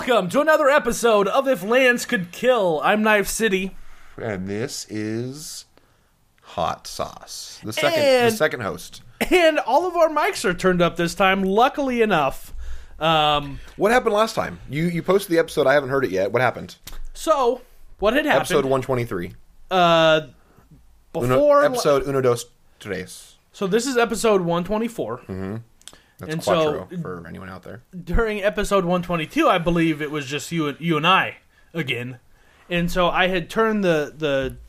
Welcome to another episode of If Lance Could Kill. I'm Knife City. And this is Hot Sauce, the second host. And all of our mics are turned up this time, luckily enough. What happened last time? You posted the episode. I haven't heard it yet. What happened? So, what had happened... Episode 123. Before... Episode Uno Dos Tres. So this is episode 124. Mm-hmm. That's and quattro for anyone out there. During episode 122, I believe it was just you and I again. And so I had turned the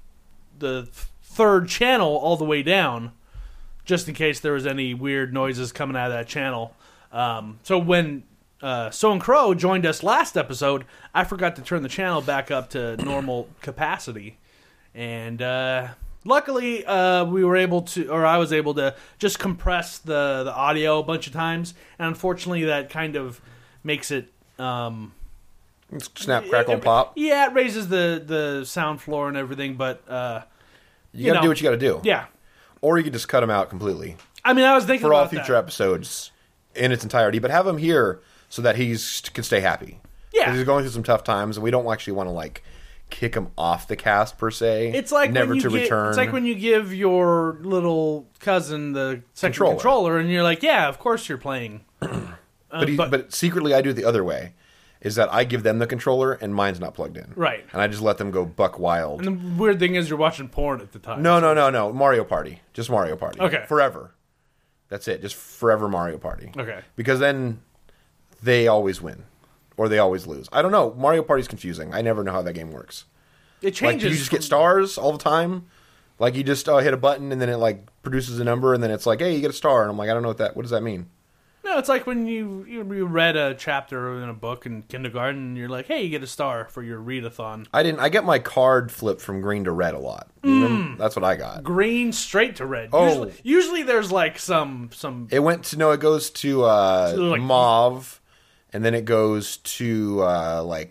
third channel all the way down, just in case there was any weird noises coming out of that channel. So when So and Crow joined us last episode, I forgot to turn the channel back up to normal capacity. And luckily, we were able to, or I was able to, just compress the audio a bunch of times. And unfortunately, that kind of makes it... snap, crackle, and pop. Yeah, it raises the sound floor and everything, but... you got to do what you got to do. Yeah. Or you could just cut them out completely. I mean, I was thinking for all about future episodes in its entirety, but have him here so that he can stay happy. Yeah. Because he's going through some tough times, and we don't actually want to, kick him off the cast, per se. It's like never to return. It's like when you give your little cousin the second controller, and you're like, yeah, of course you're playing. But secretly, I do it the other way. Is that I give them the controller and mine's not plugged in. Right. And I just let them go buck wild. And the weird thing is you're watching porn at the time. No. Mario Party. Just Mario Party. Okay. Forever. That's it. Just forever Mario Party. Okay. Because then they always win. Or they always lose. I don't know. Mario Party's confusing. I never know how that game works. It changes. You just get stars all the time? You just hit a button and then it produces a number and then it's hey, you get a star. And I'm I don't know what does that mean? No, it's like when you read a chapter in a book in kindergarten, and you're like, hey, you get a star for your readathon. I get my card flipped from green to red a lot. That's what I got. Green straight to red. Oh. Usually there's some... It goes to mauve, and then it goes to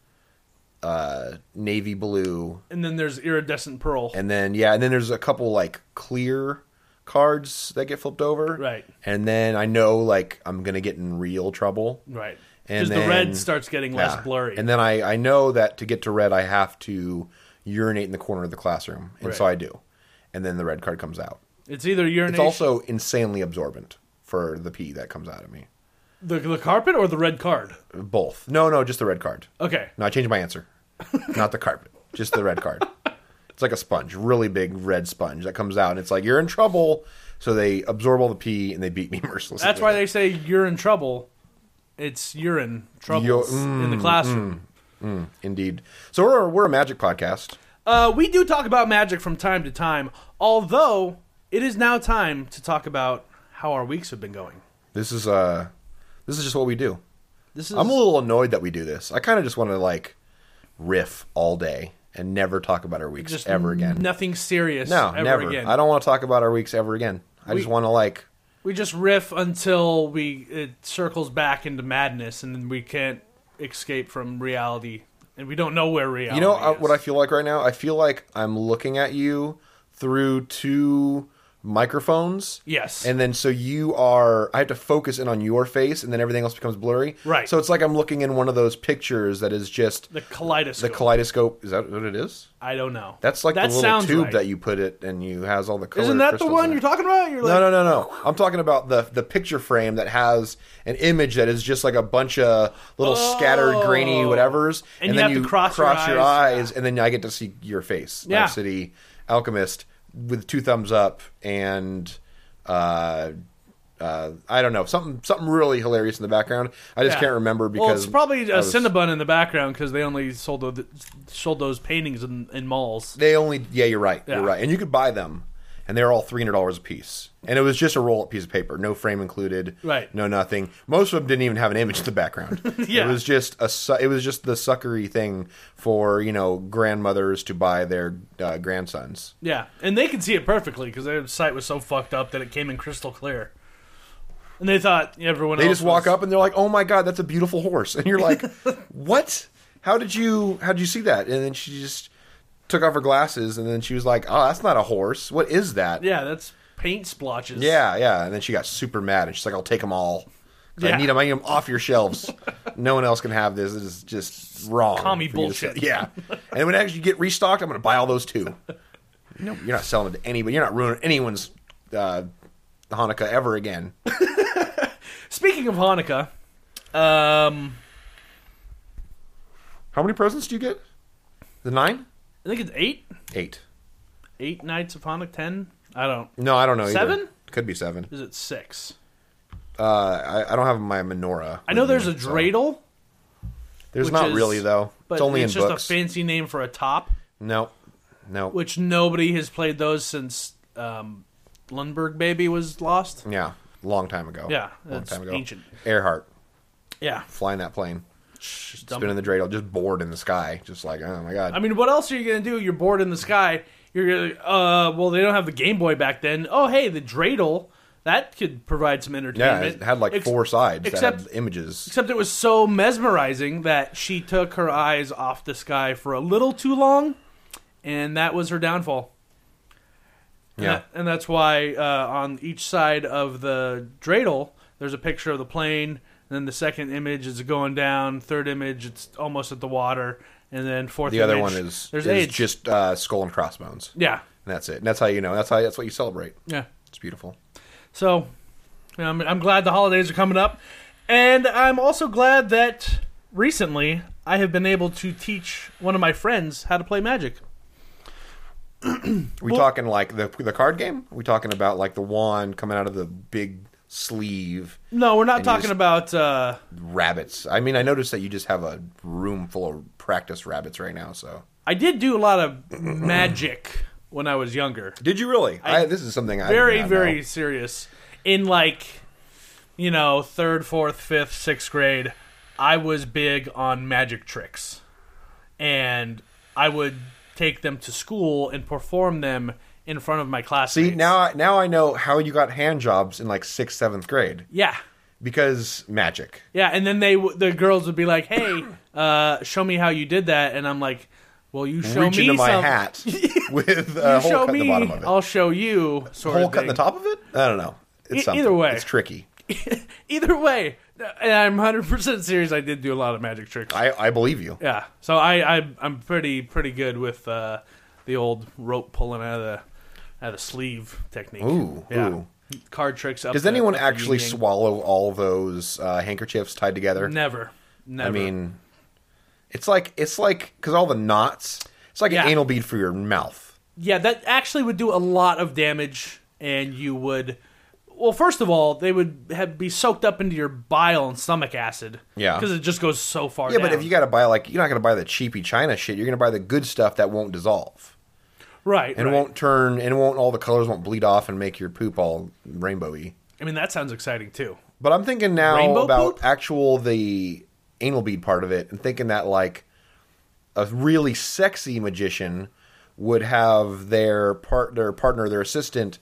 navy blue. And then there's iridescent pearl. And then there's a couple clear cards that get flipped over. Right. And then I know I'm going to get in real trouble. Right. Because the red starts getting less blurry. And then I know that to get to red I have to urinate in the corner of the classroom. And so I do. And then the red card comes out. It's either urination... It's also insanely absorbent for the pee that comes out of me. The carpet or the red card? Both. No, just the red card. Okay. No, I changed my answer. Not the carpet. Just the red card. It's like a sponge, really big red sponge that comes out, and it's you're in trouble, so they absorb all the pee, and they beat me mercilessly. That's why they say you're in trouble. It's urine troubles in the classroom. Indeed. So we're a magic podcast. We do talk about magic from time to time, although it is now time to talk about how our weeks have been going. This is just what we do. I'm a little annoyed that we do this. I kind of just want to riff all day. And never talk about our weeks ever again. Nothing serious never. again. I don't want to talk about our weeks ever again. I just want to We just riff until it circles back into madness, and then we can't escape from reality. And we don't know where reality is. What I feel like right now? I feel like I'm looking at you through two microphones. Yes. And then I have to focus in on your face, and then everything else becomes blurry. Right. So it's like I'm looking in one of those pictures that is just... The kaleidoscope. The kaleidoscope. Is that what it is? I don't know. That's the little tube that you put it, and you has all the color. Isn't that the one you're talking about? No. I'm talking about the picture frame that has an image that is just a bunch of little scattered, grainy whatevers. And then you have to cross your eyes, and then I get to see your face. Yeah. Knife City Alchemist with 2 thumbs up and I don't know, something really hilarious in the background. I just can't remember because... Well, it's probably a Cinnabon in the background because they only sold those paintings in malls. You're right. Yeah. You're right. And you could buy them, and they're all $300 a piece. And it was just a roll-up piece of paper, no frame included, right? No nothing. Most of them didn't even have an image in the background. Yeah. It was just the suckery thing for grandmothers to buy their grandsons. Yeah, and they could see it perfectly because their site was so fucked up that it came in crystal clear. And they thought everyone else... They just walk up and they're like, "Oh my god, that's a beautiful horse," and you're like, "What? How did you see that?" And then she just took off her glasses, and then she was like, "Oh, that's not a horse. What is that?" Yeah, that's paint splotches. Yeah. And then she got super mad, and she's like, "I'll take them all. I need them off your shelves. no one else can have this. This is just wrong. Commie for you to bullshit. say. Yeah. And when actually you get restocked, I'm going to buy all those too. No, you're not selling it to anybody. You're not ruining anyone's Hanukkah ever again. Speaking of Hanukkah, How many presents do you get? The 9? I think it's 8. 8. 8 nights of Hanukkah. 10. I don't. No, I don't know. 7? Either. Could be 7. Is it 6? I don't have my menorah. I know there's a so- dreidel. There's which not is- really though. But It's only in just books. a fancy name for a top, No. which nobody has played those since Lundberg Baby was lost. Yeah, long time ago. Yeah, long that's time ago. ancient. Earhart Yeah. flying that plane, Just dump spinning the dreidel, just bored in the sky, just like oh my god. I mean, what else are you going to do? You're bored in the sky. You're gonna, well, they don't have the Game Boy back then. Oh, hey, the dreidel. That could provide some yeah, entertainment. it had like 4 sides that except- had images. Except it was so mesmerizing that she took her eyes off the sky for a little too long, and that was her downfall. Yeah. And that's why on each side of the dreidel, there's a picture of the plane, and then the second image is going down, third image, it's almost at the water, and then fourth The image, other one is age. just skull and crossbones. Yeah. And that's it. And that's how you know. That's what you celebrate. Yeah. It's beautiful. So, you know, I'm glad the holidays are coming up. And I'm also glad that recently I have been able to teach one of my friends how to play Magic. We talking like the card game? Are we talking about like the wand coming out of the big sleeve, No, we're not And talking you about... rabbits? I mean, I noticed that you just have a room full of practice rabbits right now. So I did do a lot of magic when I was younger. did you really? This is something I Very, did not very know. serious. In like, you know, 3rd, 4th, 5th, 6th grade, I was big on magic tricks. And I would take them to school and perform them in front of my classmates. See, now I know how you got hand jobs in like 6th, 7th grade Yeah. because magic. Yeah, and then the girls would be like, "Hey, show me how you did that." And I'm like, "Well, you show Reach me into my some- hat with You a hole show cut me, in the bottom of it. I'll show you." Sort Hole of cut in the thing. top of it? I don't know. It's something. Either way. It's tricky. Either way, and I'm 100% serious. I did do a lot of magic tricks. I believe you. Yeah, so I'm pretty good with the old rope pulling out of the sleeve technique. Ooh, yeah. ooh. Card tricks. Up Does the- anyone up the actually yin-yang. swallow all those handkerchiefs tied together? Never. I mean, it's like because all the knots. It's like Yeah. an anal bead for your mouth. Yeah, that actually would do a lot of damage, and you would. Well, first of all, they would be soaked up into your bile and stomach acid. Yeah. because it just goes so far. Yeah, down. but if you got to buy you're not going to buy the cheapy China shit. You're going to buy the good stuff that won't dissolve right, and won't turn and won't all the colors won't bleed off and make your poop all rainbowy. I mean, that sounds exciting too. But I'm thinking now Rainbow about poop? the anal bead part of it, and thinking that like a really sexy magician would have their partner, their assistant,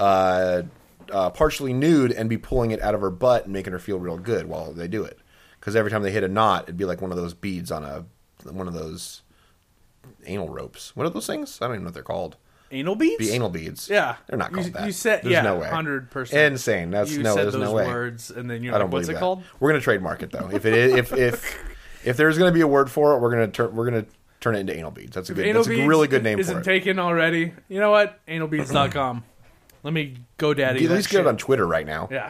partially nude and be pulling it out of her butt and making her feel real good while they do it. Because every time they hit a knot, it'd be like one of those beads on one of those anal ropes. What are those things? I don't even know what they're called. Anal beads? The anal beads. Yeah. They're not called that. You said, There's yeah, no way. 100%. Insane. You said there's those no way. words, and then you're I like, don't what's believe it that. called? We're gonna trademark it though. If there's gonna be a word for it, we're gonna turn it into anal beads. That's a really good name for isn't it. taken already. You know what? Analbeads.com. Let me go daddy. At least get it on Twitter right now. Yeah.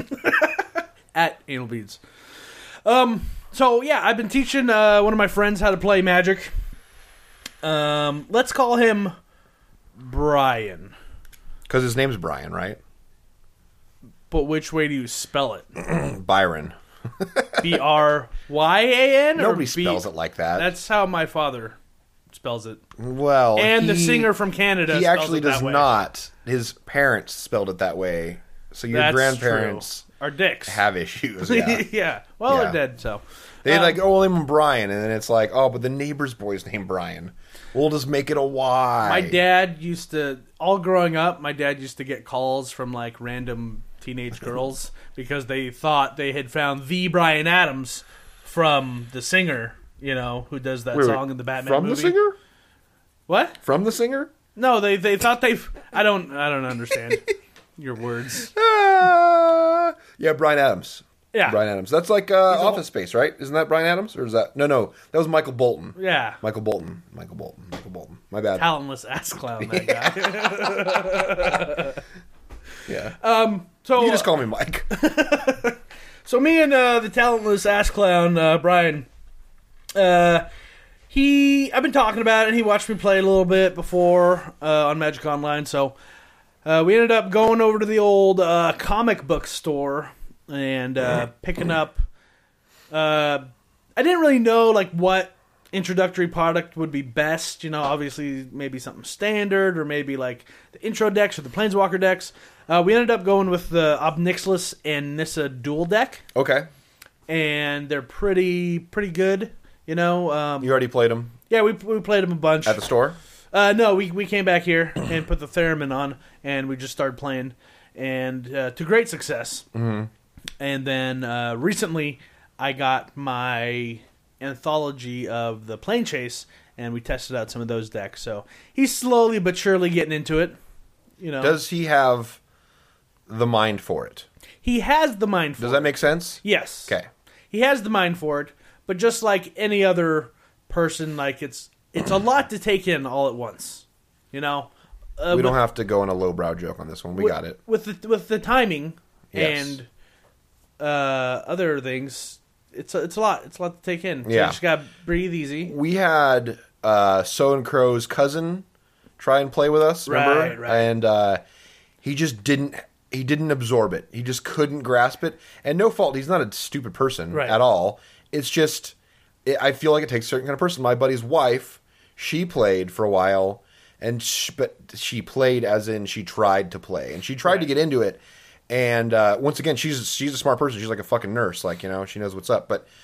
At analbeads. So yeah, I've been teaching one of my friends how to play Magic. Let's call him Brian. Because his name's Brian, right? But which way do you spell it? Byron. Bryan? Nobody spells it like that. That's how my father spells it. Well, And the singer from Canada he spells actually it that does way. not. His parents spelled it that way. So your That's grandparents true. Are dicks. have issues. Yeah. Yeah. Well, Yeah. they're dead, so. They like, oh, name him Brian, and then it's like, oh, but the neighbor's boy's named Brian. We'll just make it a Y. My dad used to, all growing up, my dad used to get calls from like random teenage girls because they thought they had found the Bryan Adams from the singer, you know, who does that Wait, song in the Batman from movie. the singer? What? From the singer? No, they thought I don't understand your words. Yeah, Brian Adams. Yeah. Bryan Adams. That's like Office Space, right? Isn't that Bryan Adams? Or is that... No. That was Michael Bolton. Yeah. Michael Bolton. My bad. Talentless ass clown, that guy. Yeah. So You just call me Mike. So me and the talentless ass clown, Brian, I've been talking about it, and he watched me play a little bit before on Magic Online, so we ended up going over to the old comic book store and picking up... I didn't really know like what introductory product would be best, obviously maybe something standard, or maybe like the intro decks or the Planeswalker decks. We ended up going with the Ob Nixilis and Nissa dual deck. Okay. And they're pretty good, You already played them? Yeah, we played them a bunch. At the store? No, we came back here and put the Theremin on, and we just started playing, and to great success. Mm-hmm. And then recently, I got my anthology of the Plane Chase, and we tested out some of those decks. So he's slowly but surely getting into it. Does he have the mind for it? He has the mind for it. Does that make sense? Yes. Okay. He has the mind for it, but just like any other person, like it's a lot to take in all at once. We don't have to go on a lowbrow joke on this one. We got it. With the timing Yes. and other things, it's a lot. It's a lot to take in. So Yeah. you just gotta breathe easy. We had So and Crow's cousin try and play with us, remember? Right. And he just didn't absorb it. He just couldn't grasp it. And no fault. He's not a stupid person at all. It's just, I feel like it takes a certain kind of person. My buddy's wife, she played for a while, but she played as in she tried to play. And she tried to get into it. And once again, she's a smart person. She's like a fucking nurse. Like, she knows what's up. But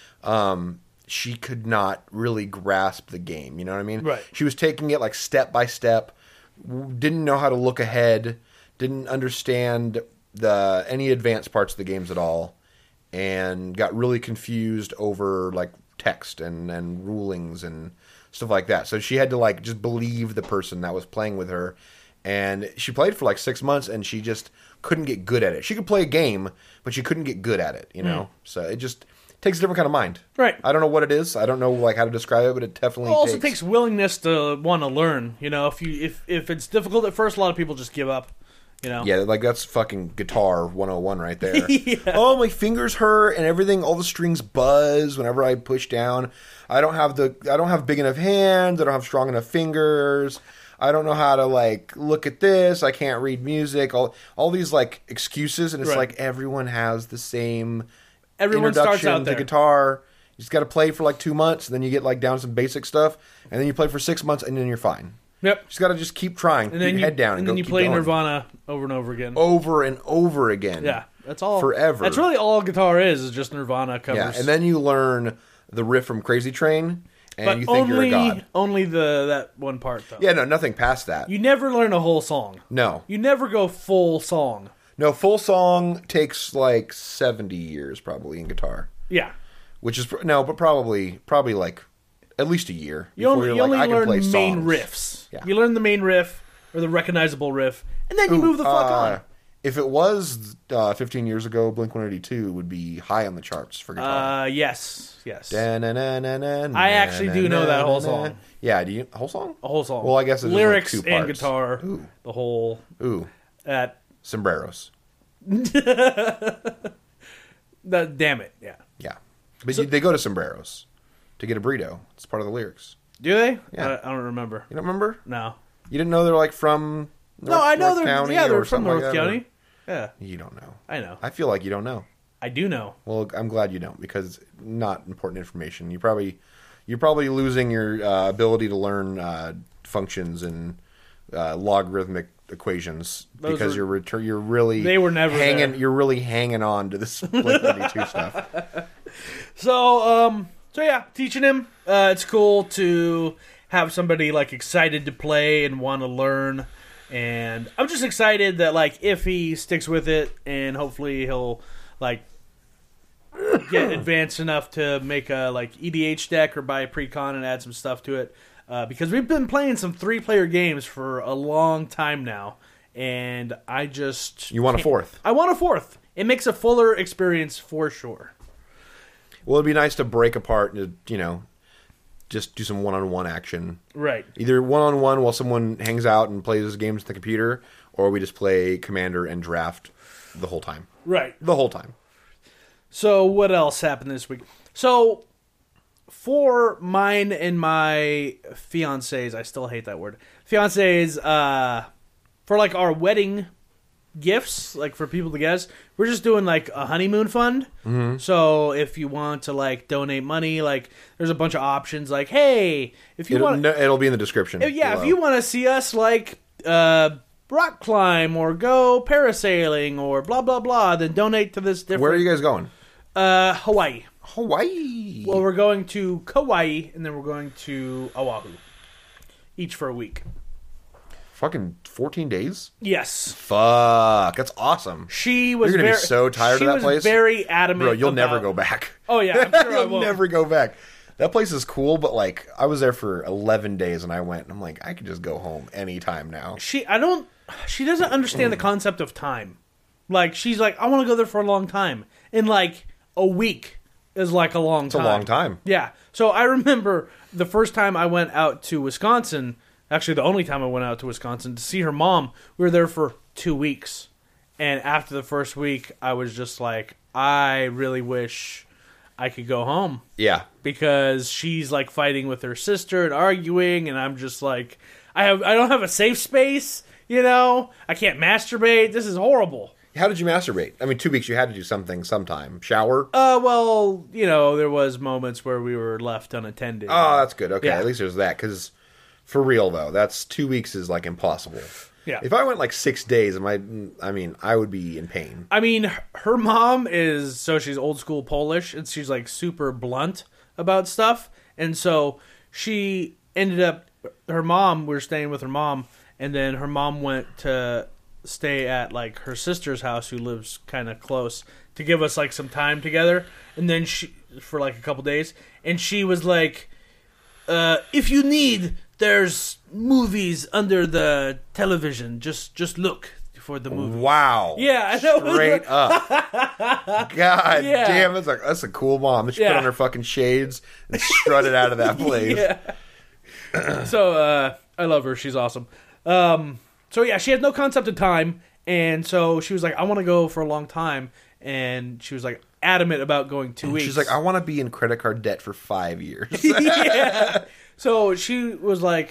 she could not really grasp the game. You know what I mean? Right. She was taking it like step by step. Didn't know how to look ahead. Didn't understand any advanced parts of the games at all. And got really confused over like text and rulings and stuff like that. So she had to like just believe the person that was playing with her. And she played for like 6 months, and she just couldn't get good at it. She could play a game, but she couldn't get good at it, So it just takes a different kind of mind. Right. I don't know what it is. I don't know like how to describe it, but it definitely Also takes willingness to want to learn. If it's difficult at first, a lot of people just give up. Yeah, like that's fucking guitar 101 right there. Yeah. Oh, my fingers hurt and everything. All the strings buzz whenever I push down. I don't have big enough hands. I don't have strong enough fingers. I don't know how to like look at this. I can't read music. All these like excuses, and it's like everyone has the same. Everyone starts out to there. Guitar. You just got to play for like 2 months, and then you get like down some basic stuff, and then you play for 6 months, and then you're fine. Yep. Just got to just keep trying. And then keep your head down, and then you play Nirvana over and over again. Over and over again. Yeah, that's all. Forever. That's really all guitar is just Nirvana covers. Yeah, and then you learn the riff from Crazy Train, and but you think you're a god. Only that one part though. Yeah, no, nothing past that. You never learn a whole song. No. You never go full song. No, full song takes like 70 years probably in guitar. Yeah. Which is but probably like at least a year. You only learn play main songs. riffs. Yeah. You learn the main riff or the recognizable riff, and then you move the fuck on. If it was 15 years ago, Blink-182 would be high on the charts for guitar. Yes. I actually do know that whole song. Yeah, do you whole song? A whole song. Well, I guess it's lyrics like 2 parts. and guitar. Ooh. The whole. Ooh. Sombreros. Damn it. Yeah. Yeah. But they go to Sombreros to get a burrito. It's part of the lyrics. Do they? Yeah. I don't remember. You don't remember? No. You didn't know they're like from I know North County they're or from something North like that, County. Yeah. You don't know. I know. I feel like you don't know. I do know. Well, I'm glad you don't, because it's not important information. You're probably losing your ability to learn functions and logarithmic equations because you're really they were never hanging. there. You're really hanging on to this Blink-182 stuff. So yeah, teaching him. It's cool to have somebody like excited to play and want to learn. And I'm just excited that like if he sticks with it, and hopefully he'll like get advanced enough to make a like EDH deck or buy a pre-con and add some stuff to it. Because we've been playing some 3-player games for a long time now, and I just You want a fourth? I want a fourth, It makes a fuller experience for sure. Well, it'd be nice to break apart and, just do some one-on-one action. Right. Either one-on-one while someone hangs out and plays games on the computer, or we just play Commander and Draft the whole time. Right. The whole time. So what else happened this week? So for mine and my fiance's, I still hate that word, fiance's, for like our wedding gifts, like for people to guess, we're just doing like a honeymoon fund. Mm-hmm. So if you want to like donate money, like there's a bunch of options. Like, hey, if you want, it'll be in the description. If you want to see us like rock climb or go parasailing or blah blah blah, then donate to this different. Where are you guys going? Hawaii. Hawaii. Well, we're going to Kauai and then we're going to Oahu, each for a week. Fucking 14 days? Yes. Fuck. That's awesome. She was You're going to be so tired of that place. She was very adamant. Bro, you'll never go back. Oh, yeah. I'm sure You'll never go back. That place is cool, but like I was there for 11 days and I went and I'm like, I could just go home anytime now. She doesn't understand the concept of time. Like, she's like, I want to go there for a long time. And like a week is like a long time. It's a long time. Yeah. So I remember the first time I went out to Wisconsin. Actually, the only time I went out to Wisconsin to see her mom, we were there for 2 weeks. And after the first week, I was just like, I really wish I could go home. Yeah. Because she's like fighting with her sister and arguing, and I'm just like, I don't have a safe space, I can't masturbate. This is horrible. How did you masturbate? I mean, 2 weeks you had to do something sometime. Shower? Well, there was moments where we were left unattended. Oh, that's good. Okay, yeah. At least there's that, because... For real, though, that's 2 weeks is, like, impossible. Yeah. If I went, like, 6 days, I would be in pain. I mean, her mom she's old school Polish, and she's, like, super blunt about stuff. And so she ended up, we were staying with her mom, and then her mom went to stay at, like, her sister's house, who lives kind of close, to give us, like, some time together. And then for, like, a couple days. And she was like, if you need... There's movies under the television. Just look for the movie. Wow. Yeah, I know. Straight up. God damn, that's a cool mom. She put on her fucking shades and strutted out of that place. Yeah. So I love her. She's awesome. So yeah, she had no concept of time, and so she was like, I want to go for a long time, and she was like adamant about going 2 weeks. She's like, I want to be in credit card debt for 5 years. Yeah. So she was like,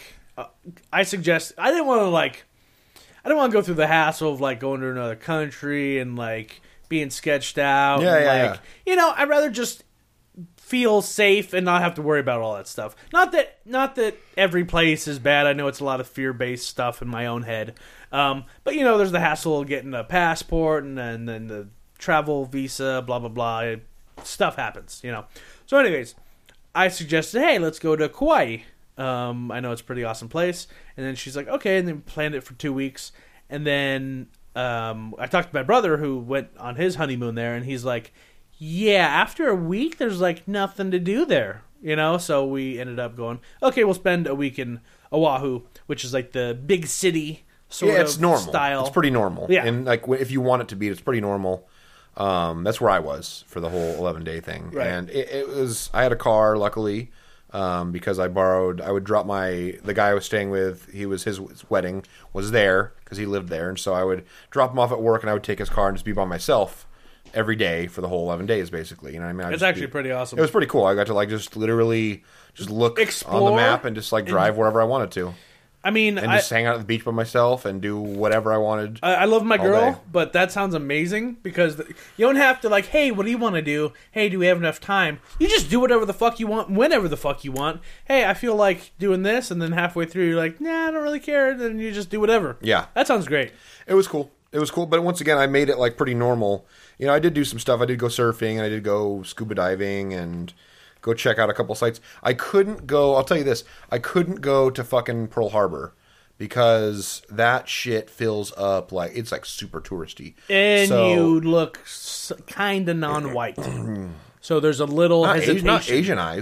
I didn't want to go through the hassle of like going to another country and like being sketched out. Yeah. I'd rather just feel safe and not have to worry about all that stuff. Not that every place is bad. I know it's a lot of fear-based stuff in my own head. But there's the hassle of getting a passport and then the travel visa, blah, blah, blah. Stuff happens, So anyways, I suggested, hey, let's go to Kauai. I know it's a pretty awesome place. And then she's like, okay, and then planned it for 2 weeks. And then I talked to my brother who went on his honeymoon there, and he's like, yeah, after a week, there's like nothing to do there, So we ended up going, okay, we'll spend a week in Oahu, which is like the big city sort of it's normal. Style. It's pretty normal. Yeah. And like if you want it to be, it's pretty normal. That's where I was for the whole 11-day thing. Right. And it was, I had a car, luckily, because I would drop the guy I was staying with, his wedding was there, because he lived there, and so I would drop him off at work, and I would take his car and just be by myself every day for the whole 11 days, basically. You know what I mean? It's actually pretty awesome. It was pretty cool. I got to like just literally just look Explore on the map and just like drive wherever I wanted to. I mean, and just hang out at the beach by myself and do whatever I wanted. I love my girl, day. but that sounds amazing because you don't have to like, hey, what do you want to do? Hey, do we have enough time? You just do whatever the fuck you want, whenever the fuck you want. Hey, I feel like doing this, and then halfway through you're like, nah, I don't really care. Then you just do whatever. Yeah, that sounds great. It was cool. But once again, I made it like pretty normal. I did do some stuff. I did go surfing, and I did go scuba diving, and go check out a couple sites. I couldn't go. I'll tell you this: I couldn't go to fucking Pearl Harbor. Because that shit fills up like it's like super touristy, and you look kind of non-white, so there's a little hesitation. Not Asian eyes.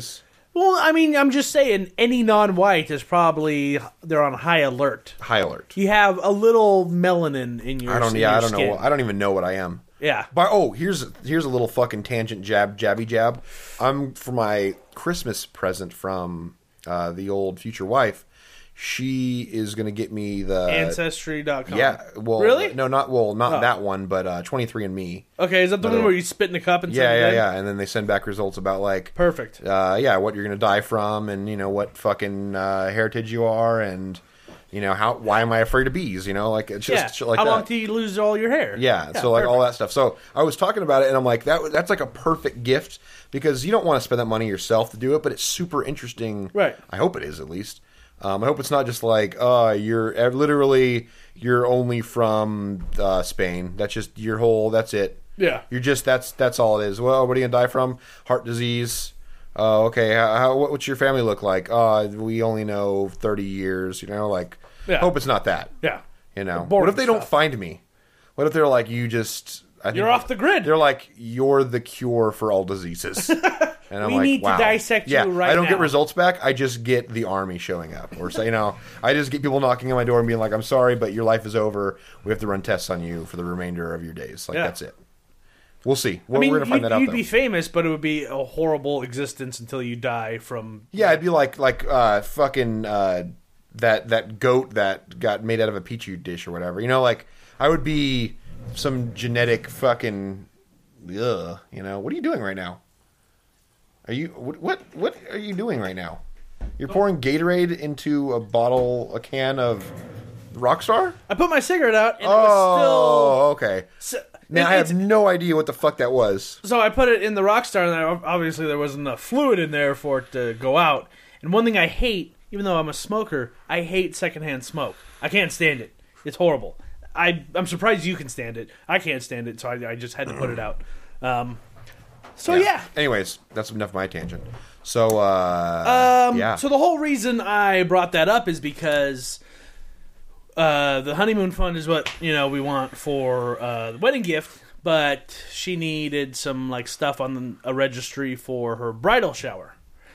Well, I mean, I'm just saying, any non-white is probably they're on high alert. High alert. You have a little melanin in your. I don't know. I don't even know what I am. Yeah. But here's a little fucking tangent jabby jab. I'm for my Christmas present from the old future wife. She is going to get me the Ancestry.com. Yeah, well, really? No, not that one, but 23andMe. Okay, is that the one where you spit in the cup and yeah, and then they send back results about like perfect. What you're going to die from, and what fucking heritage you are, and why am I afraid of bees? Like it's just shit like how that. long till you lose all your hair? Yeah, so like perfect. all that stuff. So I was talking about it, and I'm like, that's like a perfect gift because you don't want to spend that money yourself to do it, but it's super interesting. Right. I hope it is at least. I hope it's not just like, you're only from Spain. That's just your whole. That's it. Yeah. You're just that's all it is. Well, what are you gonna die from? Heart disease. Okay. What's your family look like? We only know 30 years. Like. Yeah. Hope it's not that. Yeah. What if they don't find me? What if they're like, you're off the grid. They're like, you're the cure for all diseases. And I'm we need to dissect you right now. I don't get results back. I just get the army showing up. Or, I just get people knocking on my door and being like, I'm sorry, but your life is over. We have to run tests on you for the remainder of your days. That's it. We'll see. We're going to find that out, you'd be famous, but it would be a horrible existence until you die from... Yeah, it'd be like fucking that goat that got made out of a Petri dish or whatever. I would be some genetic fucking... Ugh, what are you doing right now? Are you what are you doing right now? You're pouring Gatorade into a can of Rockstar? I put my cigarette out and it was still... okay. Now I have no idea what the fuck that was. So I put it in the Rockstar and obviously there wasn't enough fluid in there for it to go out. And one thing I hate, even though I'm a smoker, I hate secondhand smoke. I can't stand it. It's horrible. I'm surprised you can stand it. I can't stand it, so I just had to put it out. Yeah. Anyways, that's enough of my tangent. So, So the whole reason I brought that up is because the honeymoon fund is what we want for the wedding gift, but she needed some stuff on a registry for her bridal shower.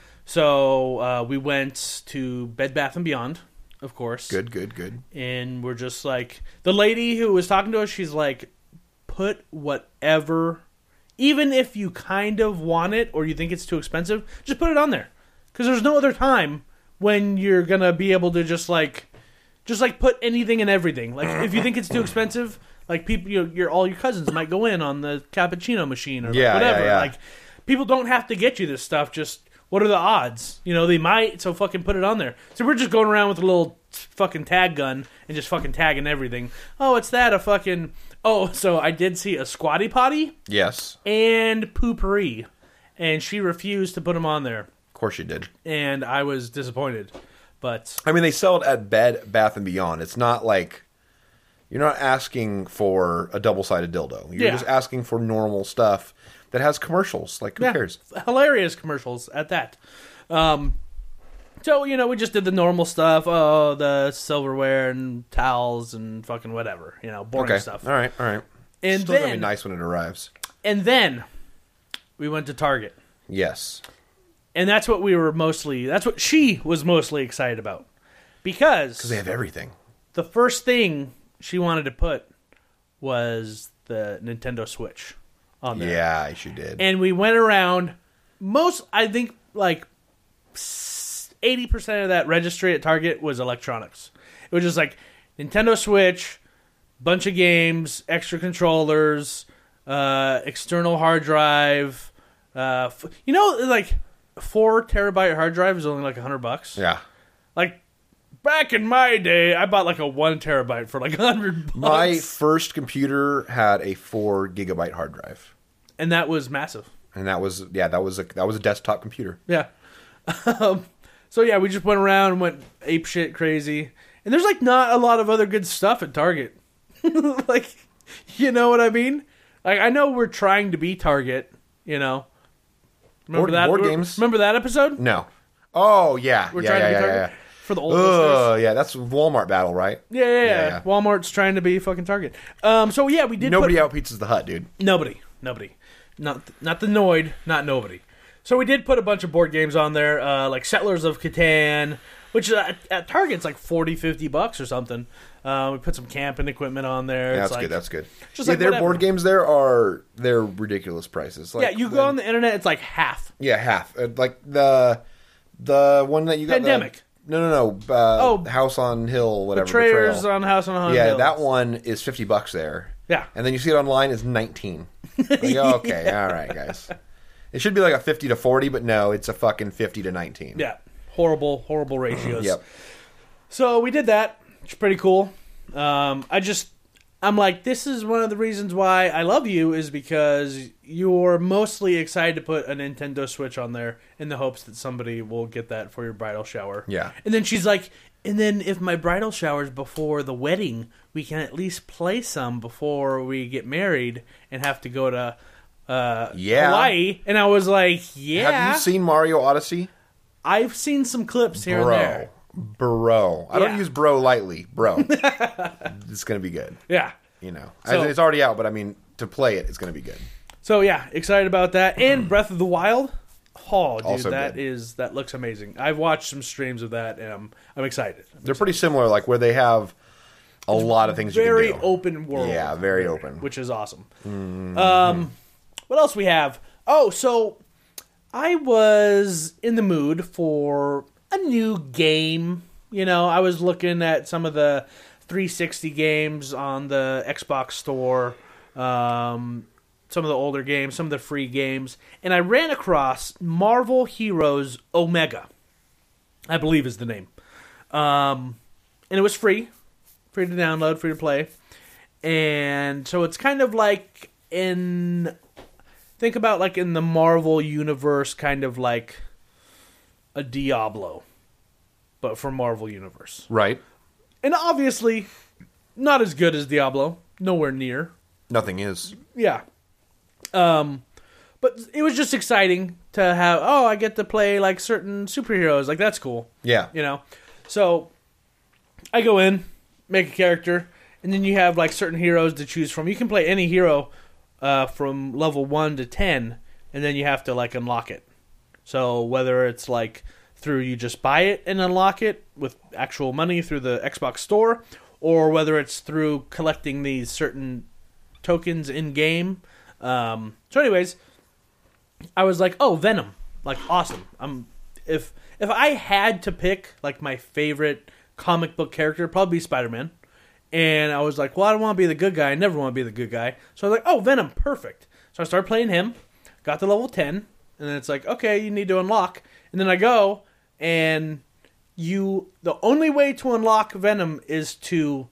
So we went to Bed Bath & Beyond, of course. Good. And we're just the lady who was talking to us, she's like, put whatever... Even if you kind of want it or you think it's too expensive, just put it on there. Because there's no other time when you're going to be able to just put anything and everything. If you think it's too expensive, people, all your cousins might go in on the cappuccino machine or whatever. Yeah. People don't have to get you this stuff. Just, what are the odds? They might, so fucking put it on there. So we're just going around with a little fucking tag gun and just fucking tagging everything. Oh, it's that, a fucking... Oh, so I did see a Squatty Potty. Yes. And Poopery. And she refused to put them on there. Of course she did. And I was disappointed. But... I mean, they sell it at Bed Bath & Beyond. It's not like... You're not asking for a double-sided dildo. You're just asking for normal stuff that has commercials. Who cares? Hilarious commercials at that. So, we just did the normal stuff. Oh, the silverware and towels and fucking whatever. Boring stuff. All right. And Still gonna be nice when it arrives. And then we went to Target. Yes. And that's what she was mostly excited about. Because they have everything. The first thing she wanted to put was the Nintendo Switch on there. Yeah, she did. And we went around I think 80% of that registry at Target was electronics. It was just Nintendo Switch, bunch of games, extra controllers, external hard drive. 4 terabyte hard drive is only $100. Yeah. Back in my day, I bought a 1 terabyte for $100. My first computer had a 4 gigabyte hard drive, and that was massive. And that was a desktop computer. Yeah. So yeah, we just went around and went apeshit crazy. And there's not a lot of other good stuff at Target. You know what I mean? I know we're trying to be Target, Remember that? Board games. Remember that episode? No. Oh, yeah. We're trying to be Target? Yeah. For the old listeners. Yeah, that's Walmart battle, right? Yeah. Walmart's trying to be fucking Target. So yeah, we did Nobody out Pizza's the Hut, dude. Nobody. Not the Noid, not nobody. So we did put a bunch of board games on there, like Settlers of Catan, which at Target's like $40-$50 or something. We put some camping equipment on there. Yeah, it's that's like, good. That's good. Just yeah, like their whatever. board games they're ridiculous prices. Like, yeah, you go on the internet, it's like half. Yeah, half. Like the one that you got. Pandemic. No. House on Hill, whatever. Betrayers on House on Hill. Yeah, that one is $50 there. Yeah. And then you see it online is 19. Like, okay, all right, guys. It should be like a 50 to 40, but no, it's a fucking 50 to 19. Yeah. Horrible ratios. Yep. So we did that. It's pretty cool. I'm like, this is one of the reasons why I love you is because you're mostly excited to put a Nintendo Switch on there in the hopes that somebody will get that for your bridal shower. Yeah. And then she's like, and then if my bridal shower's before the wedding, we can at least play some before we get married and have to go to Hawaii. And I was like, yeah. Have you seen Mario Odyssey? I've seen some clips here and there. Bro. I don't use bro lightly. Bro. It's going to be good. Yeah. You know. So, it's already out, but I mean, to play it, it's going to be good. So, yeah, excited about that. And Breath of the Wild. Oh, dude, Also that looks amazing. I've watched some streams of that, and I'm excited. They're pretty similar, like where they have a lot of things you can do. Very open world. Yeah, very open. Which is awesome. Mm-hmm. What else we have? Oh, so I was in the mood for a new game. You know, I was looking at some of the 360 games on the Xbox store, some of the older games, some of the free games, and I ran across Marvel Heroes Omega, I believe is the name. And it was free to download, free to play. And so it's kind of like think about like in the Marvel universe, kind of like a Diablo, but for Marvel universe. Right. And obviously, not as good as Diablo. Nowhere near. Nothing is. Yeah. But it was just exciting to have, I get to play like certain superheroes. Like, that's cool. Yeah. You know? So, I go in, make a character, and then you have like certain heroes to choose from. You can play any hero from level 1 to 10, and then you have to like unlock it. So, whether it's like through you just buy it and unlock it with actual money through the Xbox store, or whether it's through collecting these certain tokens in-game. So anyways, I was like, Venom. Like, awesome. If I had to pick like my favorite comic book character, it'd probably be Spider-Man. And I was like, well, I don't want to be the good guy. I never want to be the good guy. So I was like, Venom, perfect. So I started playing him, got to level 10, and then it's like, okay, you need to unlock. And then I go, and the only way to unlock Venom is to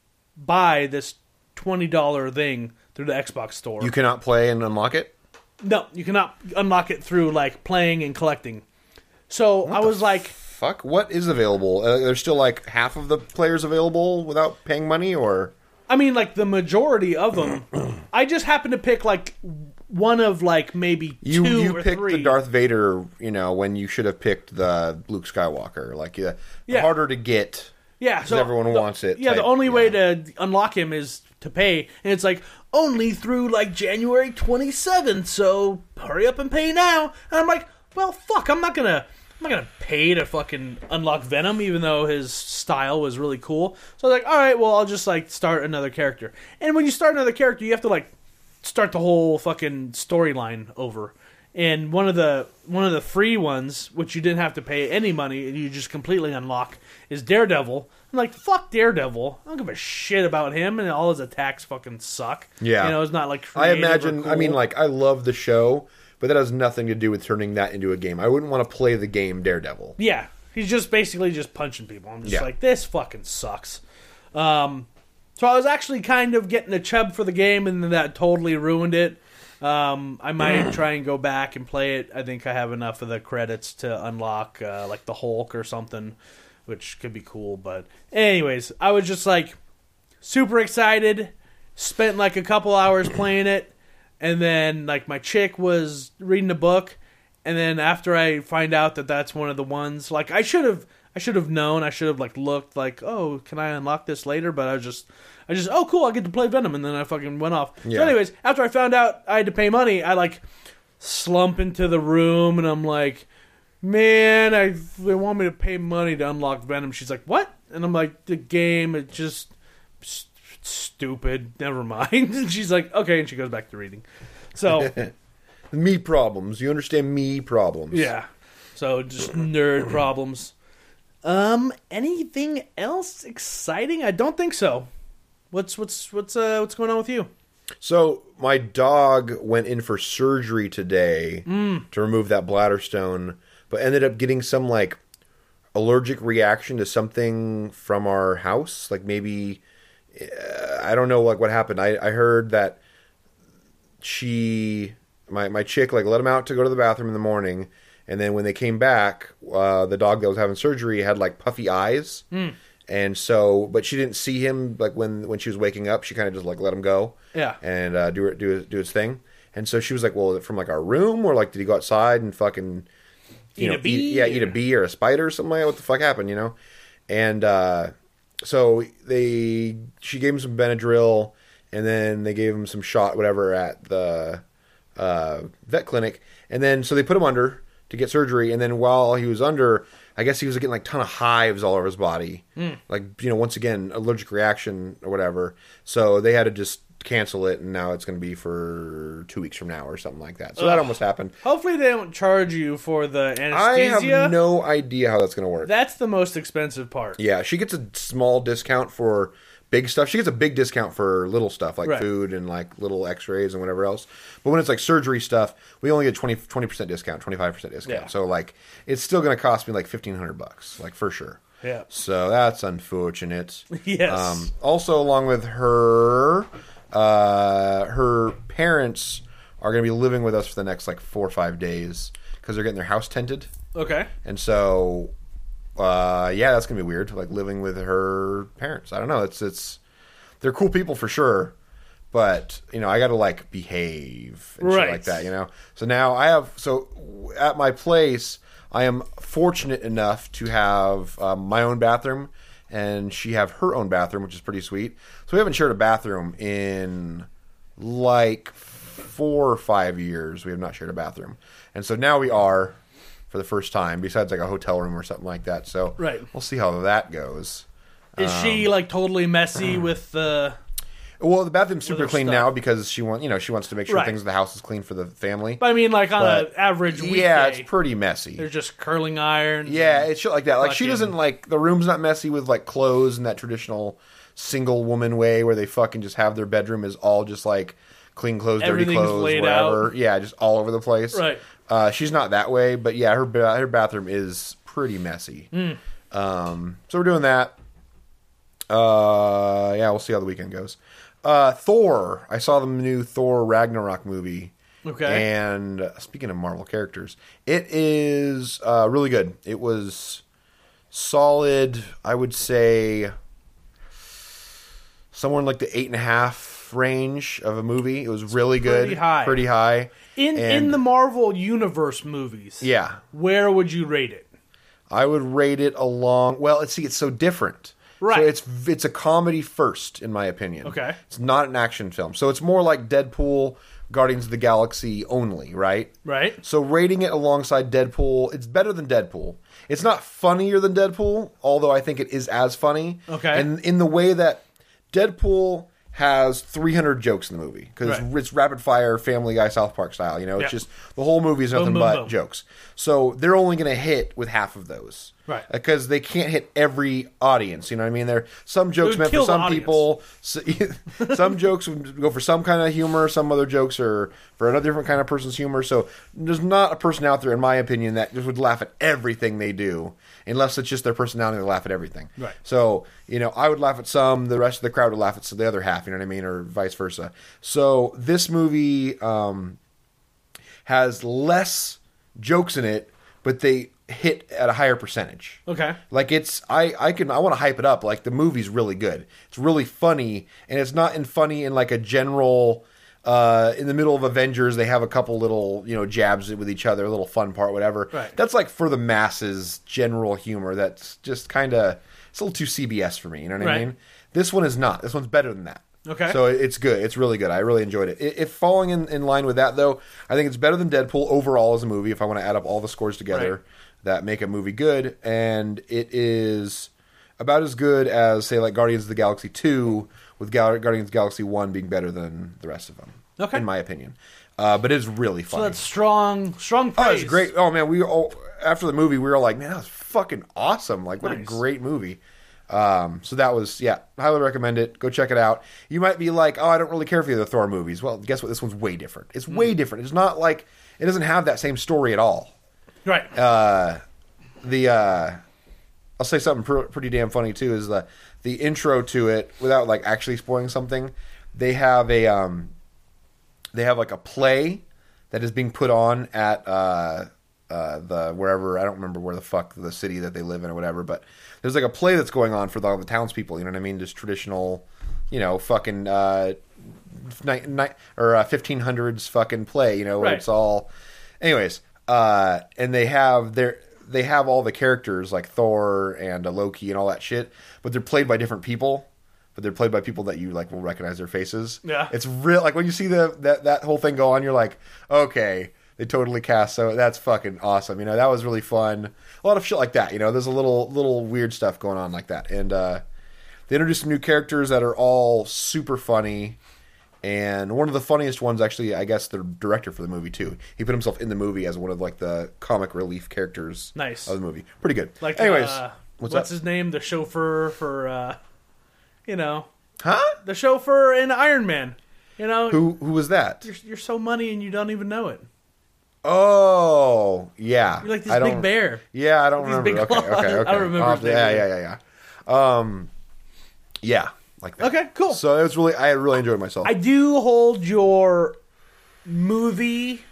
buy this $20 thing through the Xbox store. You cannot play and unlock it? No, you cannot unlock it through like playing and collecting. So I was like, fuck, what is available? There's still like half of the players available without paying money, or? I mean, like the majority of them. I just happened to pick like one of like maybe two you or picked three. the Darth Vader, when you should have picked the Luke Skywalker. Like, harder to get. Yeah, so everyone wants it. Yeah, the only way to unlock him is to pay, and it's like only through like January 27th. So hurry up and pay now. And I'm like, well, fuck, I'm not gonna pay to fucking unlock Venom, even though his style was really cool. So I was like, all right, well, I'll just like start another character. And when you start another character, you have to like start the whole fucking storyline over. And one of the free ones, which you didn't have to pay any money, and you just completely unlock, is Daredevil. I'm like, fuck Daredevil. I don't give a shit about him, and all his attacks fucking suck. Yeah. It's not like I creative imagine, or cool. I mean, like, I love the show, but that has nothing to do with turning that into a game. I wouldn't want to play the game Daredevil. Yeah. He's just basically just punching people. I'm just like, this fucking sucks. So I was actually kind of getting a chub for the game, and then that totally ruined it. I might try and go back and play it. I think I have enough of the credits to unlock like the Hulk or something, which could be cool. But anyways, I was just like super excited. Spent like a couple hours playing it, and then like my chick was reading a book, and then after I find out that that's one of the ones, like I should have known. I should have like looked like, can I unlock this later? But I just, cool, I get to play Venom, and then I fucking went off. Yeah. So anyways, after I found out I had to pay money, I like slump into the room, and I'm like, man, they want me to pay money to unlock Venom. She's like, what? And I'm like, the game, it just stupid. Never mind. And she's like, okay, and she goes back to reading. So me problems. You understand me problems? Yeah. So just nerd problems. Anything else exciting? I don't think so. What's going on with you? So my dog went in for surgery today to remove that bladder stone, but ended up getting some like allergic reaction to something from our house. Like maybe I don't know like what happened. I heard that my chick like let him out to go to the bathroom in the morning, and then when they came back, the dog that was having surgery had like puffy eyes. And so, but she didn't see him like when she was waking up. She kind of just like let him go, and do his thing. And so she was like, "Well, is it from like our room, or like did he go outside and fucking eat a bee or a spider or something like that? What the fuck happened, you know?" And so she gave him some Benadryl, and then they gave him some shot whatever at the vet clinic, and then so they put him under to get surgery, and then while he was under, I guess he was getting like a ton of hives all over his body. Like, once again, allergic reaction or whatever. So they had to just cancel it, and now it's going to be for 2 weeks from now or something like that. So that almost happened. Hopefully they don't charge you for the anesthesia. I have no idea how that's going to work. That's the most expensive part. Yeah, she gets a small discount for big stuff. She gets a big discount for little stuff like food and like little x-rays and whatever else. But when it's like surgery stuff, we only get 20% discount, 25% discount. Yeah. So like it's still going to cost me like $1,500, like for sure. Yeah. So that's unfortunate. Yes. Also, along with her, her parents are going to be living with us for the next like 4 or 5 days because they're getting their house tented. Okay. And so that's gonna be weird, like living with her parents. I don't know. It's they're cool people for sure, but I got to like behave and shit like that. So now at my place, I am fortunate enough to have my own bathroom, and she have her own bathroom, which is pretty sweet. So we haven't shared a bathroom in like 4 or 5 years. We have not shared a bathroom, and so now we are. For the first time, besides like a hotel room or something like that. So we'll see how that goes. Is she like totally messy with the? Well, the bathroom's super clean now because she wants to make sure things in the house is clean for the family. But I mean, like on an average weekday, yeah, it's pretty messy. There's just curling irons. Yeah, it's shit like that. Like she doesn't like the room's not messy with like clothes in that traditional single woman way where they fucking just have their bedroom is all just like clean clothes, dirty clothes, whatever. Out. Yeah, just all over the place. Right. She's not that way, but yeah, her bathroom is pretty messy. So we're doing that. We'll see how the weekend goes. Thor. I saw the new Thor Ragnarok movie. Okay. And speaking of Marvel characters, it is really good. It was solid, I would say, somewhere in like the 8.5 range of a movie. It was really good. Pretty high. In the Marvel Universe movies, where would you rate it? I would rate it along. Well, it's so different. Right. So it's a comedy first, in my opinion. Okay. It's not an action film, so it's more like Deadpool, Guardians of the Galaxy only, right? Right. So rating it alongside Deadpool, it's better than Deadpool. It's not funnier than Deadpool, although I think it is as funny. Okay. And in the way that Deadpool has 300 jokes in the movie because it's rapid fire Family Guy South Park style. It's just the whole movie is nothing but jokes. So they're only going to hit with half of those, right? Because they can't hit every audience. You know what I mean? There some jokes meant for some people. Some jokes would go for some kind of humor. Some other jokes are for another different kind of person's humor. So there's not a person out there, in my opinion, that just would laugh at everything they do, unless it's just their personality. They laugh at everything. Right. So I would laugh at some. The rest of the crowd would laugh at the other half. You know what I mean, or vice versa. So this movie has less jokes in it, but they hit at a higher percentage. Okay. Like I want to hype it up. Like the movie's really good. It's really funny, and it's not funny in like a general. In the middle of Avengers, they have a couple little jabs with each other, a little fun part, whatever. Right. That's like for the masses, general humor. That's just kind of it's a little too CBS for me. You know what I mean? This one is not. This one's better than that. Okay. So it's good. It's really good. I really enjoyed it. If falling in line with that, though, I think it's better than Deadpool overall as a movie, if I want to add up all the scores together that make a movie good. And it is about as good as, say, like Guardians of the Galaxy 2, with Guardians of the Galaxy 1 being better than the rest of them, in my opinion. But it's really funny. So that's strong praise. Oh, it's great. Oh, man, after the movie, we were like, man, that was fucking awesome. Like, what a great movie. So that was, highly recommend it. Go check it out. You might be like, oh, I don't really care for the other Thor movies. Well, guess what? This one's way different. It's way different. It's not like, it doesn't have that same story at all. Right. I'll say something pretty damn funny too, is the intro to it, without like actually spoiling something. They have like a play that is being put on at, the wherever, I don't remember where the fuck the city that they live in or whatever, but there's like a play that's going on for the townspeople, you know what I mean? Just traditional, fucking 1500s fucking play, where it's all, anyways. And they have all the characters like Thor and Loki and all that shit, but they're played by different people. But they're played by people that you like will recognize their faces. Yeah, it's real. Like when you see that whole thing go on, you're like, okay. They totally cast, so that's fucking awesome. That was really fun. A lot of shit like that. There's a little weird stuff going on like that. And they introduced some new characters that are all super funny. And one of the funniest ones, actually, I guess the director for the movie, too. He put himself in the movie as one of like the comic relief characters of the movie. Pretty good. Like, anyways, what's his name? The chauffeur for, Huh? The chauffeur in Iron Man. Who was that? You're so money and you don't even know it. Oh, yeah. You're like this big bear. Yeah, I don't remember. Okay. I don't remember his name. Yeah. Like that. Okay, cool. So I really enjoyed myself. I do hold your movie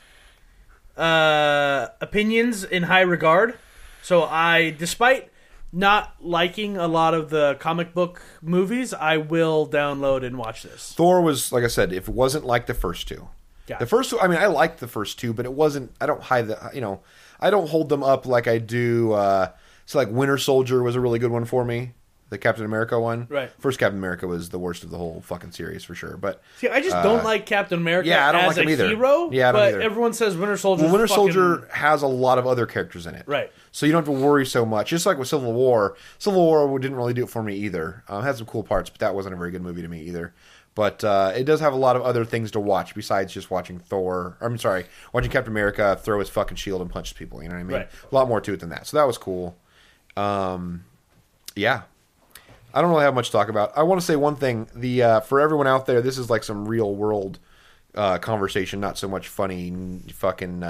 opinions in high regard. So despite not liking a lot of the comic book movies, I will download and watch this. Thor was, like I said, if it wasn't like the first two. The first two, I mean, I liked the first two, but it wasn't, I don't I don't hold them up like I do, so like Winter Soldier was a really good one for me, the Captain America one. Right. First Captain America was the worst of the whole fucking series for sure, but... See, I just don't like Captain America I don't as like him either. Hero, yeah, I don't but either. Everyone says Winter Soldier Soldier has a lot of other characters in it. Right. So you don't have to worry so much. Just like with Civil War didn't really do it for me either. It had some cool parts, but that wasn't a very good movie to me either. But it does have a lot of other things to watch besides just watching watching Captain America throw his fucking shield and punch people. You know what I mean? Right. A lot more to it than that. So that was cool. Yeah. I don't really have much to talk about. I want to say one thing. For everyone out there, this is like some real world conversation, not so much funny fucking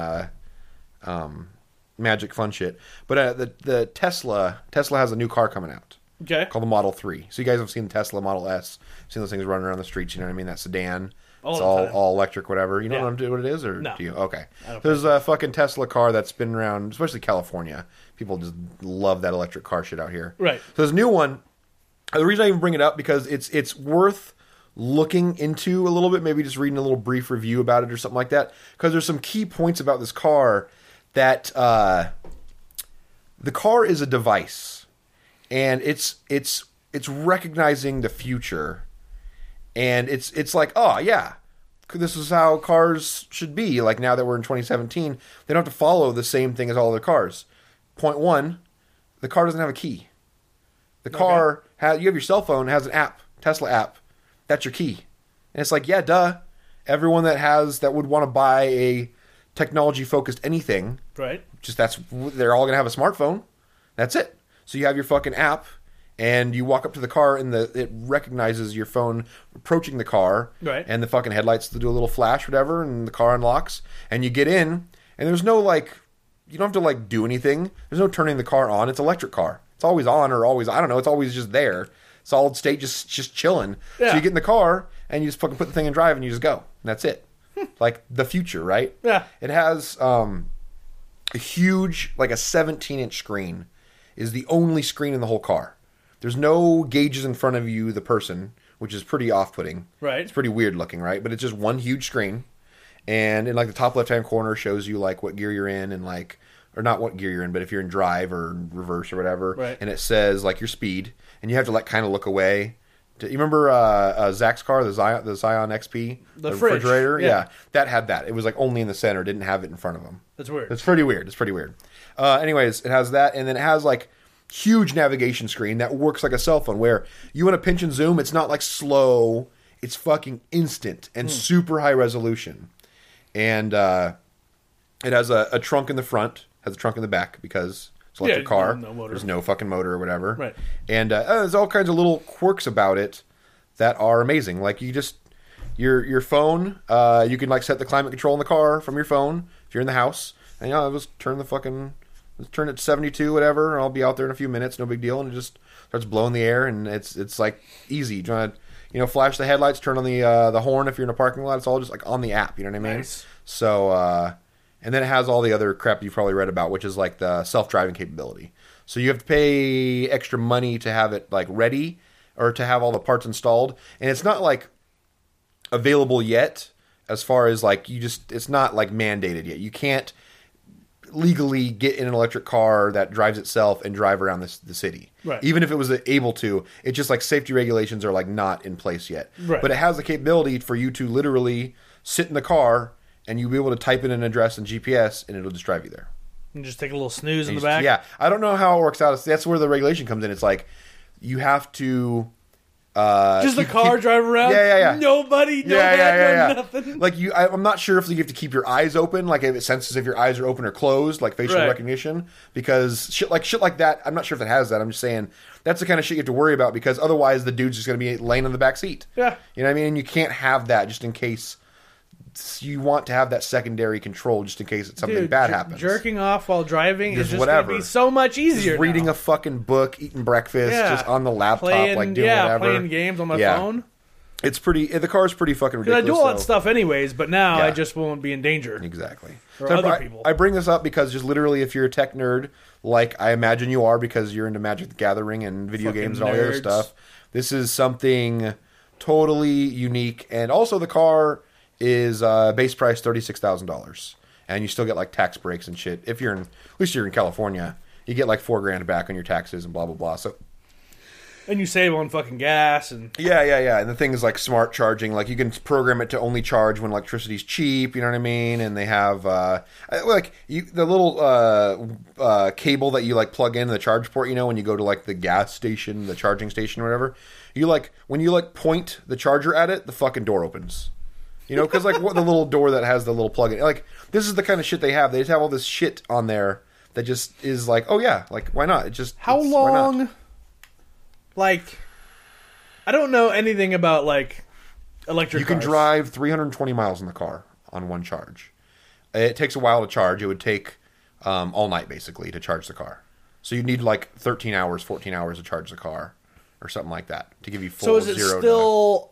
magic fun shit. But the Tesla has a new car coming out. Okay. Called the Model 3. So you guys have seen the Tesla Model S, seen those things running around the streets, you know what I mean? That sedan. It's all electric, whatever. You know what it is? Or no. Do you? Okay. There's a fucking Tesla car that's been around, especially California. People just love that electric car shit out here. Right. So there's a new one. The reason I even bring it up, because it's worth looking into a little bit, maybe just reading a little brief review about it or something like that, because there's some key points about this car that the car is a device. And it's recognizing the future, and it's like, oh yeah, this is how cars should be. Like now that we're in 2017, they don't have to follow the same thing as all other cars. Point one, the car doesn't have a key. The car you have your cell phone, it has an app, Tesla app. That's your key, and it's like, yeah, duh. Everyone that would want to buy a technology focused anything, right? They're all gonna have a smartphone. That's it. So you have your fucking app, and you walk up to the car, and it recognizes your phone approaching the car, right? And the fucking headlights do a little flash, whatever, and the car unlocks, and you get in, and there's no you don't have to do anything. There's no turning the car on. It's an electric car. It's always on or always, I don't know. It's always just there, solid state, just chilling. Yeah. So you get in the car, and you just fucking put the thing in drive, and you just go. And that's it. Like the future, right? Yeah. It has a huge, a 17-inch screen. Is the only screen in the whole car. There's no gauges in front of you, the person, which is pretty off-putting. Right. It's pretty weird looking, right? But it's just one huge screen. And in the top left-hand corner shows you what gear you're in and or not what gear you're in, but if you're in drive or reverse or whatever. Right. And it says your speed. And you have to kind of look away You remember Zach's car, the Zion XP, the refrigerator? Yeah, that had that. It was like only in the center, didn't have it in front of him. That's weird. It's pretty weird. Anyways, it has that, and then it has like huge navigation screen that works like a cell phone. Where you want to pinch and zoom, it's not like slow. It's fucking instant and super high resolution. And it has a trunk in the front, has a trunk in the back because it's an electric car. No motor. There's no fucking motor or whatever. Right. And there's all kinds of little quirks about it that are amazing. Like you just your phone, you can like set the climate control in the car from your phone if you're in the house. And let's turn it to 72, whatever, and I'll be out there in a few minutes, no big deal. And it just starts blowing the air, and it's like easy. Trying to flash the headlights, turn on the horn if you're in a parking lot. It's all just like on the app. You know what I mean? Nice. So and then it has all the other crap you've probably read about, which is like the self-driving capability. So you have to pay extra money to have it like ready or to have all the parts installed, and it's not like available yet. As far as like it's not like mandated yet. You can't legally get in an electric car that drives itself and drive around the city. Right. Even if it was able to, it's just like safety regulations are like not in place yet. Right. But it has the capability for you to literally sit in the car and you'll be able to type in an address and GPS and it'll just drive you there. And just take a little snooze in the back? Yeah. I don't know how it works out. That's where the regulation comes in. It's like you have to... just the car drive around? Yeah. Nobody, no bad, no nothing. Like I'm not sure if you have to keep your eyes open, like if it senses if your eyes are open or closed, like facial recognition, because shit like that. I'm not sure if it has that. I'm just saying that's the kind of shit you have to worry about because otherwise the dude's just going to be laying in the back seat. Yeah, you know what I mean. And you can't have that just in case. You want to have that secondary control just in case something bad happens. Jerking off while driving is just going to be so much easier. Just reading a fucking book, eating breakfast, just on the laptop, doing whatever. Playing games on my phone. It's pretty. The car's pretty fucking ridiculous. Because I do all that stuff anyways, but now I just won't be in danger. Exactly. Or other people. I bring this up because just literally, if you're a tech nerd, like I imagine you are, because you're into Magic the Gathering and video games and all the other stuff, this is something totally unique. And also, the car is base price $36,000, and you still get like tax breaks and shit. If at least you're in California, you get like $4,000 back on your taxes and blah blah blah. So, and you save on fucking gas and yeah. And the thing is like smart charging. Like you can program it to only charge when electricity's cheap. You know what I mean? And they have the little cable that you like plug in the charge port. When you go to like the gas station, the charging station, or whatever. When you point the charger at it, the fucking door opens. Because like the little door that has the little plug-in. Like, this is the kind of shit they have. They just have all this shit on there that just is like, oh yeah, like, why not? How long? Like, I don't know anything about, like, electric cars. You can drive 320 miles in the car on one charge. It takes a while to charge. It would take all night, basically, to charge the car. So you'd need, like, 13 hours, 14 hours to charge the car or something like that to give you full zero. So is it still...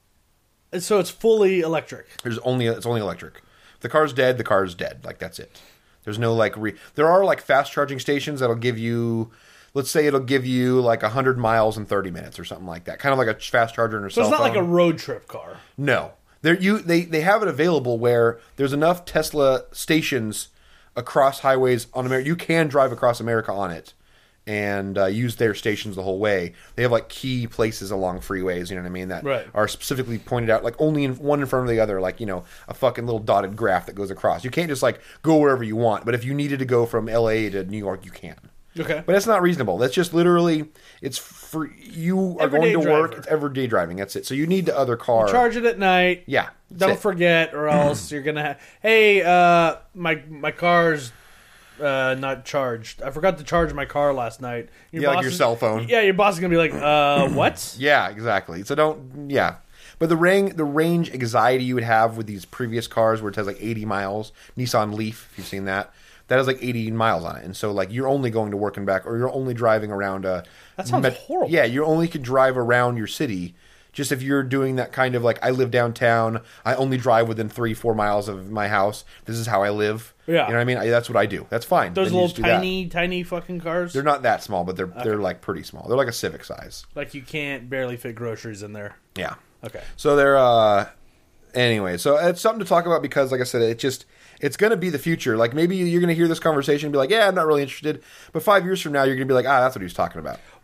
So it's fully electric. It's only electric. If the car's dead, the car's dead. Like, that's it. There's no like there are like fast charging stations that'll give you, let's say it'll give you like 100 miles in 30 minutes or something like that. Kind of like a fast charger in a cell phone. So it's not like a road trip car. No. They have it available where there's enough Tesla stations across highways on America. You can drive across America on it and use their stations the whole way. They have like key places along freeways, you know what I mean, that are specifically pointed out, like only one in front of the other, like, a fucking little dotted graph that goes across. You can't just like go wherever you want, but if you needed to go from LA to New York, you can. Okay. But that's not reasonable. That's just literally, it's for you are going to work. It's everyday driving. That's it. So you need the other car. You charge it at night. Yeah. Don't forget, or else you're gonna have. Hey, my car's not charged. I forgot to charge my car last night. Like your cell phone. Yeah, your boss is gonna be like, what? Yeah, exactly. So don't. Yeah. But the range anxiety you would have with these previous cars, where it has like 80 miles, Nissan Leaf, if you've seen that. That has like 80 miles on it. And so like you're only going to work and back, or you're only driving around that sounds horrible. Yeah, you only could drive around your city. Just if you're doing that kind of like, I live downtown, I only drive within 3-4 miles of my house. This is how I live. Yeah. You know what I mean? That's what I do. That's fine. Those little tiny fucking cars? They're not that small, but they're like pretty small. They're like a Civic size. Like you can't barely fit groceries in there. Yeah. Okay. So they're, anyway, so it's something to talk about because, like I said, it's going to be the future. Like, maybe you're going to hear this conversation and be like, yeah, I'm not really interested. But 5 years from now, you're going to be like, that's what he was talking about.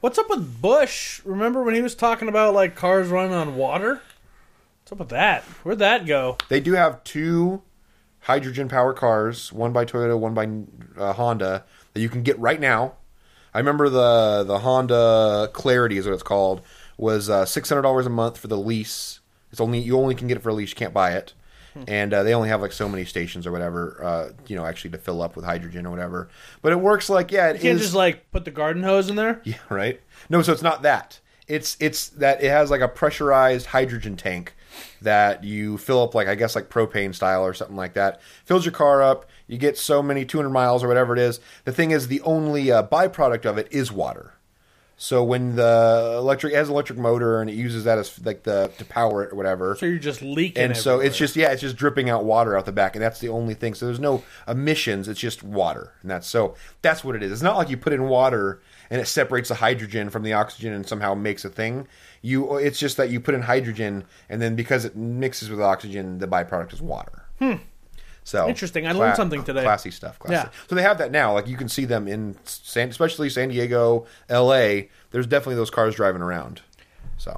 What's up with Bush? Remember when he was talking about like cars running on water? What's up with that? Where'd that go? They do have 2 hydrogen powered cars, one by Toyota, one by Honda, that you can get right now. I remember the Honda Clarity is what it's called, was $600 a month for the lease. You only can get it for a lease, you can't buy it. And they only have like so many stations or whatever, actually to fill up with hydrogen or whatever. But it works like, you can't just like put the garden hose in there? Yeah, right? No, so it's not that. It's that it has like a pressurized hydrogen tank that you fill up like, I guess like propane style or something like that. Fills your car up. You get so many 200 miles or whatever it is. The thing is, the only byproduct of it is water. So when it has an electric motor and it uses that as like to power it or whatever. So you're just leaking. And so it's just dripping out water out the back, and that's the only thing. So there's no emissions. It's just water, and that's what it is. It's not like you put in water and it separates the hydrogen from the oxygen and somehow makes a thing. It's just that you put in hydrogen, and then because it mixes with oxygen, the byproduct is water. So interesting. I learned something today. Classy stuff. Yeah. So they have that now. Like you can see them in especially San Diego, LA. There's definitely those cars driving around. So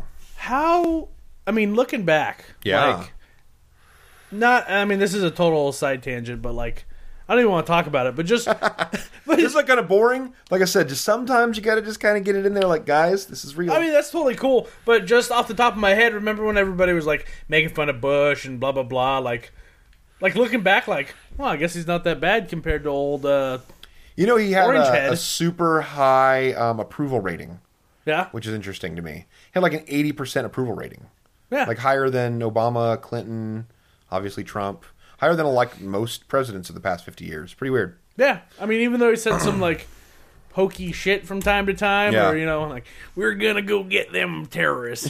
looking back, yeah. This is a total side tangent, but like, I don't even want to talk about it. But just, it's like kind of boring. Like I said, just sometimes you got to just kind of get it in there. Like, guys, this is real. I mean, that's totally cool. But just off the top of my head, remember when everybody was like making fun of Bush and blah blah blah, like looking back, like, well, I guess he's not that bad compared to old. He had a super high approval rating. Yeah, which is interesting to me. He had like an 80% approval rating. Yeah, like higher than Obama, Clinton, obviously Trump, higher than like most presidents of the past 50 years. Pretty weird. Yeah, I mean, even though he said some like hokey shit from time to time, or like we're gonna go get them terrorists,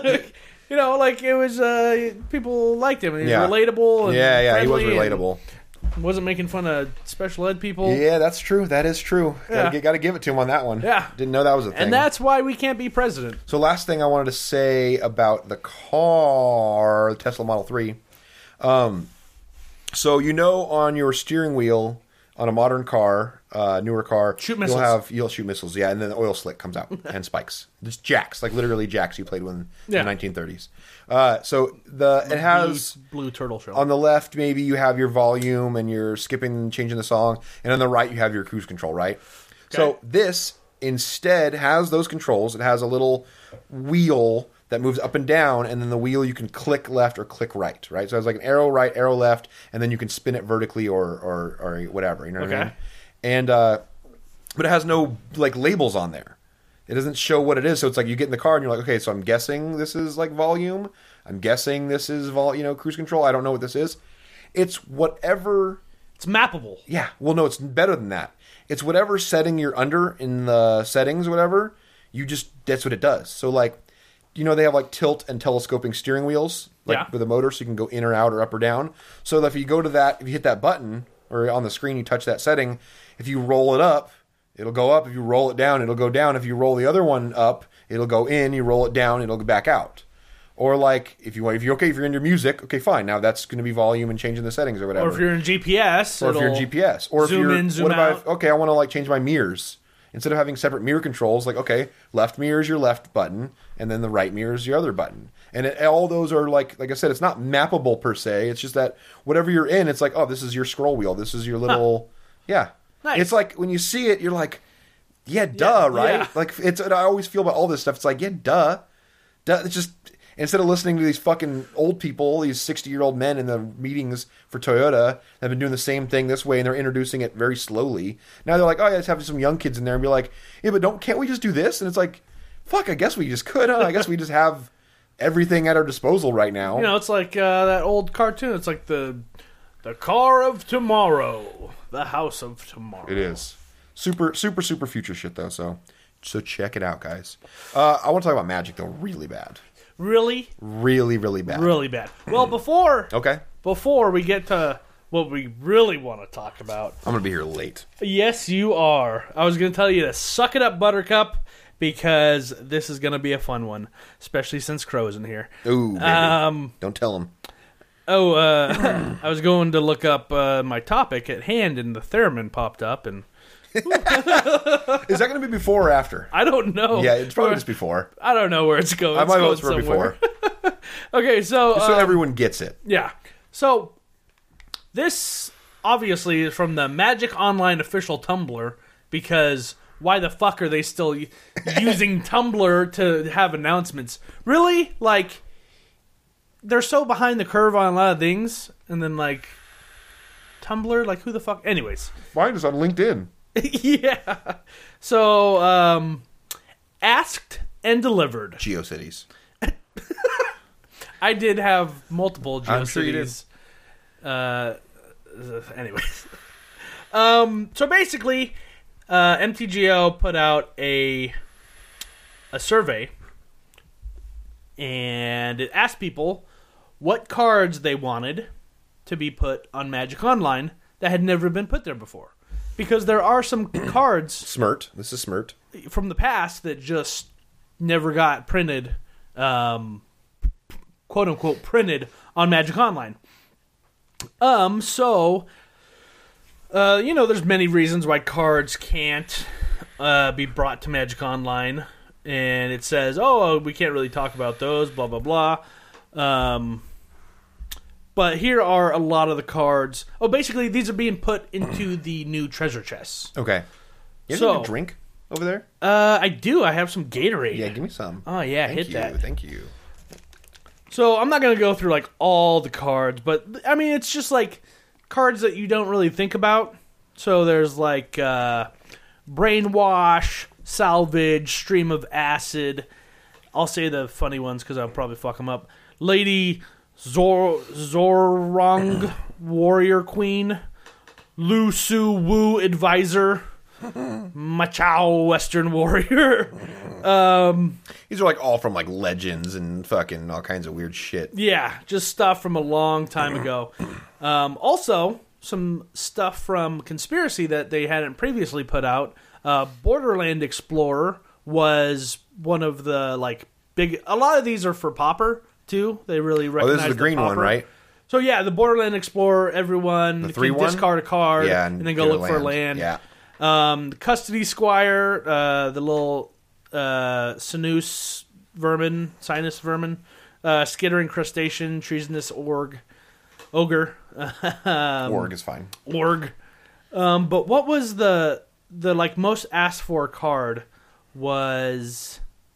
like it was people liked him and he was relatable and he was relatable. Wasn't making fun of special ed people. Yeah, that's true. That is true. Yeah. Got to give it to him on that one. Yeah. Didn't know that was a thing. And that's why we can't be president. So last thing I wanted to say about the car, the Tesla Model 3. So on your steering wheel on a modern car, newer car, shoot missiles. You'll shoot missiles, yeah, and then the oil slick comes out and spikes. Just jacks, like literally jacks you played with in the 1930s. So it has Blue Turtle Show. On the left, maybe you have your volume and you're skipping and changing the song, and on the right you have your cruise control, right? Okay. So this instead has those controls. It has a little wheel that moves up and down, and then the wheel you can click left or click right? So it's like an arrow right, arrow left, and then you can spin it vertically or whatever. You know what I mean? And but it has no like labels on there. It doesn't show what it is. So it's like you get in the car and you're like, okay, so I'm guessing this is like volume. I'm guessing this is cruise control. I don't know what this is. It's whatever. It's mappable. Yeah. Well, no, it's better than that. It's whatever setting you're under in the settings or whatever. That's what it does. So like, they have like tilt and telescoping steering wheels, with a motor, so you can go in or out or up or down. So that if you go to that, if you hit that button or on the screen, you touch that setting. If you roll it up, it'll go up. If you roll it down, it'll go down. If you roll the other one up, it'll go in. You roll it down, it'll go back out. Or like if you're in your music, okay, fine. Now that's going to be volume and changing the settings or whatever. Or if you're in GPS, or if you're in GPS, or zoom if you're in, zoom out. I want to like change my mirrors. Instead of having separate mirror controls, like, okay, left mirror is your left button, and then the right mirror is your other button. And all those are, like I said, it's not mappable per se. It's just that whatever you're in, it's like, oh, this is your scroll wheel. This is your little, yeah. Nice. It's like, when you see it, you're like, yeah, duh, right? Yeah. Like, I always feel about all this stuff. It's like, yeah, duh. It's just, instead of listening to these fucking old people, these 60-year-old men in the meetings for Toyota that have been doing the same thing this way, and they're introducing it very slowly. Now they're like, oh yeah, let's have some young kids in there and be like, yeah, but can't we just do this? And it's like, fuck, I guess we just could, huh? I guess we just have everything at our disposal right now. It's like that old cartoon. It's like the car of tomorrow, the house of tomorrow. It is. Super, super, super future shit, though, so check it out, guys. I want to talk about Magic, though, really bad. Really? Really, really bad. Really bad. Well, before we get to what we really want to talk about. I'm going to be here late. Yes, you are. I was going to tell you to suck it up, Buttercup, because this is going to be a fun one, especially since Crow's in here. Ooh, baby. Don't tell him. I was going to look up my topic at hand, and the theremin popped up, and Is that going to be before or after? I don't know. Yeah, it's probably just before. I don't know where it's going. My vote's for before. Okay, so everyone gets it. Yeah. So this obviously is from the Magic Online official Tumblr, because why the fuck are they still using Tumblr to have announcements? Really? Like, they're so behind the curve on a lot of things, and then, like, Tumblr? Like, who the fuck? Anyways. Mine is on LinkedIn. Yeah. So, asked and delivered. GeoCities. I did have multiple GeoCities. I'm sure you did. Anyways. So basically, MTGO put out a survey, and it asked people what cards they wanted to be put on Magic Online that had never been put there before. Because there are some cards... Smirt. This is Smirt. From the past that just never got printed, quote-unquote, printed on Magic Online. So... there's many reasons why cards can't be brought to Magic Online. And it says, we can't really talk about those, blah, blah, blah. But here are a lot of the cards. Basically, these are being put into the new treasure chests. Okay. You have a drink over there? I do. I have some Gatorade. Yeah, give me some. Oh, yeah, hit that. Thank you. So I'm not going to go through, like, all the cards. But, I mean, it's just, like... cards that you don't really think about. So there's like Brainwash, Salvage, Stream of Acid. I'll say the funny ones because I'll probably fuck them up. Lady Zorong, Warrior Queen, Lu Su Wu Advisor, Machao Western Warrior. These are like all from like Legends and fucking all kinds of weird shit. Yeah, just stuff from a long time ago. Also, some stuff from Conspiracy that they hadn't previously put out. Borderland Explorer was one of the like big. A lot of these are for Pauper too. They really recognize. This is the green one, right? So yeah, the Borderland Explorer. Everyone can discard a card and then go look for a land. Yeah. Custody Squire, the little sinus vermin, skittering crustacean, treasonous ogre. Org is fine. Org. But what was the like most asked for card was...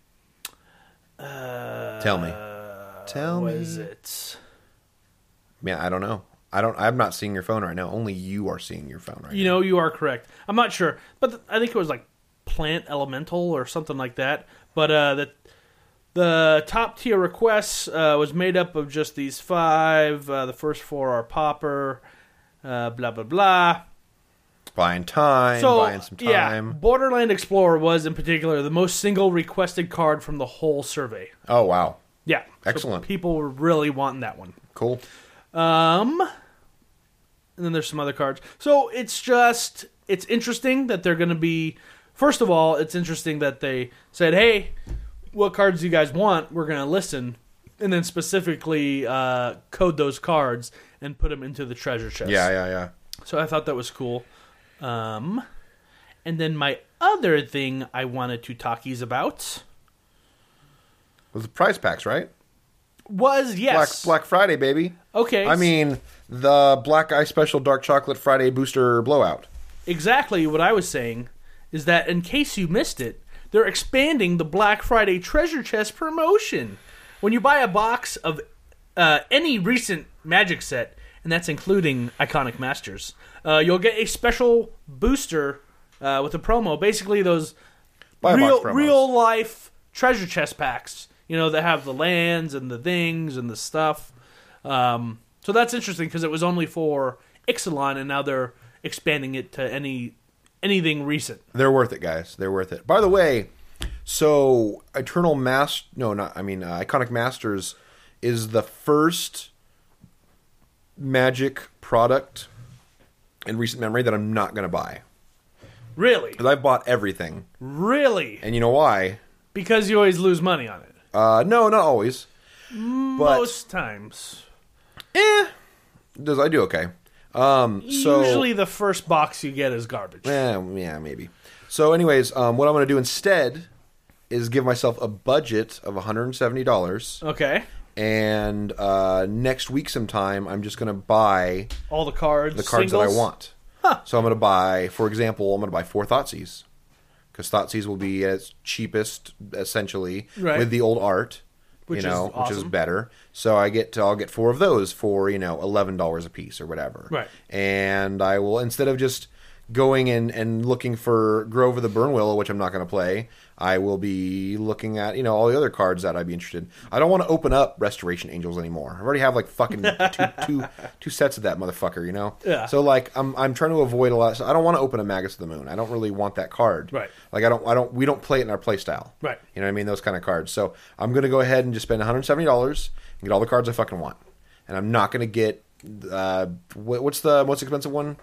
Tell me. What is it? Man, I don't know. I'm not seeing your phone right now. Only you are seeing your phone right now. You know, you are correct. I'm not sure. But I think it was like Plant Elemental or something like that. But the top tier requests was made up of just these 5. The first 4 are Pauper, blah, blah, blah. Buying some time. Yeah, Borderland Explorer was, in particular, the most single requested card from the whole survey. Oh, wow. Yeah. Excellent. So people were really wanting that one. Cool. And then there's some other cards. So it's interesting that they're going to be... First of all, it's interesting that they said, hey, what cards do you guys want? We're going to listen. And then specifically code those cards and put them into the treasure chest. Yeah. So I thought that was cool. And then my other thing I wanted to talkies about... was the prize packs, right? Was, yes. Black Friday, baby. Okay. I mean, the Black Eye Special Dark Chocolate Friday Booster Blowout. Exactly what I was saying is that in case you missed it, they're expanding the Black Friday treasure chest promotion. When you buy a box of any recent Magic set, and that's including Iconic Masters, you'll get a special booster with a promo. Basically, those real life treasure chest packs, you know, that have the lands and the things and the stuff. So that's interesting because it was only for Ixalan, and now they're expanding it to anything recent. They're worth it, guys. They're worth it. By the way, so Iconic Masters is the first Magic product in recent memory that I'm not going to buy. Really? Because I've bought everything. Really? And you know why? Because you always lose money on it. No, not always. Most times. I do okay. Usually the first box you get is garbage. Yeah, maybe. So anyways, what I'm going to do instead is give myself a budget of $170. Okay. And next week sometime, I'm just going to buy all the cards that I want. Huh. So I'm going to buy, for example, 4 Thoughtseize. Because Thoughtseize will be at its cheapest, essentially, with the old art. Which is better. So I'll get 4 of those for, $11 a piece or whatever. Right. And I will, instead of just going and looking for Grove of the Burnwillow, which I'm not going to play, I will be looking at, all the other cards that I'd be interested in. I don't want to open up Restoration Angels anymore. I already have fucking two sets of that motherfucker, Yeah. So I'm trying to avoid a lot. I don't want to open a Magus of the Moon. I don't really want that card. Right. We don't play it in our play style. Right. You know what I mean? Those kind of cards. So I'm going to go ahead and just spend $170 and get all the cards I fucking want. And I'm not going to get what's the most expensive one?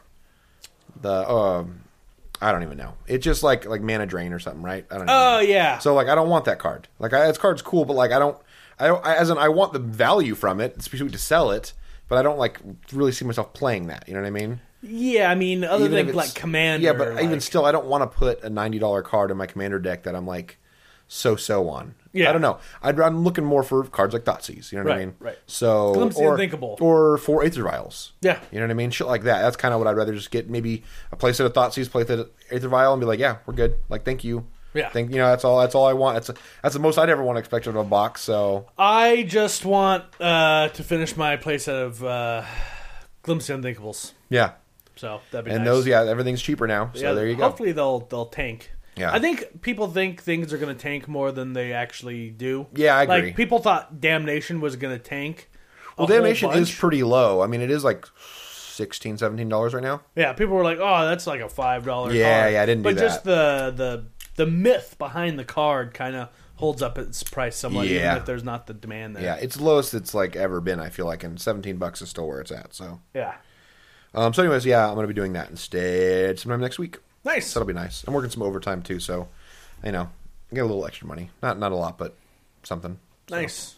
I don't even know. It's just like Mana Drain or something, right? I don't know. Oh yeah. So I don't want that card. This card's cool, but I want the value from it. It's sweet to sell it, but I don't really see myself playing that. You know what I mean? Yeah, I mean, other than Commander. Yeah, but even still, I don't want to put a $90 card in my Commander deck that I'm so on. Yeah. I don't know. I'm looking more for cards like Thoughtseize. You know what I mean? Right. So Glimpsing Unthinkable. Or 4 Aether Vials. Yeah. You know what I mean? Shit like that. That's kind of what I'd rather just get. Maybe a playset of Thoughtseize, playset of Aether Vial, and be like, yeah, we're good. Thank you. Yeah. That's all I want. That's the most I'd ever want to expect out of a box. So I just want to finish my playset of Glimpsing Unthinkables. Yeah. So that'd be nice. And those, everything's cheaper now. So there you go. Hopefully they'll tank. Yeah. I think people think things are going to tank more than they actually do. Yeah, I agree. People thought Damnation was going to tank. Well, Damnation is pretty low. I mean, it is $16, $17 right now. Yeah, people were like, "Oh, that's like a $5 card." Yeah, I didn't do that. But just the myth behind the card kind of holds up its price somewhat, even if there's not the demand there. Yeah, it's the lowest it's ever been. I feel and $17 is still where it's at. So yeah. So anyways, I'm going to be doing that instead sometime next week. Nice. So that'll be nice. I'm working some overtime too, so I get a little extra money. Not a lot, but something. Nice.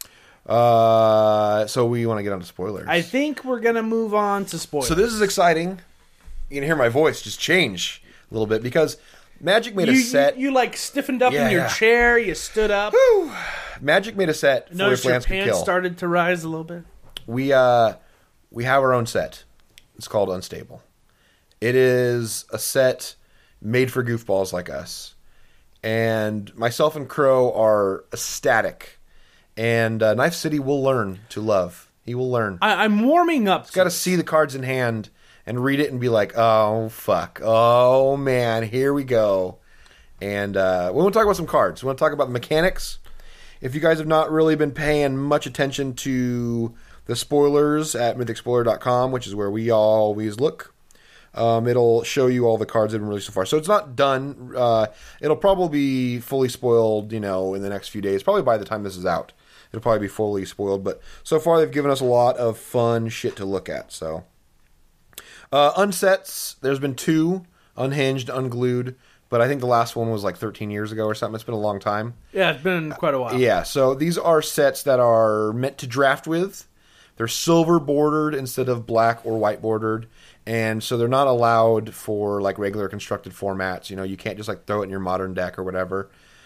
So we want to get on to spoilers. I think we're going to move on to spoilers. So this is exciting. You can hear my voice just change a little bit because Magic made a set. You stiffened up in your chair. You stood up. Whew. Magic made a set for Notice your Landscape pants Kill. started to rise a little bit. We have our own set. It's called Unstable. It is a set made for goofballs like us. And myself and Crow are ecstatic. And Knife City will learn to love. He will learn. I'm warming up. He's got to see the cards in hand and read it and be like, oh, fuck. Oh, man. Here we go. And we want to talk about some cards. We want to talk about the mechanics. If you guys have not really been paying much attention to the spoilers at mythicspoiler.com, which is where we always look, it'll show you all the cards that have been released so far. So it's not done. It'll probably be fully spoiled, in the next few days. Probably by the time this is out, it'll probably be fully spoiled. But so far, they've given us a lot of fun shit to look at. So unsets, there's been 2, Unhinged, Unglued. But I think the last one was 13 years ago or something. It's been a long time. Yeah, it's been quite a while. Yeah, so these are sets that are meant to draft with. They're silver bordered instead of black or white bordered. And so they're not allowed for regular constructed formats. You can't just throw it in your modern deck or whatever.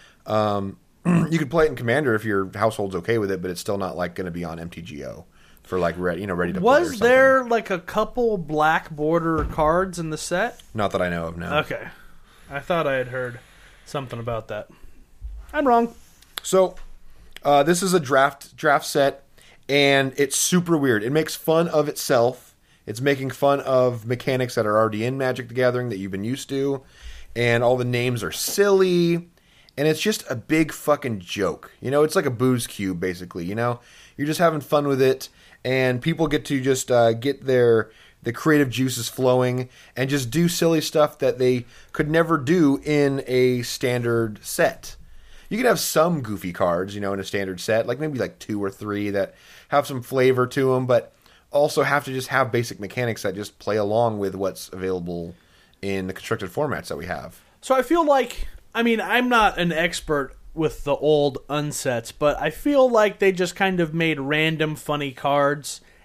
You could play it in Commander if your household's okay with it, but it's still not going to be on MTGO for ready to play. Was there a couple black border cards in the set? Not that I know of, no. Okay. I thought I had heard something about that. I'm wrong. So, this is a draft set, and it's super weird. It makes fun of itself. It's making fun of mechanics that are already in Magic the Gathering that you've been used to, and all the names are silly, and it's just a big fucking joke. It's like a booze cube, basically, You're just having fun with it, and people get to just get the creative juices flowing and just do silly stuff that they could never do in a standard set. You can have some goofy cards, in a standard set, maybe 2 or 3 that have some flavor to them, but also have to just have basic mechanics that just play along with what's available in the constructed formats that we have. So I feel I'm not an expert with the old unsets, but I feel like they just kind of made random funny cards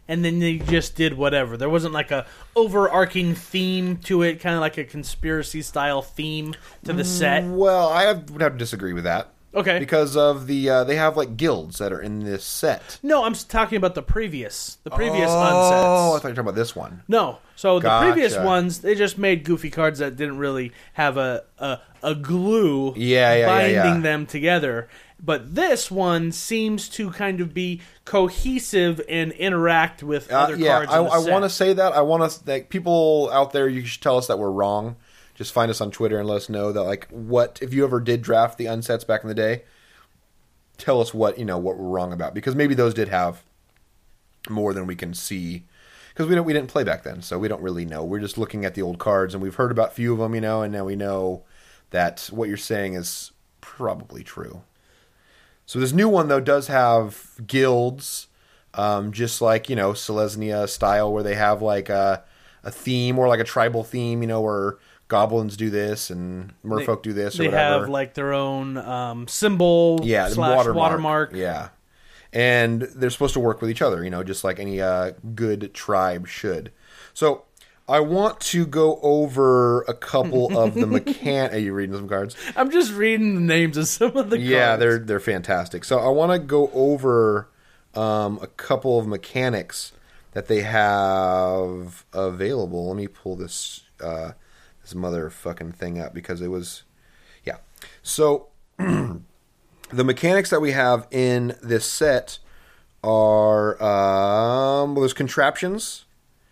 and then they just did whatever. There wasn't like a overarching theme to it, kind of like a conspiracy style theme to the set. Well, would have to disagree with that. Okay. Because of the they have like guilds that are in this set. No, I'm talking about the previous unsets. Oh, I thought you were talking about this one. No. So Gotcha. the previous ones, they just made goofy cards that didn't really have a glue binding them together. But this one seems to kind of be cohesive and interact with other cards in the set. I want to say that. I want to like people out there, you should tell us that we're wrong. Just find us on Twitter and let us know that, like, what if you ever did draft the unsets back in the day, tell us what we're wrong about, because maybe those did have more than we can see, because we didn't play back then, so we don't really know. We're just looking at the old cards, and we've heard about a few of them, and now we know that what you're saying is probably true. So this new one though does have guilds, just like Selesnya style, where they have like a theme or like a tribal theme, where goblins do this and merfolk do this or whatever. They have like their own symbol / watermark. Yeah. And they're supposed to work with each other, just like any good tribe should. So I want to go over a couple of the Are you reading some cards? I'm just reading the names of some of the cards. Yeah, they're fantastic. So I want to go over a couple of mechanics that they have available. Let me pull this motherfucking thing up, because it was... Yeah. So, the mechanics that we have in this set are... there's contraptions,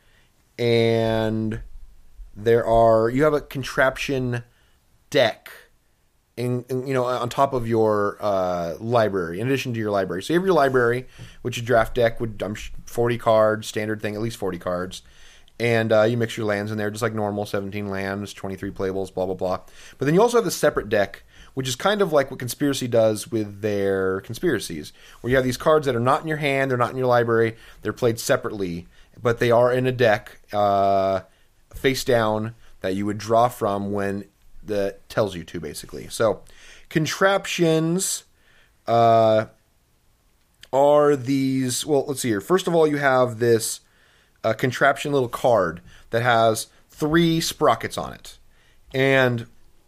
and you have a contraption deck on top of your library, in addition to your library. So you have your library, which your draft deck would 40 cards, standard thing, at least 40 cards. And you mix your lands in there just like normal, 17 lands, 23 playables, blah, blah, blah. But then you also have the separate deck, which is kind of like what Conspiracy does with their conspiracies, where you have these cards that are not in your hand, they're not in your library, they're played separately, but they are in a deck face down that you would draw from when that tells you to, basically. So contraptions are these... Well, let's see here. First of all, you have this... a contraption little card that has 3 sprockets on it. And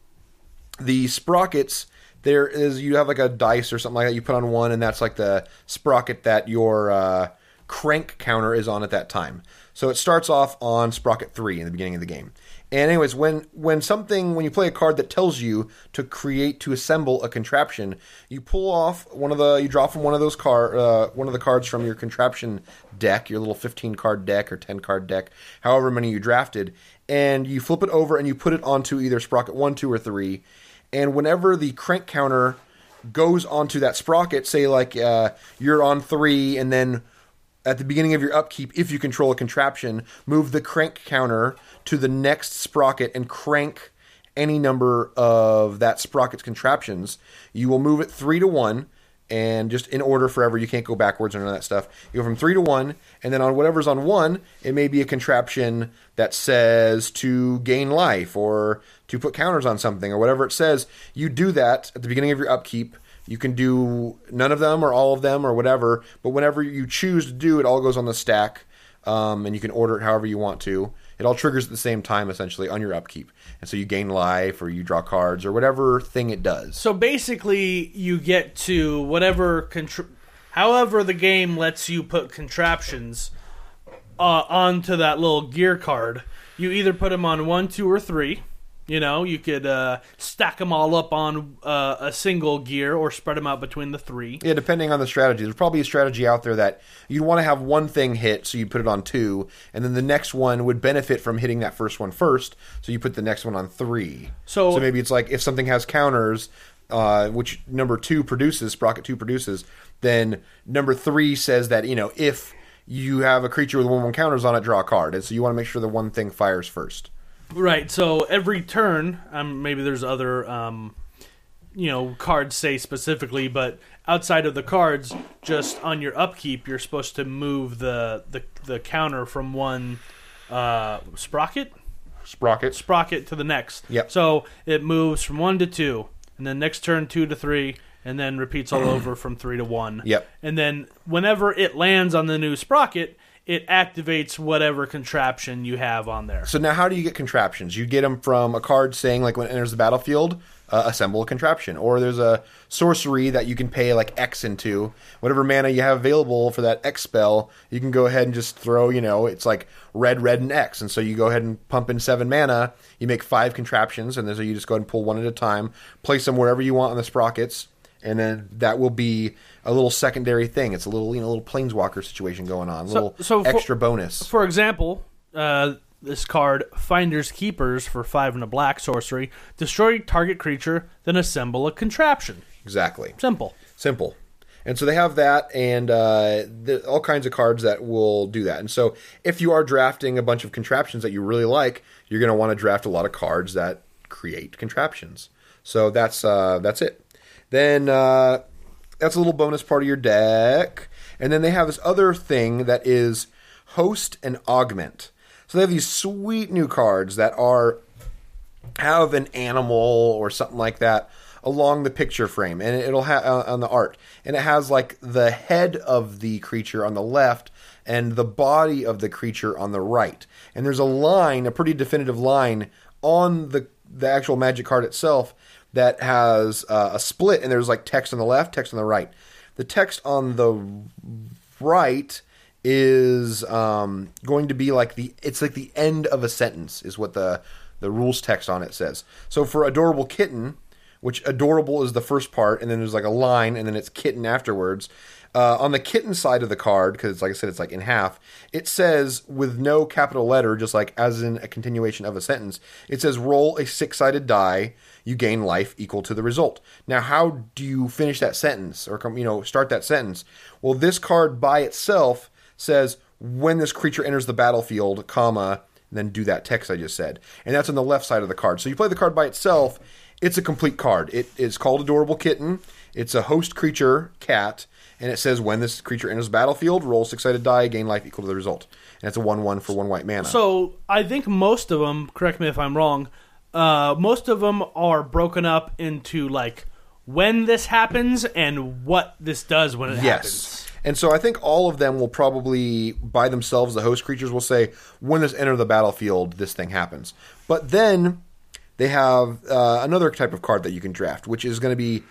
the sprockets, you have like a dice or something like that, you put on one, and that's like the sprocket that your crank counter is on at that time. So it starts off on sprocket 3 in the beginning of the game. And anyways, when you play a card that tells you to assemble a contraption, you pull off you draw from one of those one of the cards from your contraption deck, your little 15 card deck or 10 card deck, however many you drafted, and you flip it over and you put it onto either sprocket 1, 2, or 3. And whenever the crank counter goes onto that sprocket, say like you're on 3, and then at the beginning of your upkeep, if you control a contraption, move the crank counter to the next sprocket and crank any number of that sprocket's contraptions. You will move it 3 to 1, and just in order forever. You can't go backwards or none of that stuff. You go from 3 to 1, and then on whatever's on 1, it may be a contraption that says to gain life or to put counters on something or whatever it says. You do that at the beginning of your upkeep. You can do none of them or all of them or whatever, but whenever you choose to do it, all goes on the stack, and you can order it however you want to. It all triggers at the same time, essentially, on your upkeep. And so you gain life, or you draw cards, or whatever thing it does. So basically, you get to whatever... however the game lets you put contraptions onto that little gear card. You either put them on 1, 2, or 3. You could stack them all up on a single gear or spread them out between the 3. Yeah, depending on the strategy. There's probably a strategy out there that you'd want to have one thing hit, so you put it on 2, and then the next one would benefit from hitting that first one first, so you put the next one on 3. So maybe it's like if something has counters, which number 2 produces, sprocket 2 produces, then number 3 says that, if you have a creature with 1/1 counters on it, draw a card. And so you want to make sure the one thing fires first. Right, so every turn, maybe there's other, cards say specifically, but outside of the cards, just on your upkeep, you're supposed to move the counter from one sprocket to the next. Yep. So it moves from 1 to 2, and then next turn 2 to 3, and then repeats all over from 3 to 1. Yep. And then whenever it lands on the new sprocket, it activates whatever contraption you have on there. So now how do you get contraptions? You get them from a card saying, like, when it enters the battlefield, assemble a contraption. Or there's a sorcery that you can pay, like, X into. Whatever mana you have available for that X spell, you can go ahead and just throw, it's like red, and X. And so you go ahead and pump in 7 mana, you make 5 contraptions, and so you just go ahead and pull one at a time, place them wherever you want on the sprockets, and then that will be a little secondary thing. It's a little, little planeswalker situation going on, a little extra bonus. For example, this card, Finder's Keepers, for 5 and a black sorcery, destroy target creature, then assemble a contraption. Exactly. Simple. And so they have that, and all kinds of cards that will do that. And so if you are drafting a bunch of contraptions that you really like, you're going to want to draft a lot of cards that create contraptions. So that's it. Then that's a little bonus part of your deck. And then they have this other thing that is Host and Augment. So they have these sweet new cards that have an animal or something like that along the picture frame, and it'll have on the art, and it has like the head of the creature on the left and the body of the creature on the right. And there's a pretty definitive line on the actual Magic card itself that has a split, and there's like text on the left, text on the right. The text on the right is going to be like it's like the end of a sentence is what the rules text on it says. So for Adorable Kitten, which adorable is the first part, and then there's like a line, and then it's kitten afterwards. On the kitten side of the card, because like I said, it's like in half, it says with no capital letter, just like as in a continuation of a sentence, it says roll a 6-sided die, you gain life equal to the result. Now, how do you finish that sentence or start that sentence? Well, this card by itself says when this creature enters the battlefield, comma, and then do that text I just said. And that's on the left side of the card. So you play the card by itself, it's a complete card. It is called Adorable Kitten. It's a host creature, cat, and it says when this creature enters the battlefield, roll 6-sided die, gain life equal to the result. And it's a 1/1 for 1 white mana. So I think most of them, correct me if I'm wrong, most of them are broken up into like when this happens and what this does when it happens. And so I think all of them will probably, by themselves, the host creatures will say, when this enters the battlefield, this thing happens. But then they have another type of card that you can draft, which is going to be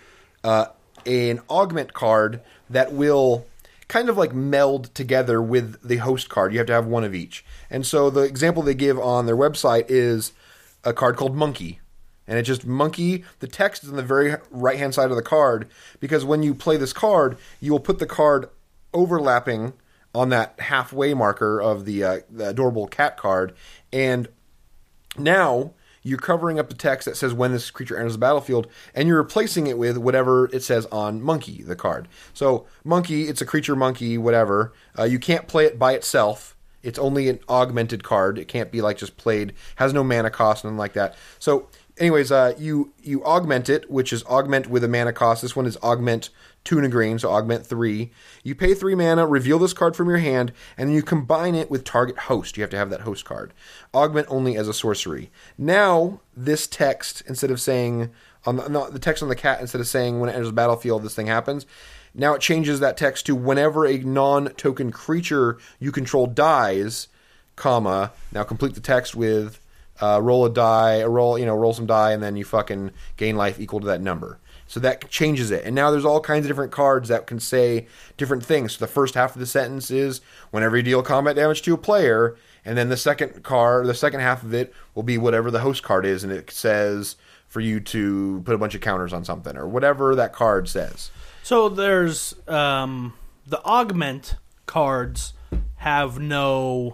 an augment card that will kind of like meld together with the host card. You have to have one of each. And so the example they give on their website is a card called Monkey. And it's just Monkey. The text is on the very right-hand side of the card, because when you play this card, you will put the card overlapping on that halfway marker of the Adorable Cat card. And now you're covering up the text that says when this creature enters the battlefield, and you're replacing it with whatever it says on Monkey, the card. So Monkey, it's a creature monkey, whatever. You can't play it by itself. It's only an augmented card. It can't be like just played, has no mana cost, nothing like that. So anyways, you augment it, which is augment with a mana cost. This one is augment 2 and a green, so augment 3. You pay 3 mana, reveal this card from your hand, and then you combine it with target host. You have to have that host card. Augment only as a sorcery. Now, this text, instead of saying, the text on the cat, instead of saying when it enters the battlefield, this thing happens, now it changes that text to whenever a non-token creature you control dies, comma, now complete the text with roll some die, and then you fucking gain life equal to that number. So that changes it. And now there's all kinds of different cards that can say different things. So the first half of the sentence is whenever you deal combat damage to a player, and then the second half of it will be whatever the host card is, and it says for you to put a bunch of counters on something, or whatever that card says. So there's the augment cards have no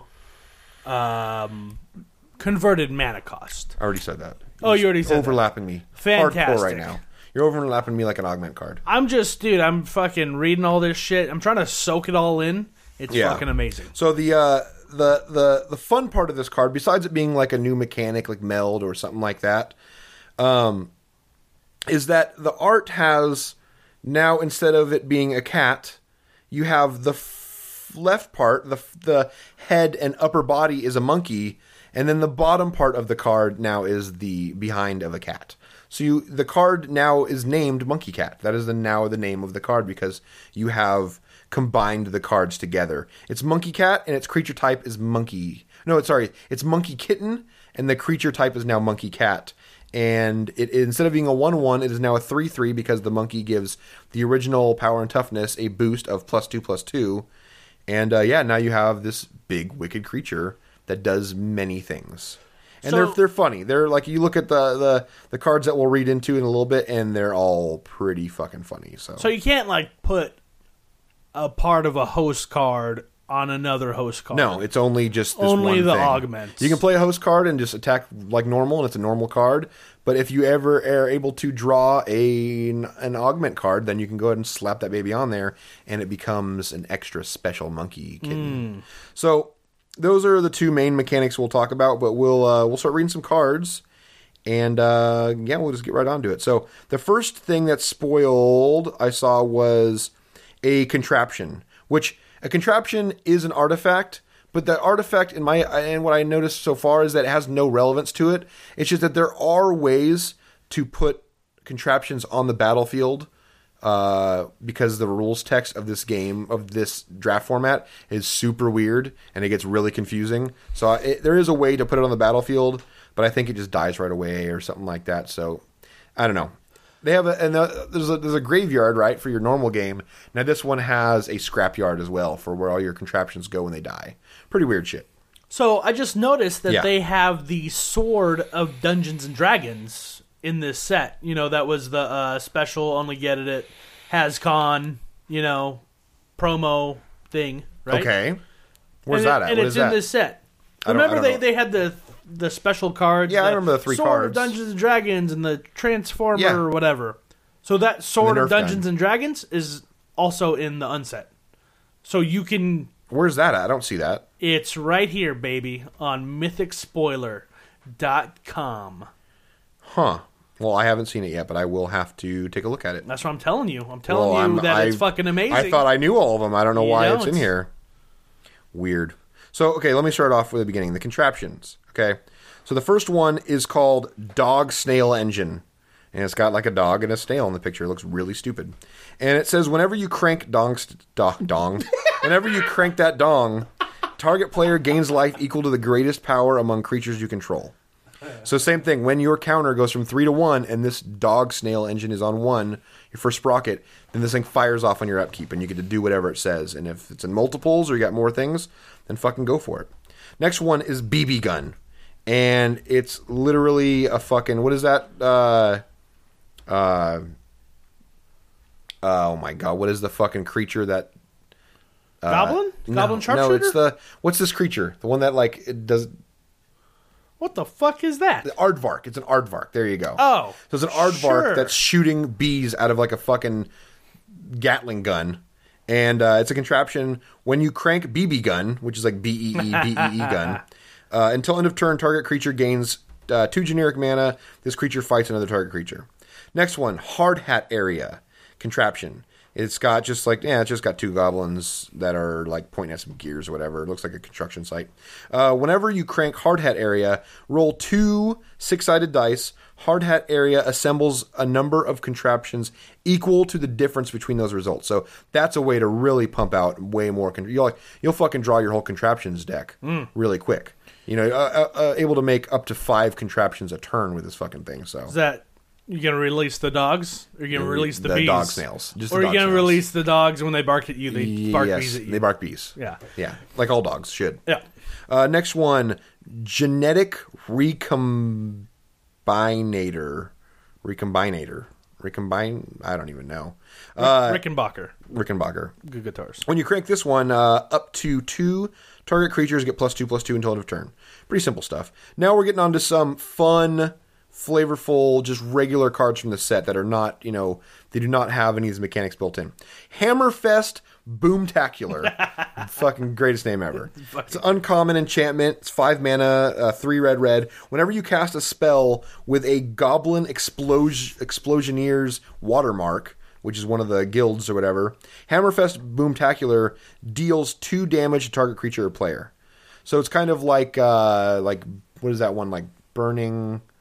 converted mana cost. I already said that. You already said overlapping me. Fantastic. Hardcore right now. You're overlapping me like an augment card. I'm fucking reading all this shit. I'm trying to soak it all in. It's fucking amazing. So the fun part of this card, besides it being like a new mechanic, like meld or something like that, is that the art has now, instead of it being a cat, you have the left part, the head and upper body is a monkey, and then the bottom part of the card now is the behind of a cat. So the card now is named Monkey Cat. That is now the name of the card because you have combined the cards together. It's Monkey Cat, and its creature type is Monkey. No, sorry, it's Monkey Kitten, and the creature type is now Monkey Cat. And instead of being a 1/1, it is now a 3/3 because the monkey gives the original power and toughness a boost of +2/+2. And now you have this big wicked creature that does many things. And they're funny. They're like, you look at the cards that we'll read into in a little bit, and they're all pretty fucking funny. So you can't like put a part of a host card on another host card. No, it's only just this only one the thing. augments. You can play a host card and just attack like normal, and it's a normal card. But if you ever are able to draw an augment card, then you can go ahead and slap that baby on there, and it becomes an extra special monkey kitten. So those are the two main mechanics we'll talk about. But we'll start reading some cards, and we'll just get right onto it. So the first thing that's spoiled I saw was a contraption, which a contraption is an artifact, but the artifact and what I noticed so far is that it has no relevance to it. It's just that there are ways to put contraptions on the battlefield because the rules text of this game, of this draft format, is super weird and it gets really confusing. So there is a way to put it on the battlefield, but I think it just dies right away or something like that. So I don't know. They have there's a graveyard, right, for your normal game. Now this one has a scrapyard as well for where all your contraptions go when they die. Pretty weird shit. So I just noticed that they have the Sword of Dungeons and Dragons in this set. You know, that was the special, only get it at HasCon, promo thing, right? Okay. Where's that at? And What it's is that? in this set. I don't Remember know. they had the special cards. Yeah, I remember the 3 Sword cards. of Dungeons and Dragons and the Transformer or whatever. So that Sword of Dungeons and Dragons is also in the unset. So you can... Where's that at? I don't see that. It's right here, baby, on mythicspoiler.com. Huh. Well, I haven't seen it yet, but I will have to take a look at it. That's what I'm telling you. I'm telling you that it's fucking amazing. I thought I knew all of them. I don't know why it's in here. Weird. So, okay, let me start off with the beginning. The contraptions, okay? So the first one is called Dog Snail Engine. And it's got like a dog and a snail in the picture. It looks really stupid. And it says, whenever you crank whenever you crank that dong, target player gains life equal to the greatest power among creatures you control. So same thing. When your counter goes from 3 to 1 and this dog snail engine is on 1, your first sprocket, then this thing fires off on your upkeep and you get to do whatever it says. And if it's in multiples or you got more things, then fucking go for it. Next one is BB gun. And it's literally a fucking... What is that? Oh my god, what is the fucking creature that... Goblin? Goblin sharpshooter? No, it's the... What's this creature? The one that, like, it does... What the fuck is that? The aardvark. It's an aardvark. There you go. Oh. So it's an aardvark that's shooting bees out of, like, a fucking Gatling gun. And it's a contraption. When you crank BB gun, which is like B-E-E-B-E-E gun, until end of turn, target creature gains 2 generic mana. This creature fights another target creature. Next one, Hard Hat Area contraption. It's got just like, it's just got 2 goblins that are like pointing at some gears or whatever. It looks like a construction site. Whenever you crank Hard Hat Area, roll 2 6-sided dice. Hard Hat Area assembles a number of contraptions equal to the difference between those results. So that's a way to really pump out way more. You'll fucking draw your whole contraptions deck really quick. Able to make up to 5 contraptions a turn with this fucking thing. So is that... You gonna release the dogs? Or you gonna release the bees? Dog snails. Or you gonna release the dogs when they bark at you? They bark bees at you. They bark bees. Yeah. Yeah. Like all dogs should. Yeah. Next one, Genetic Recombinator. I don't even know. Rickenbacker. Good guitars. When you crank this one, up to 2 target creatures get +2/+2 until end of turn. Pretty simple stuff. Now we're getting on to some fun... flavorful, just regular cards from the set that are not, they do not have any of these mechanics built in. Hammerfest Boomtacular. Fucking greatest name ever. It's an uncommon enchantment. It's 5 mana, 3 red. Whenever you cast a spell with a Goblin Explosioneer's watermark, which is one of the guilds or whatever, Hammerfest Boomtacular deals 2 damage to target creature or player. So it's kind of like what is that one, like Burning...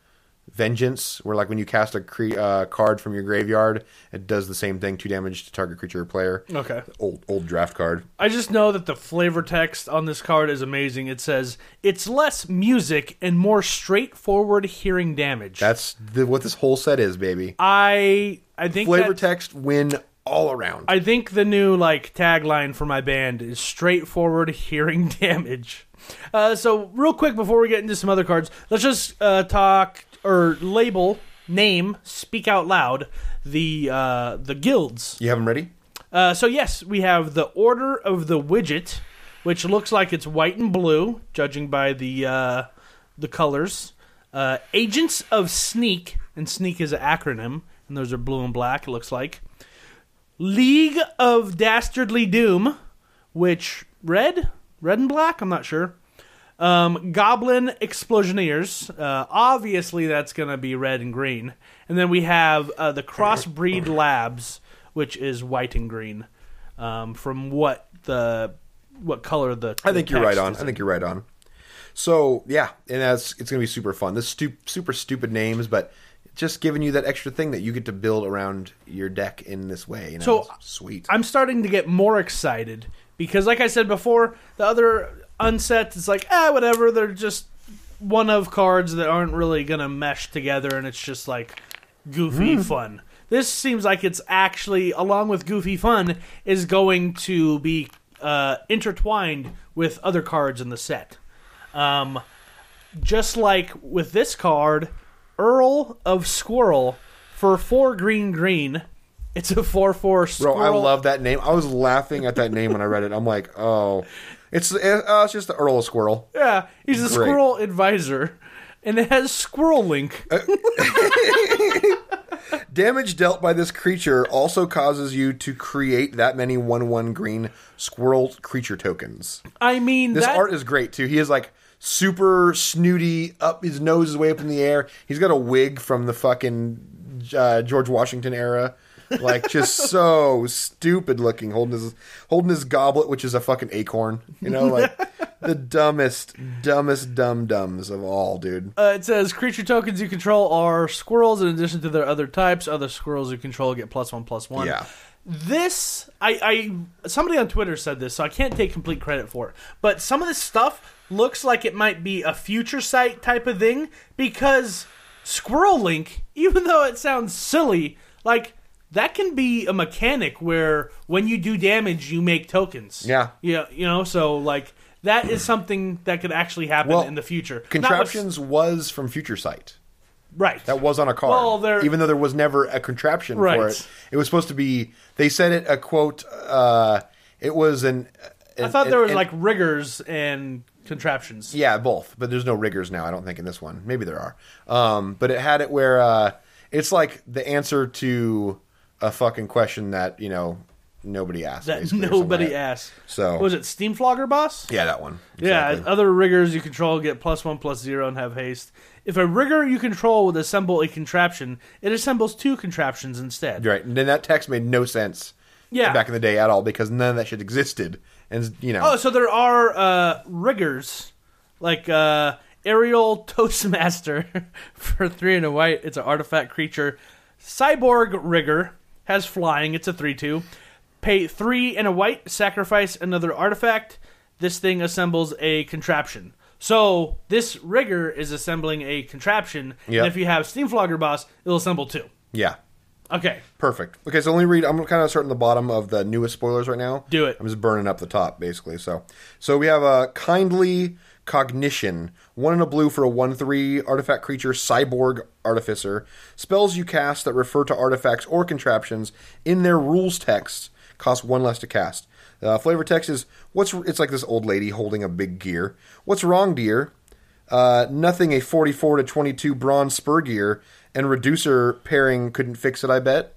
Vengeance, where like when you cast a card from your graveyard, it does the same thing, 2 damage to target creature or player. Okay. Old draft card. I just know that the flavor text on this card is amazing. It says, it's less music and more straightforward hearing damage. That's what this whole set is, baby. I think flavor text win all around. I think the new tagline for my band is straightforward hearing damage. So real quick before we get into some other cards, let's just talk or speak out loud the guilds. You have them ready? So yes, we have the Order of the Widget, which looks like it's white and blue, judging by the colors. Agents of Sneak, and Sneak is an acronym, and those are blue and black, it looks like. League of Dastardly Doom, which red and black, I'm not sure. Goblin Explosioneers, obviously that's going to be red and green. And then we have the Crossbreed Labs, which is white and green. From what color the I think you're right on. is. I think you're right on. So yeah, and it's going to be super fun. This super stupid names, but just giving you that extra thing that you get to build around your deck in this way. You know? So sweet. I'm starting to get more excited because, like I said before, the other unsets, it's like, whatever. They're just one of cards that aren't really going to mesh together, and it's just like goofy fun. This seems like it's actually, along with goofy fun, is going to be intertwined with other cards in the set. Just like with this card, Earl of Squirrel, for 4 green. It's a 4/4 squirrel. Bro, I love that name. I was laughing at that name when I read it. I'm like, oh. It's just the Earl of Squirrel. Yeah, he's a squirrel advisor, and it has Squirrel Link. Damage dealt by this creature also causes you to create that many 1/1 green squirrel creature tokens. I mean, this art is great too. He is like super snooty, up his nose is way up in the air. He's got a wig from the fucking George Washington era. Like, just so stupid looking, holding his goblet, which is a fucking acorn. You know, like the dumbest dum-dums of all, dude. It says creature tokens you control are squirrels in addition to their other types. Other squirrels you control get +1/+1. Yeah. This, somebody on Twitter said this, so I can't take complete credit for it. But some of this stuff looks like it might be a future sight type of thing, because Squirrel Link, even though it sounds silly, like, that can be a mechanic where when you do damage, you make tokens. Yeah. Yeah, you know, so, like, that is something that could actually happen in the future. Contraptions was from Future Sight. Right. That was on a card. Well, even though there was never a contraption for it. It was supposed to be, they said it, a quote, it was an... I thought there was, like, riggers and contraptions. Yeah, both. But there's no riggers now, I don't think, in this one. Maybe there are. But it had it where it's like the answer to a fucking question that, you know, nobody asked. That nobody asked. So was it Steamflogger Boss? Yeah, that one. Exactly. Yeah, other riggers you control get +1/+0 and have haste. If a rigger you control would assemble a contraption, it assembles 2 contraptions instead. Right, and then that text made no sense. Yeah. Back in the day at all, because none of that shit existed, and you know. Oh, so there are riggers like Aerial Toastmaster for 3 and a white. It's an artifact creature. Cyborg Rigger has flying. It's a 3/2. Pay 3 and a white. Sacrifice another artifact. This thing assembles a contraption. So this rigger is assembling a contraption, and if you have Steamflogger Boss, it'll assemble 2. Yeah. Okay. Perfect. Okay, so let me read. I'm kind of starting the bottom of the newest spoilers right now. Do it. I'm just burning up the top, basically. So we have a Kindly Cognition. 1 and a blue for a 1/3 artifact creature, Cyborg Artificer. Spells you cast that refer to artifacts or contraptions in their rules text cost 1 less to cast. Flavor text is, it's like this old lady holding a big gear. What's wrong, dear? Nothing a 44 to 22 bronze spur gear and reducer pairing couldn't fix it, I bet.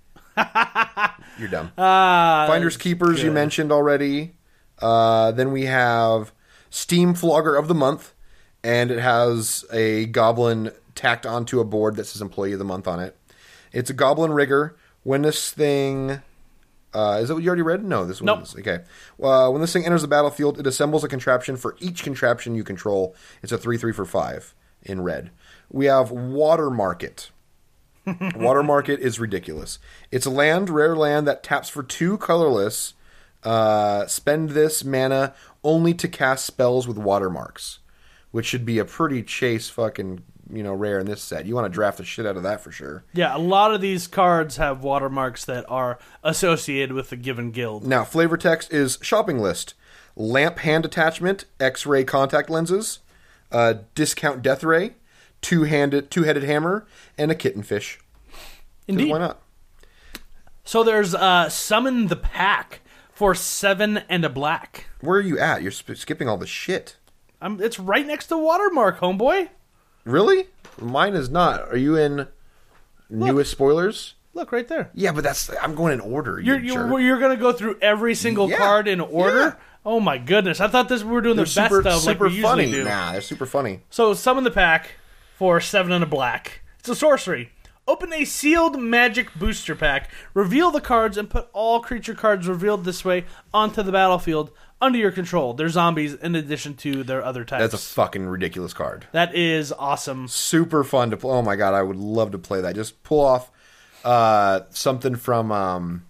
You're dumb. Finders Keepers, good. You mentioned already. Then we have Steamflogger of the Month, and it has a goblin tacked onto a board that says Employee of the Month on it. It's a goblin rigger. When this thing... is that what you already read? No, this one nope. is. Okay. When this thing enters the battlefield, it assembles a contraption for each contraption you control. It's a 3/3 for 5. in red. We have Water Market. Water Market is ridiculous. It's a rare land that taps for 2 colorless. Spend this mana only to cast spells with watermarks, which should be a pretty chase fucking, rare in this set. You want to draft the shit out of that for sure. Yeah, a lot of these cards have watermarks that are associated with a given guild. Now, flavor text is shopping list. Lamp hand attachment, X-ray contact lenses, discount death ray, two-headed hammer, and a kittenfish. Indeed. Why not? So there's Summon the Pack for 7 and a black. Where are you at? You're skipping all the shit. It's right next to Watermark, homeboy. Really? Mine is not. Are you in newest spoilers? Look, right there. Yeah, but I'm going in order. You're going to go through every single card in order? Yeah. Oh my goodness. I thought we were doing the best stuff like we usually do. Nah, they're super funny. So Summon the Pack for 7 and a black. It's a sorcery. Open a sealed magic booster pack, reveal the cards, and put all creature cards revealed this way onto the battlefield under your control. They're zombies in addition to their other types. That's a fucking ridiculous card. That is awesome. Super fun to play. Oh my god, I would love to play that. Just pull off something from,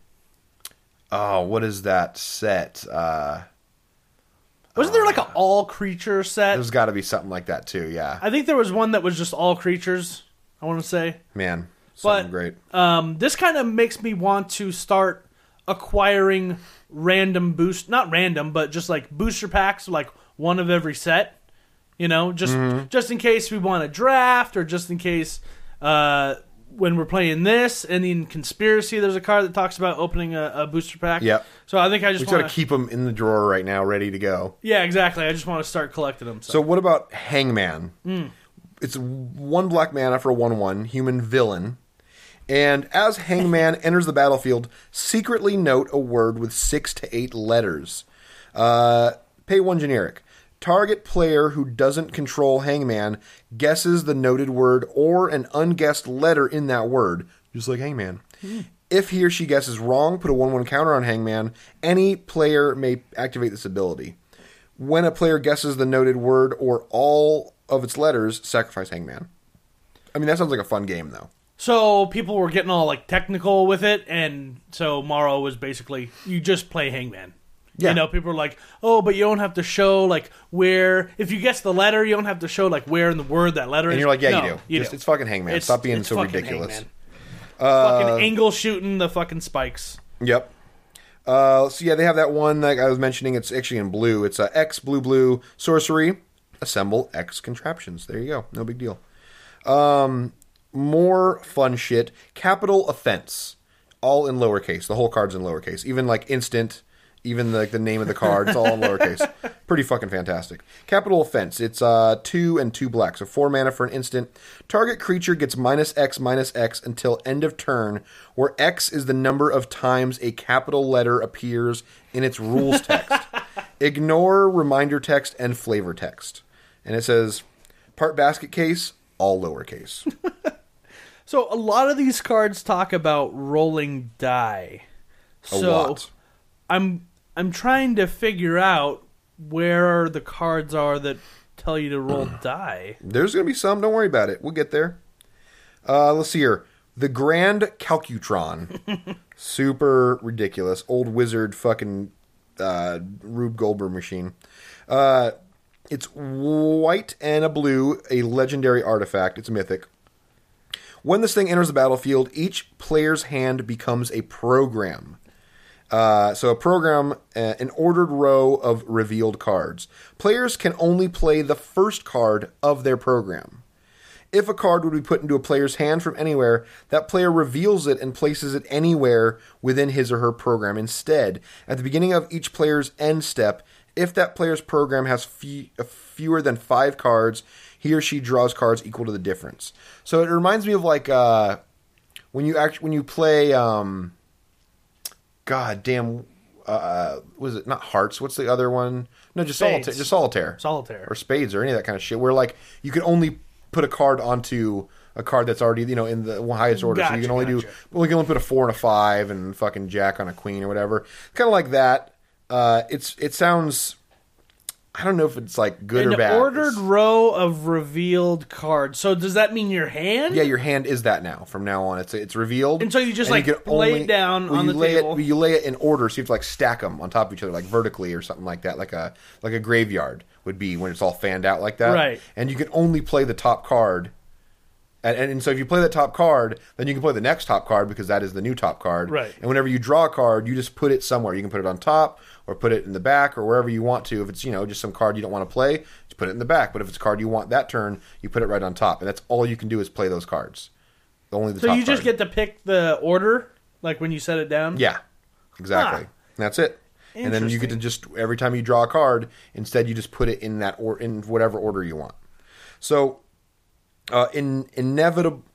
what is that set? Wasn't there like an all creature set? There's got to be something like that too, yeah. I think there was one that was just all creatures. I want to say. Man, something great. This kind of makes me want to start acquiring random not random, but just like booster packs, like one of every set. Just in case we want to draft, or just in case when we're playing this. And in Conspiracy, there's a card that talks about opening a booster pack. Yep. So I think I just want to keep them in the drawer right now, ready to go. Yeah, exactly. I just want to start collecting them. So what about Hangman? It's 1 black mana for a 1/1 human villain. And as Hangman enters the battlefield, secretly note a word with 6 to 8 letters. Pay 1 generic. Target player who doesn't control Hangman guesses the noted word or an unguessed letter in that word, just like Hangman. If he or she guesses wrong, put a 1/1 counter on Hangman. Any player may activate this ability. When a player guesses the noted word or all of its letters, sacrifice Hangman. I mean, that sounds like a fun game, though. So people were getting all like technical with it, and so Morrow was basically, you just play Hangman. Yeah. People were like, oh, but you don't have to show like where, if you guess the letter, you don't have to show like where in the word that letter is. And you're like, yeah, no, you do. It's fucking Hangman. Stop being so ridiculous. Fucking angle shooting the fucking spikes. Yep. So yeah, they have that one like I was mentioning. It's actually in blue. It's X blue sorcery. Assemble X contraptions. There you go. No big deal. More fun shit. Capital Offense. All in lowercase. The whole card's in lowercase. Even like instant. Even like the name of the card. It's all in lowercase. Pretty fucking fantastic. Capital Offense. It's 2 and 2 black. So 4 mana for an instant. Target creature gets -X until end of turn, where X is the number of times a capital letter appears in its rules text. Ignore reminder text and flavor text. And it says, part basket case, all lowercase. So a lot of these cards talk about rolling die. A lot. I'm trying to figure out where the cards are that tell you to roll die. There's going to be some. Don't worry about it. We'll get there. Let's see here. The Grand Calcutron. Super ridiculous. Old wizard fucking Rube Goldberg machine. It's white and a blue, a legendary artifact. It's mythic. When this thing enters the battlefield, each player's hand becomes a program. So a program, an ordered row of revealed cards. Players can only play the first card of their program. If a card would be put into a player's hand from anywhere, that player reveals it and places it anywhere within his or her program. Instead, at the beginning of each player's end step, if that player's program has fewer than 5 cards, he or she draws cards equal to the difference. So it reminds me of like when you play God damn, was it not Hearts? What's the other one? No, just Solitaire. Solitaire. Or Spades or any of that kind of shit. Where like you can only put a card onto a card that's already, in the highest order. So you can only you can only put a 4 and a 5 and fucking Jack on a Queen or whatever. Kind of like that. It sounds I don't know if it's like good or bad. An ordered row of revealed cards. So does that mean your hand? Yeah, your hand is that now. From now on, it's revealed. And so you just lay it down on the table. You lay it in order, so you have to like stack them on top of each other, like vertically or something like that, like a graveyard would be when it's all fanned out like that. Right. And you can only play the top card. And so if you play that top card, then you can play the next top card because that is the new top card. Right. And whenever you draw a card, you just put it somewhere. You can put it on top or put it in the back or wherever you want to. If it's, just some card you don't want to play, just put it in the back. But if it's a card you want that turn, you put it right on top. And that's all you can do is play those cards. Only the top So you just card. get to pick the order, like when you set it down? Yeah, exactly. And that's it. And then you get to just, every time you draw a card, instead you just put it in that in whatever order you want. So, Ineffable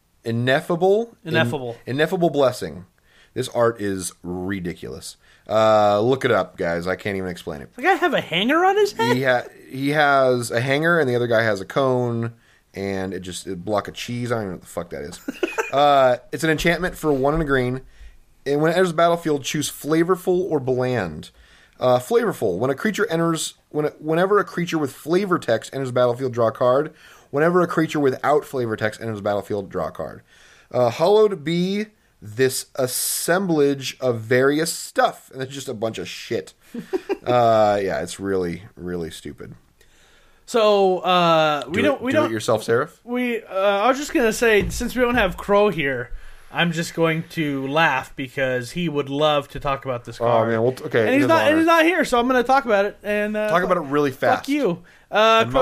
Blessing. This art is ridiculous. Look it up, guys. I can't even explain it. The guy have a hanger on his head? He has a hanger, and the other guy has a cone, and a block of cheese. I don't even know what the fuck that is. It's an enchantment for 1 and a green. And when it enters the battlefield, choose flavorful or bland. Flavorful. Whenever a creature with flavor text enters the battlefield, draw a card. Whenever a creature without flavor text enters the battlefield, draw a card. Hallowed be this assemblage of various stuff. And it's just a bunch of shit. Yeah, it's really, really stupid. So, we don't... Do it yourself, Seraph? I was just going to say, since we don't have Crow here, I'm just going to laugh because he would love to talk about this card. Oh, man. Okay. And he's not here, so I'm going to talk about it. And talk about it really fast. Fuck you. Crow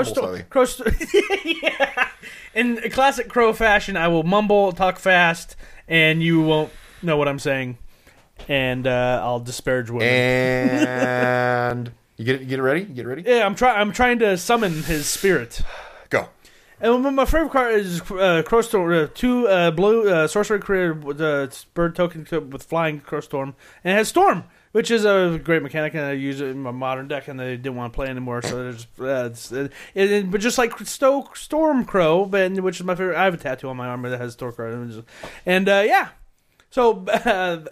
yeah. In classic Crow fashion, I will mumble, talk fast, and you won't know what I'm saying. And I'll disparage women. And you get it ready? You get it ready? Yeah, I'm trying to summon his spirit. Go. And my favorite card is Crowstorm, 2 blue sorcery created with bird token with flying Crowstorm, and it has Storm, which is a great mechanic, and I use it in my modern deck, and they didn't want to play anymore. So but just like Storm Crow, which is my favorite. I have a tattoo on my armor that has Storm Crow, and yeah. So that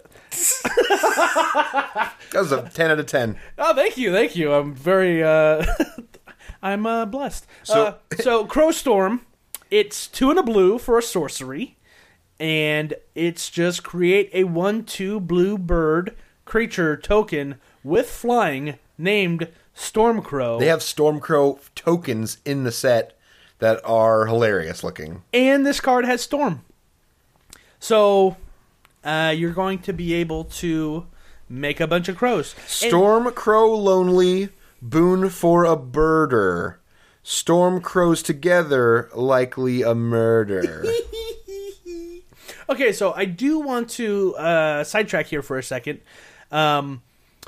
was a 10 out of 10. Oh, thank you. I'm very. I'm blessed. So Crowstorm, it's 2 and a blue for a sorcery, and it's just create a 1/2 blue bird creature token with flying named Stormcrow. They have Stormcrow tokens in the set that are hilarious looking. And this card has Storm. So you're going to be able to make a bunch of crows. Stormcrow lonely, boon for a birder. Storm crows together, likely a murder. Okay, so I do want to sidetrack here for a second. So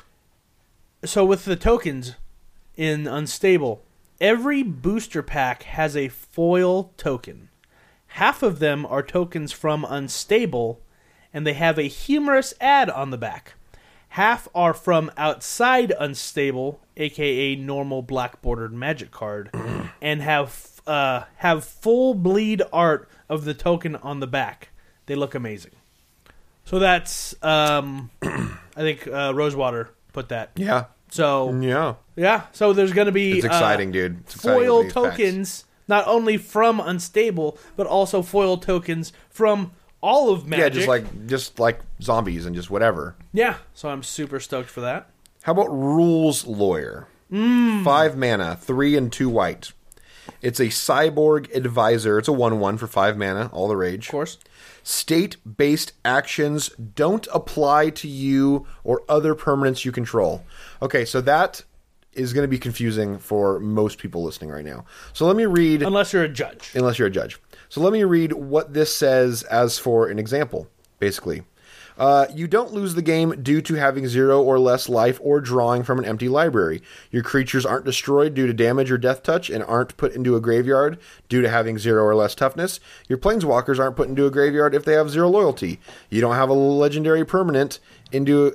with the tokens in Unstable, every booster pack has a foil token. Half of them are tokens from Unstable, and they have a humorous ad on the back. Half are from outside Unstable, aka normal black bordered Magic card, and have full bleed art of the token on the back. They look amazing. So that's I think Rosewater put that. Yeah. So yeah. So there's going to be it's exciting, dude. It's foil exciting tokens, not only from Unstable, but also foil tokens from all of Magic. Yeah, just like zombies and just whatever. Yeah, so I'm super stoked for that. How about Rules Lawyer? 5 mana, 3 and 2 white. It's a cyborg advisor. It's a 1/1 for 5 mana, all the rage. Of course. State-based actions don't apply to you or other permanents you control. Okay, so that is going to be confusing for most people listening right now. So let me read... Unless you're a judge. So let me read what this says as for an example, basically. You don't lose the game due to having 0 or less life or drawing from an empty library. Your creatures aren't destroyed due to damage or death touch and aren't put into a graveyard due to having 0 or less toughness. Your planeswalkers aren't put into a graveyard if they have 0 loyalty. You don't put a legendary permanent into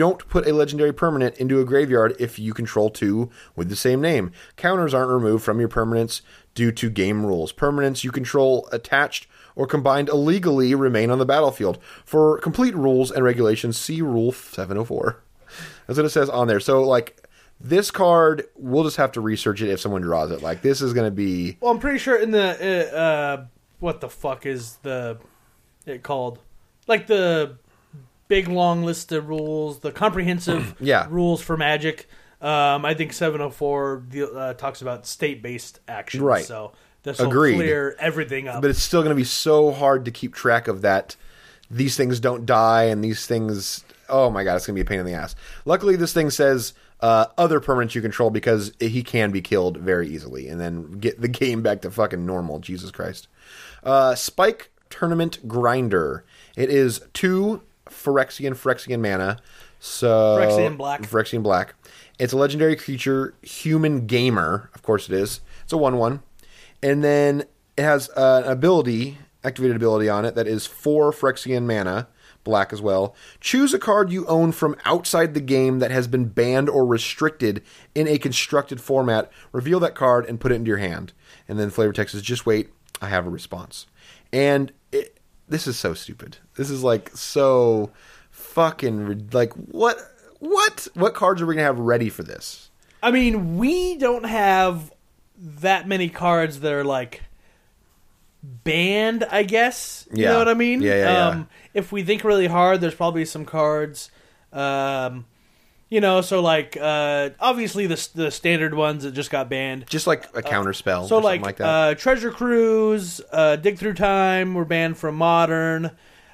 a graveyard if you control 2 with the same name. Counters aren't removed from your permanents due to game rules. Permanents you control attached or combined illegally remain on the battlefield. For complete rules and regulations, see Rule 704. That's what it says on there. So, This card, we'll just have to research it if someone draws it. Like, this is going to be... Well, I'm pretty sure in the... what the fuck is it called? Like the big long list of rules, the comprehensive rules for Magic. I think 704 talks about state-based action. Right. So this will clear everything up. But it's still going to be so hard to keep track of that. These things don't die, and these things... Oh my god, it's going to be a pain in the ass. Luckily, this thing says other permanents you control because he can be killed very easily and then get the game back to fucking normal. Jesus Christ. Spike Tournament Grinder. It is 2 Phyrexian mana. So Phyrexian Black. It's a legendary creature, human gamer. Of course it is. It's a 1/1. And then it has an ability, activated ability on it that is 4 Phyrexian mana. Black as well. Choose a card you own from outside the game that has been banned or restricted in a constructed format. Reveal that card and put it into your hand. And then flavor text is just wait, I have a response. And this is so stupid. This is like so fucking like what cards are we gonna have ready for this? I mean, we don't have that many cards that are like banned, I guess. You know what I mean? Yeah. If we think really hard, there's probably some cards, so like, obviously the standard ones that just got banned. Just like a counter spell so or something like that. Treasure Cruise, Dig Through Time were banned from Modern.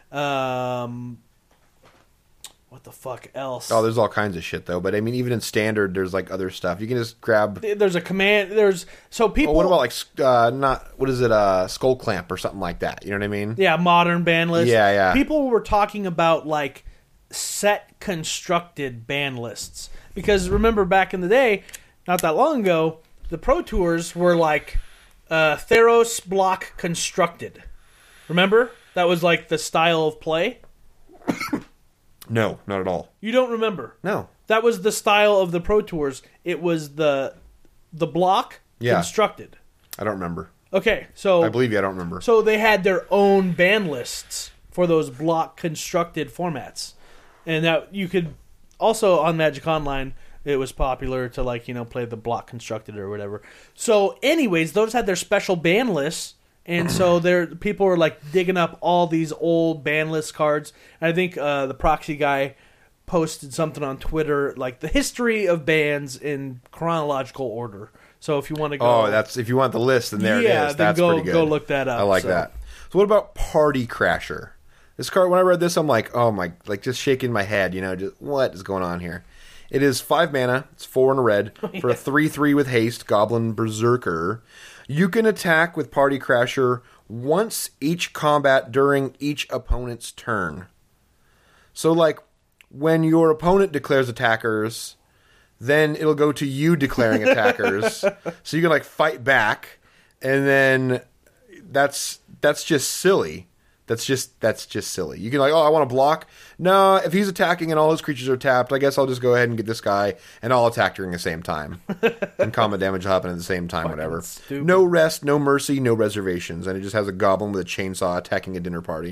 What the fuck else? Oh, there's all kinds of shit, though. But, I mean, even in Standard, there's, like, other stuff. You can just grab... There's a command... people... Oh, what about, like, Skull Clamp or something like that? You know what I mean? Yeah, Modern ban list. Yeah. People were talking about, like, set constructed ban lists. Because, remember, back in the day, not that long ago, the Pro Tours were, like, Theros block constructed. Remember? That was, like, the style of play. No, not at all. You don't remember? No. That was the style of the Pro Tours. It was the block constructed. I don't remember. Okay, so... I believe you, I don't remember. So they had their own ban lists for those block constructed formats. And that you could... Also, on Magic Online, it was popular to, like, play the block constructed or whatever. So, anyways, those had their special ban lists. And so people were like digging up all these old ban list cards. And I think the proxy guy posted something on Twitter, like the history of bans in chronological order. So if you want to go, if you want the list, then there it is. That's pretty good. Go look that up. I like that. So what about Party Crasher? This card, when I read this, I'm like, oh my, like just shaking my head. Just what is going on here? It is 5 mana. It's 4 in a red for a 3/3 with haste. Goblin Berserker. You can attack with Party Crasher once each combat during each opponent's turn. So, like, when your opponent declares attackers, then it'll go to you declaring attackers. So you can, like, fight back, and then that's just silly. That's just silly. You can I want to block. No, if he's attacking and all his creatures are tapped, I guess I'll just go ahead and get this guy, and I'll attack during the same time. And combat damage will happen at the same time, whatever. Stupid. No rest, no mercy, no reservations. And it just has a goblin with a chainsaw attacking a dinner party.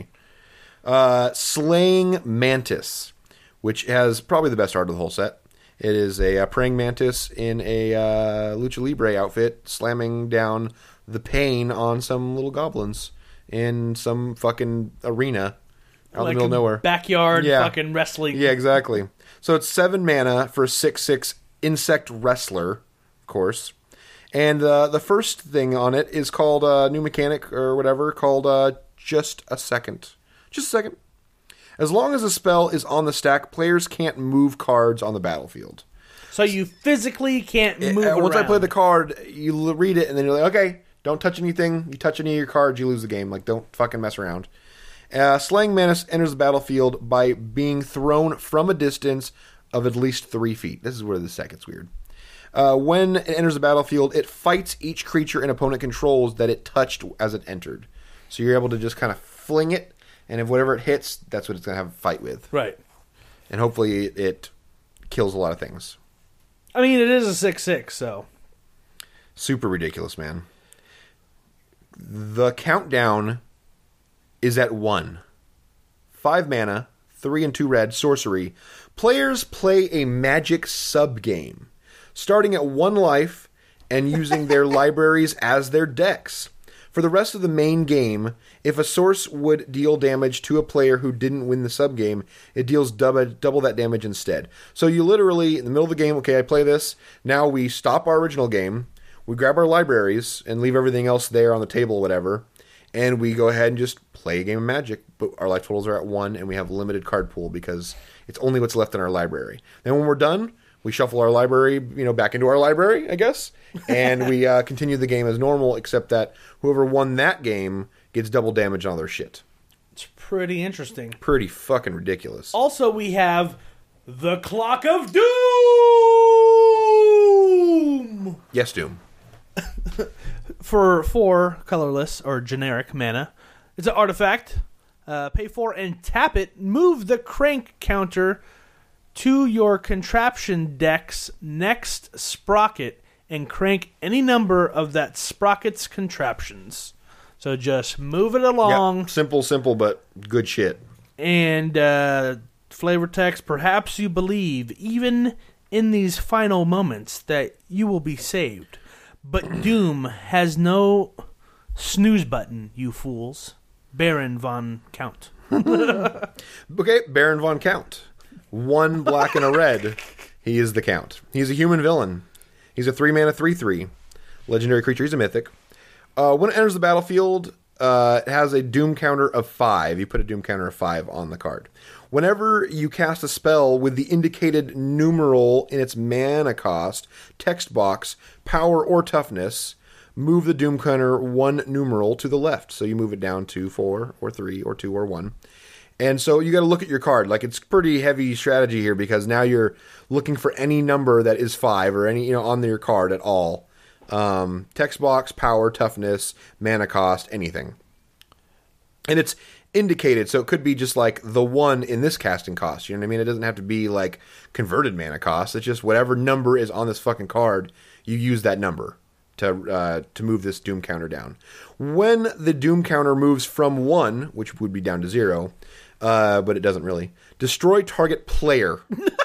Slaying Mantis, which has probably the best art of the whole set. It is a praying mantis in a Lucha Libre outfit, slamming down the pain on some little goblins in some fucking arena out in the middle of nowhere. Backyard fucking wrestling. Yeah, exactly. So it's 7 mana for a 6/6 insect wrestler, of course. And the first thing on it is called a new mechanic or whatever, called Just a Second. Just a second. As long as a spell is on the stack, players can't move cards on the battlefield. So you physically can't move around. Once I play the card, you read it, and then you're like, okay, don't touch anything. You touch any of your cards, you lose the game. Like, don't fucking mess around. Slaying Mantis enters the battlefield by being thrown from a distance of at least 3 feet. This is where the set gets weird. When it enters the battlefield, it fights each creature an opponent controls that it touched as it entered. So you're able to just kind of fling it, and if whatever it hits, that's what it's going to have a fight with. Right. And hopefully it kills a lot of things. I mean, it is a 6/6, so... Super ridiculous, man. The countdown is at 1. 5 mana, 3 and 2 red, sorcery. Players play a magic sub-game. starting at 1 life and using their libraries as their decks. For the rest of the main game, if a source would deal damage to a player who didn't win the subgame, it deals double that damage instead. So you literally, in the middle of the game, okay, I play this, now we stop our original game, we grab our libraries and leave everything else there on the table, whatever, and we go ahead and just play a game of Magic, but our life totals are at 1, and we have a limited card pool because it's only what's left in our library. Then when we're done, we shuffle our library, back into our library, I guess, and we continue the game as normal, except that whoever won that game gets double damage on their shit. It's pretty interesting. Pretty fucking ridiculous. Also, we have the Clock of Doom! Yes, Doom. For 4 colorless or generic mana, it's an artifact. Pay 4 and tap it. Move the crank counter to your contraption deck's next sprocket and crank any number of that sprocket's contraptions. So just move it along. Yep. Simple, but good shit. And flavor text, perhaps you believe, even in these final moments, that you will be saved. But Doom has no snooze button, you fools. Baron von Count. Okay, Baron von Count. 1 black and a red. He is the Count. He's a human villain. He's a 3-mana 3/3. Legendary creature. He's a mythic. When it enters the battlefield, it has a Doom counter of 5. You put a Doom counter of 5 on the card. Whenever you cast a spell with the indicated numeral in its mana cost, text box, power, or toughness, move the Doom counter 1 numeral to the left. So you move it down to 4 or 3 or 2 or 1. And so you got to look at your card. Like, it's pretty heavy strategy here because now you're looking for any number that is 5 or any, on your card at all. Text box, power, toughness, mana cost, anything. And it's indicated, so it could be just like the 1 in this casting cost. You know what I mean? It doesn't have to be like converted mana cost. It's just whatever number is on this fucking card, you use that number to move this Doom counter down. When the Doom counter moves from 1, which would be down to 0, but it doesn't really, destroy target player.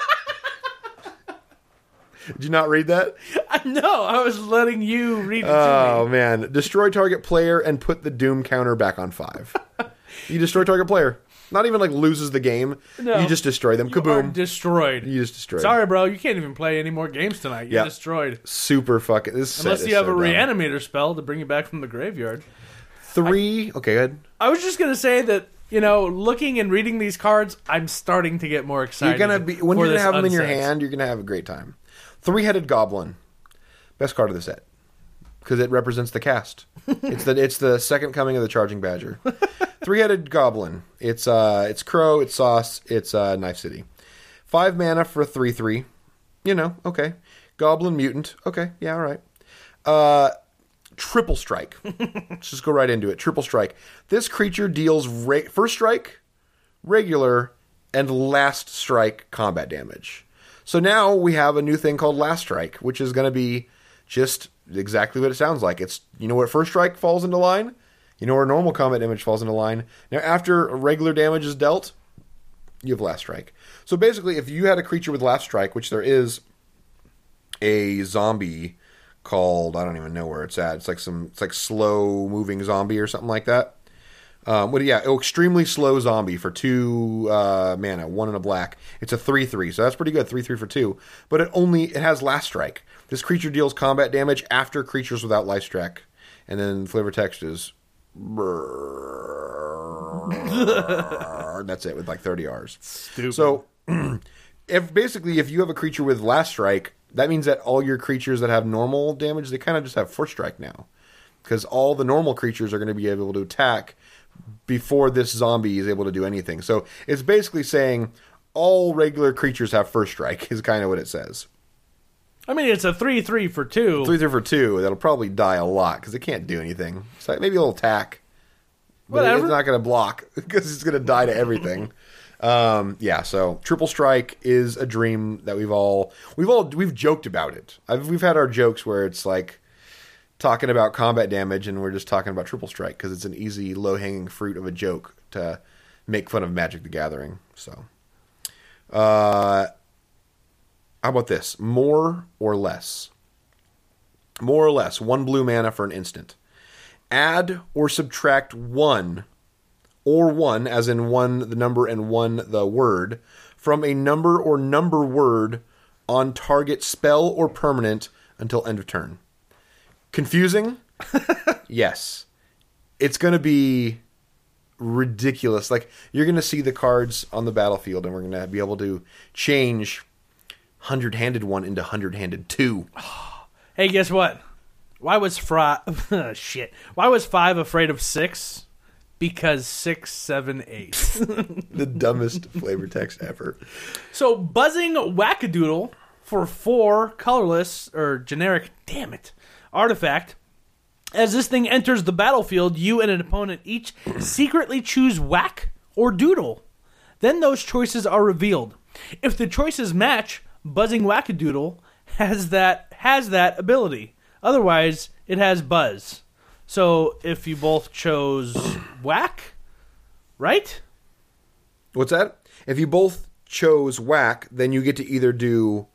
Did you not read that? No, I was letting you read it to me. Oh, man. Destroy target player and put the Doom counter back on 5. You destroy target player. Not even like loses the game. No. You just destroy them. Kaboom. You are destroyed. You just destroyed. Sorry, bro. You can't even play any more games tonight. You're destroyed. Super fucking... Unless you have a reanimator spell to bring you back from the graveyard. 3... Okay, go ahead. I was just going to say that, looking and reading these cards, I'm starting to get more excited. You're gonna be... When you're going to have them in your hand, you're going to have a great time. 3-headed Goblin. Best card of the set. Because it represents the cast. It's the second coming of the Charging Badger. 3-headed Goblin. It's Crow, it's Sauce, it's Knife City. 5 mana for a 3/3. Okay. Goblin Mutant. Okay, yeah, alright. Triple Strike. Let's just go right into it. Triple Strike. This creature deals first strike, regular, and last strike combat damage. So now we have a new thing called Last Strike, which is going to be just exactly what it sounds like. It's, where first strike falls into line? Where normal combat damage falls into line? Now, after regular damage is dealt, you have Last Strike. So basically, if you had a creature with Last Strike, which there is a zombie called, I don't even know where it's at. It's like slow moving zombie or something like that. Extremely slow zombie for 2 mana, 1 and a black. It's a 3/3, so that's pretty good. 3/3 for 2, but it has Last Strike. This creature deals combat damage after creatures without life strike, and then flavor text is that's it with like 30 R's. Stupid. So if you have a creature with Last Strike, that means that all your creatures that have normal damage, they kind of just have First Strike now, because all the normal creatures are going to be able to attack before this zombie is able to do anything. So it's basically saying all regular creatures have First Strike is kind of what it says. I mean, it's a 3/3 for 2. 3/3 for 2. That'll probably die a lot because it can't do anything. It's like maybe a little attack. But whatever. It's not going to block because it's going to die to everything. So Triple Strike is a dream that we've joked about it. We've had our jokes where it's like talking about combat damage and we're just talking about Triple Strike because it's an easy, low-hanging fruit of a joke to make fun of Magic the Gathering. So, How about this? More or less. More or less. 1 blue mana for an instant. Add or subtract 1, or 1, as in 1 the number and 1 the word, from a number or number word on target spell or permanent until end of turn. Confusing? Yes. It's going to be ridiculous. Like, you're going to see the cards on the battlefield, and we're going to be able to change 100-handed 1 into 100-handed 2. Hey, guess what? Why was shit? Why was 5 afraid of 6? Because 6, 7, 8. The dumbest flavor text ever. So, Buzzing Wackadoodle for 4 colorless, or generic, damn it, artifact. As this thing enters the battlefield, you and an opponent each secretly choose Whack or Doodle. Then those choices are revealed. If the choices match, Buzzing Wackadoodle has that ability. Otherwise, it has Buzz. So if you both chose Whack, right? What's that? If you both chose Whack, then you get to either do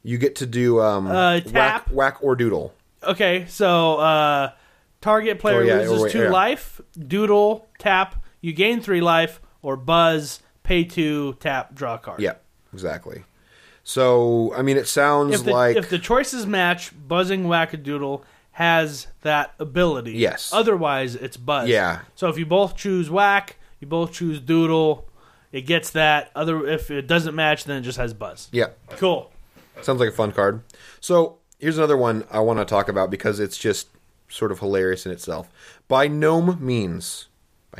tap, Whack or Doodle. Okay, so target player loses 2 life, Doodle, tap, you gain 3 life, or Buzz, pay 2, tap, draw a card. Yeah, exactly. So, I mean, it sounds if the choices match, Buzzing Wackadoodle has that ability. Yes. Otherwise, it's Buzz. Yeah. So if you both choose Whack, you both choose Doodle, it gets that. If it doesn't match, then it just has Buzz. Yeah. Cool. Sounds like a fun card. So, here's another one I want to talk about because it's just sort of hilarious in itself. By no means.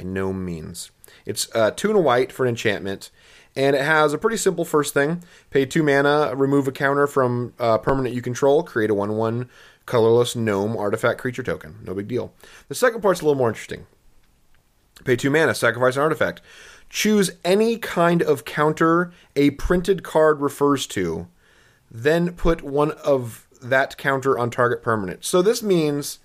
It's 2 and a white for an enchantment, and it has a pretty simple first thing. Pay 2 mana, remove a counter from permanent you control, create a 1/1 colorless gnome artifact creature token. No big deal. The second part's a little more interesting. Pay 2 mana, sacrifice an artifact. Choose any kind of counter a printed card refers to, then put one of that counter on target permanent. So this means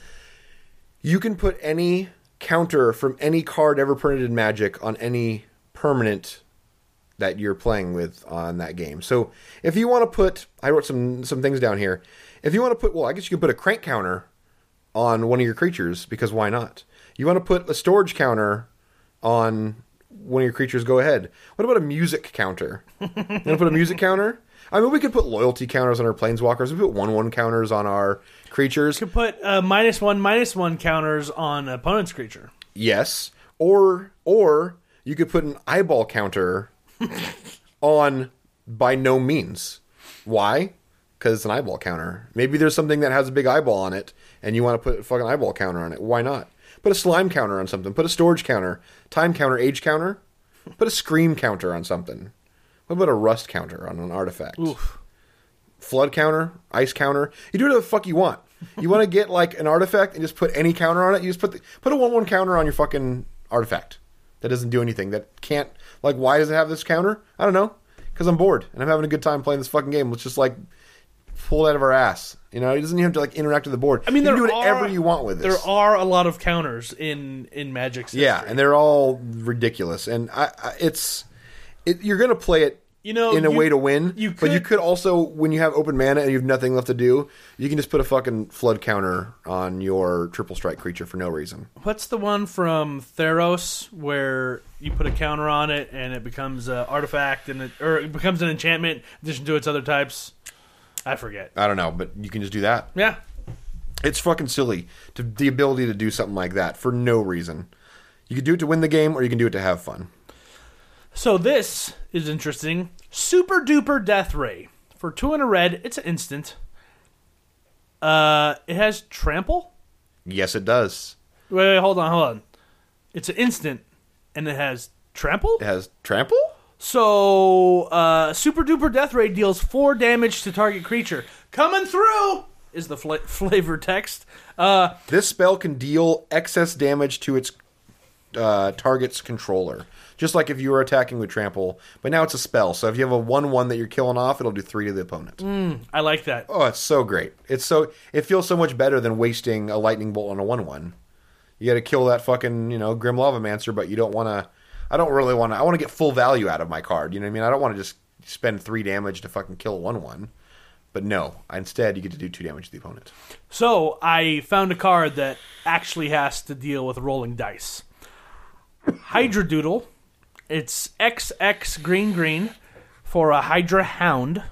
you can put any counter from any card ever printed in Magic on any permanent that you're playing with on that game. So if you want to put, I wrote some things down here. If you want to put, well, I guess you can put a crank counter on one of your creatures, because why not? You want to put a storage counter on one of your creatures, go ahead. What about a music counter? You want to put a music counter? I mean, we could put loyalty counters on our planeswalkers. We put 1/1 counters on our creatures. You could put -1/-1 counters on an opponent's creature. Yes. Or you could put an eyeball counter on by no means. Why? Because it's an eyeball counter. Maybe there's something that has a big eyeball on it, and you want to put a fucking eyeball counter on it. Why not? Put a slime counter on something. Put a storage counter. Time counter, age counter. Put a scream counter on something. What about a rust counter on an artifact? Oof. Flood counter, ice counter. You do whatever the fuck you want. You want to get like an artifact and just put any counter on it? You just put a 1/1 counter on your fucking artifact. That doesn't do anything. That can't, like, why does it have this counter? I don't know. Because I'm bored and I'm having a good time playing this fucking game. Let's just like pull it out of our ass. You know, it doesn't even have to like interact with the board. I mean, you can do whatever you want with this. There are a lot of counters in Magic's history. Yeah, and they're all ridiculous. And you're going to play it in a way to win. But you could also, when you have open mana and you have nothing left to do, you can just put a fucking flood counter on your triple strike creature for no reason. What's the one from Theros where you put a counter on it and it becomes an artifact or it becomes an enchantment in addition to its other types? I forget. I don't know, but you can just do that. Yeah. It's fucking silly, the ability to do something like that for no reason. You can do it to win the game, or you can do it to have fun. So this is interesting. Super Duper Death Ray. For 2 and a red, it's an instant. It has trample? Yes, it does. Wait, hold on. It's an instant, and it has trample? It has trample? So, Super Duper Death Ray deals 4 damage to target creature. Coming through is the flavor text. This spell can deal excess damage to its target's controller. Just like if you were attacking with trample. But now it's a spell. So if you have a 1/1 that you're killing off, it'll do 3 to the opponent. I like that. Oh, it's so great. It feels so much better than wasting a lightning bolt on a 1/1. You got to kill that fucking, Grim Lavamancer, but you don't want to. I want to get full value out of my card. You know what I mean? I don't want to just spend 3 damage to fucking kill 1/1. But no, instead you get to do 2 damage to the opponent. So I found a card that actually has to deal with rolling dice. Hydra Doodle. It's XX green for a Hydra Hound.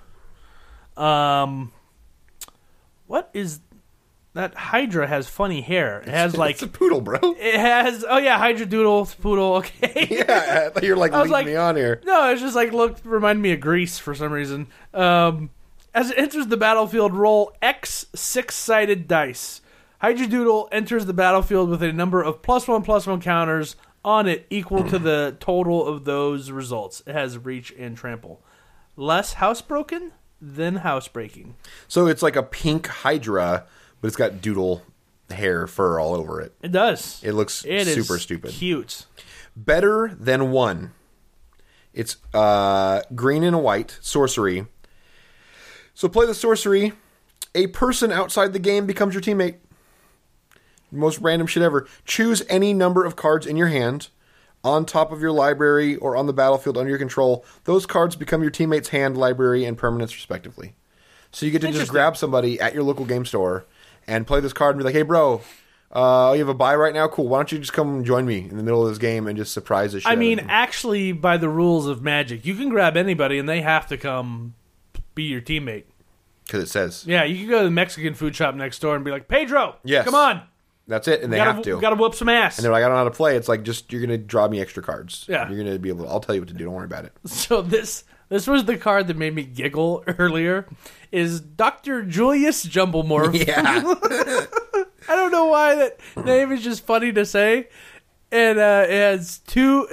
What is that? Hydra has funny hair. It has like it's a poodle, bro. It has Hydra Doodle, it's a poodle. Okay. Yeah, I thought you were leading me on here. No, it's just reminded me of Grease for some reason. As it enters the battlefield, roll X 6-sided dice. Hydra Doodle enters the battlefield with a number of +1/+1 counters on it equal to the total of those results. It has reach and trample. Less housebroken than housebreaking. So it's like a pink Hydra, but it's got doodle hair fur all over it. It does. It looks super stupid. Cute. Better than 1. It's green and a white sorcery. So play the sorcery. A person outside the game becomes your teammate. Most random shit ever. Choose any number of cards in your hand, on top of your library, or on the battlefield under your control. Those cards become your teammate's hand, library, and permanents, respectively. So you get to just grab somebody at your local game store and play this card and be like, hey, bro, you have a buy right now? Cool. Why don't you just come join me in the middle of this game and just surprise the shit out of them? Actually, by the rules of Magic, you can grab anybody and they have to come be your teammate. Because it says. Yeah, you can go to the Mexican food shop next door and be like, Pedro, yes, come on. That's it, and they have to. Got to whoop some ass. And they're like, I don't know how to play. It's like, just, you're going to draw me extra cards. Yeah. You're going to be able to, I'll tell you what to do. Don't worry about it. So this was the card that made me giggle earlier, is Dr. Julius Jumblemorph. Yeah. I don't know why that name is just funny to say. And it has 2,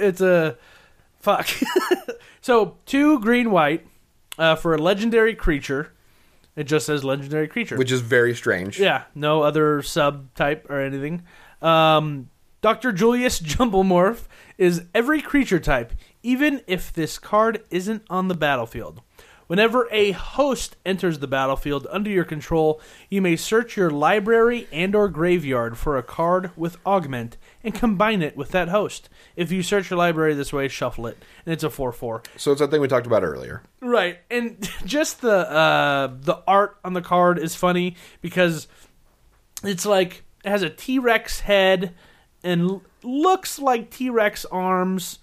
So 2 green-white for a legendary creature. It just says legendary creature. Which is very strange. Yeah, no other subtype or anything. Dr. Julius Jumblemorph is every creature type, even if this card isn't on the battlefield. Whenever a host enters the battlefield under your control, you may search your library and or graveyard for a card with augment and combine it with that host. If you search your library this way, shuffle it, and it's a 4/4. So it's that thing we talked about earlier. Right, and just the art on the card is funny because it's like it has a T-Rex head and looks like T-Rex arms.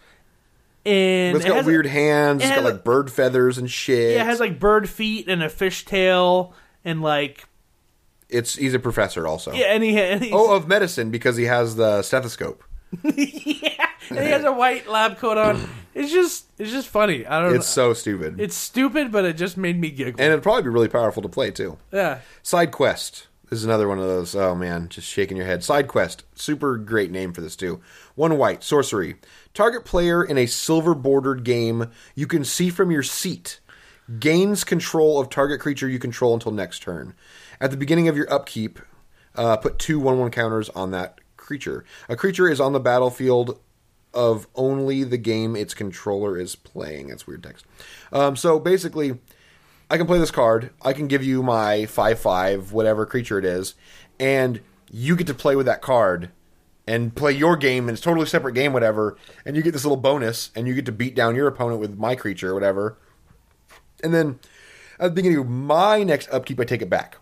And it's got weird hands. It's got like bird feathers and shit. Yeah, it has like bird feet and a fish tail and like. He's a professor also. Yeah, and of medicine because he has the stethoscope. Yeah, and he has a white lab coat on. It's just funny. I don't know. It's so stupid. It's stupid, but it just made me giggle. And it'd probably be really powerful to play too. Yeah. Side quest. This is another one of those, oh man, just shaking your head. Side quest. Super great name for this too. 1 white, sorcery. Target player in a silver bordered game you can see from your seat gains control of target creature you control until next turn. At the beginning of your upkeep, put 2 1/1 counters on that creature. A creature is on the battlefield of only the game its controller is playing. That's weird text. So basically, I can play this card. I can give you my 5/5, whatever creature it is, and you get to play with that card and play your game, and it's a totally separate game, whatever, and you get this little bonus, and you get to beat down your opponent with my creature or whatever. And then at the beginning of my next upkeep, I take it back.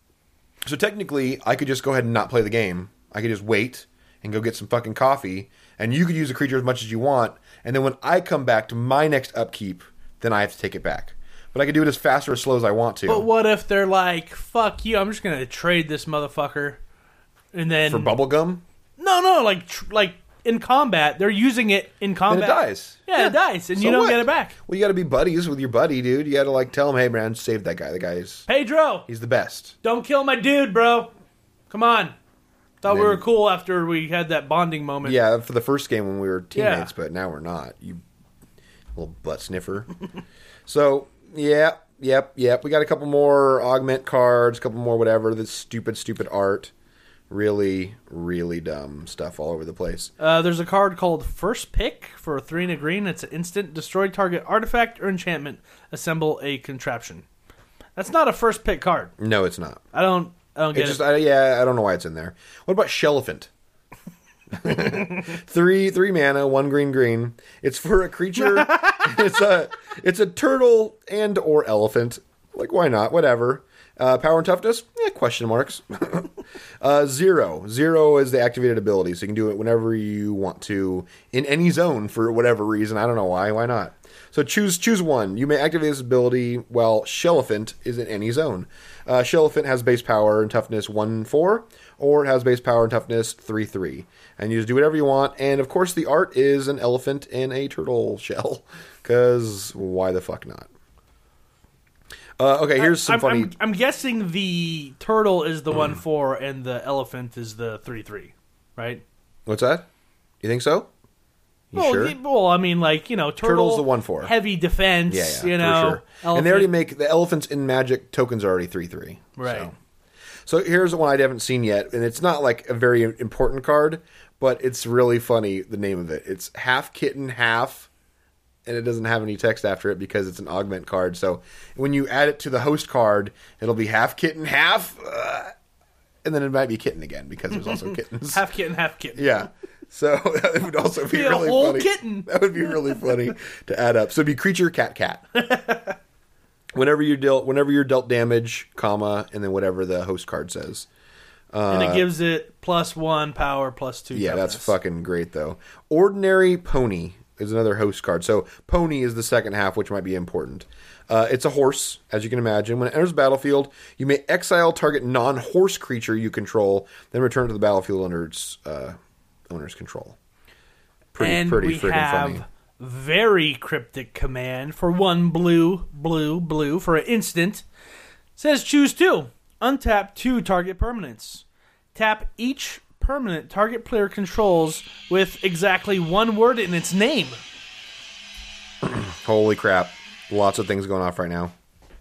So technically, I could just go ahead and not play the game. I could just wait and go get some fucking coffee, and you could use the creature as much as you want, and then when I come back to my next upkeep, then I have to take it back. But I can do it as fast or as slow as I want to. But what if they're like, fuck you, I'm just going to trade this motherfucker, and then... For bubblegum? No, like in combat, they're using it in combat. And it dies. Yeah, it dies, and so you don't get it back. Well, you got to be buddies with your buddy, dude. You got to like tell him, hey, man, save that guy. The guy's... Pedro! He's the best. Don't kill my dude, bro. Come on. Thought we were cool after we had that bonding moment. Yeah, for the first game when we were teammates, but now we're not. You little butt sniffer. So, yep. We got a couple more augment cards, a couple more whatever. This stupid art. Really, really dumb stuff all over the place. There's a card called First Pick for 3 and a green. It's an instant. Destroy target artifact or enchantment. Assemble a contraption. That's not a first pick card. No, it's not. I don't get it. I don't know why it's in there. What about Shellephant? 3 mana, 1 green. It's for a creature. It's a turtle and or elephant. Like, why not? Whatever. Power and toughness? Question marks. 0. 0 is the activated ability, so you can do it whenever you want to in any zone for whatever reason. I don't know why. Why not? So choose one. You may activate this ability while Shellephant is in any zone. Shellephant has base power and toughness 1-4, or it has base power and toughness 3-3. And you just do whatever you want. And, of course, the art is an elephant in a turtle shell. Because why the fuck not? Okay, here's some funny... I'm guessing the turtle is the 1-4 and the elephant is the 3-3, right? What's that? You think so? Sure? Well, I mean, like, Turtle's the 1-4. Heavy defense, for sure. And they already make... The elephants in Magic tokens are already 3-3. Right. So here's one I haven't seen yet, and it's not, like, a very important card, but it's really funny, the name of it. It's half kitten, half... And it doesn't have any text after it because it's an augment card. So when you add it to the host card, it'll be half kitten, half... and then it might be kitten again because there's also kittens. Half kitten, half kitten. Yeah. So that would also be really a whole funny. Kitten. That would be really funny to add up. So it'd be creature, cat, cat. Whenever you're dealt damage, comma, and then whatever the host card says. And it gives it +1 power, +2 Yeah, toughness. that's fucking great, though. Ordinary Pony is another host card. So Pony is the second half, which might be important. It's a horse, as you can imagine. When it enters the battlefield, you may exile target non-horse creature you control, then return to the battlefield under its owner's control. Pretty freaking funny. Very cryptic command for 1 blue for an instant. Says choose 2. Untap 2 target permanents. Tap each permanent target player controls with exactly 1 word in its name. Holy crap. Lots of things going off right now.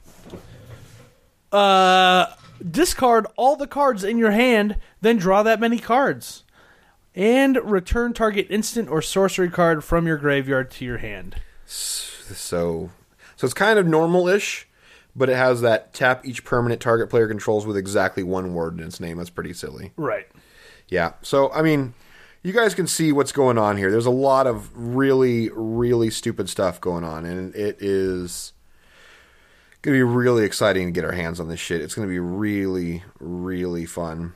Discard all the cards in your hand, then draw that many cards. And return target instant or sorcery card from your graveyard to your hand. So it's kind of normal-ish, but it has that tap each permanent target player controls with exactly 1 word in its name. That's pretty silly. Right. Yeah. So, I mean, you guys can see what's going on here. There's a lot of really, really stupid stuff going on, and it is going to be really exciting to get our hands on this shit. It's going to be really, really fun.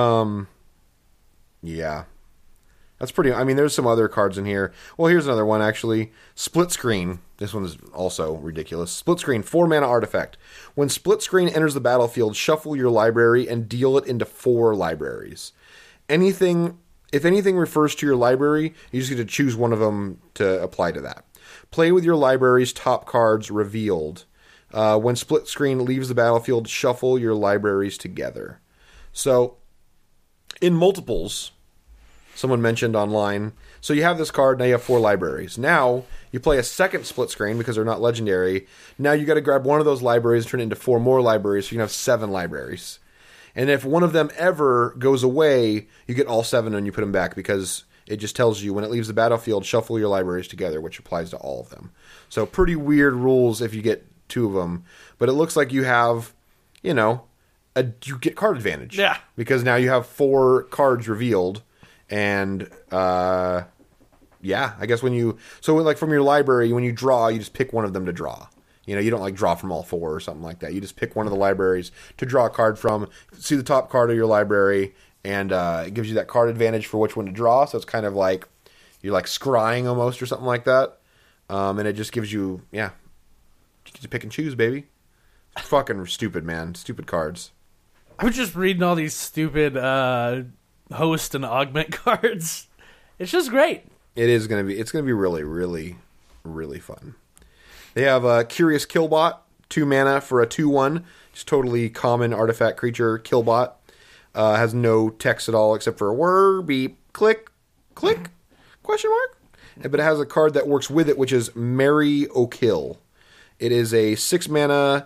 Yeah. That's pretty... I mean, there's some other cards in here. Well, here's another one, actually. Split Screen. This one is also ridiculous. Split Screen, 4-mana artifact. When Split Screen enters the battlefield, shuffle your library and deal it into 4 libraries. If anything refers to your library, you just get to choose one of them to apply to that. Play with your library's top cards revealed. When Split Screen leaves the battlefield, shuffle your libraries together. So, in multiples... Someone mentioned online. So you have this card, now you have 4 libraries. Now, you play a second Split Screen because they're not legendary. Now you got to grab one of those libraries and turn it into 4 more libraries, so you can have 7 libraries. And if one of them ever goes away, you get all 7 and you put them back because it just tells you when it leaves the battlefield, shuffle your libraries together, which applies to all of them. So pretty weird rules if you get 2 of them. But it looks like you have, you get card advantage. Yeah. Because now you have 4 cards revealed. And, I guess from your library, when you draw, you just pick one of them to draw. You don't draw from all 4 or something like that. You just pick one of the libraries to draw a card from, see the top card of your library, and it gives you that card advantage for which one to draw. So it's kind of like you're scrying almost or something like that. And it just gives you, you get to pick and choose, baby. It's fucking stupid, man. Stupid cards. I was just reading all these stupid, host and augment cards. It's just great. It's going to be really, really, really fun. They have Curious Killbot, 2 mana for a 2/1. Just totally common artifact creature, Killbot. Has no text at all except for a word, beep, click, question mark. But it has a card that works with it, which is Marry O'Kill. It is a 6 mana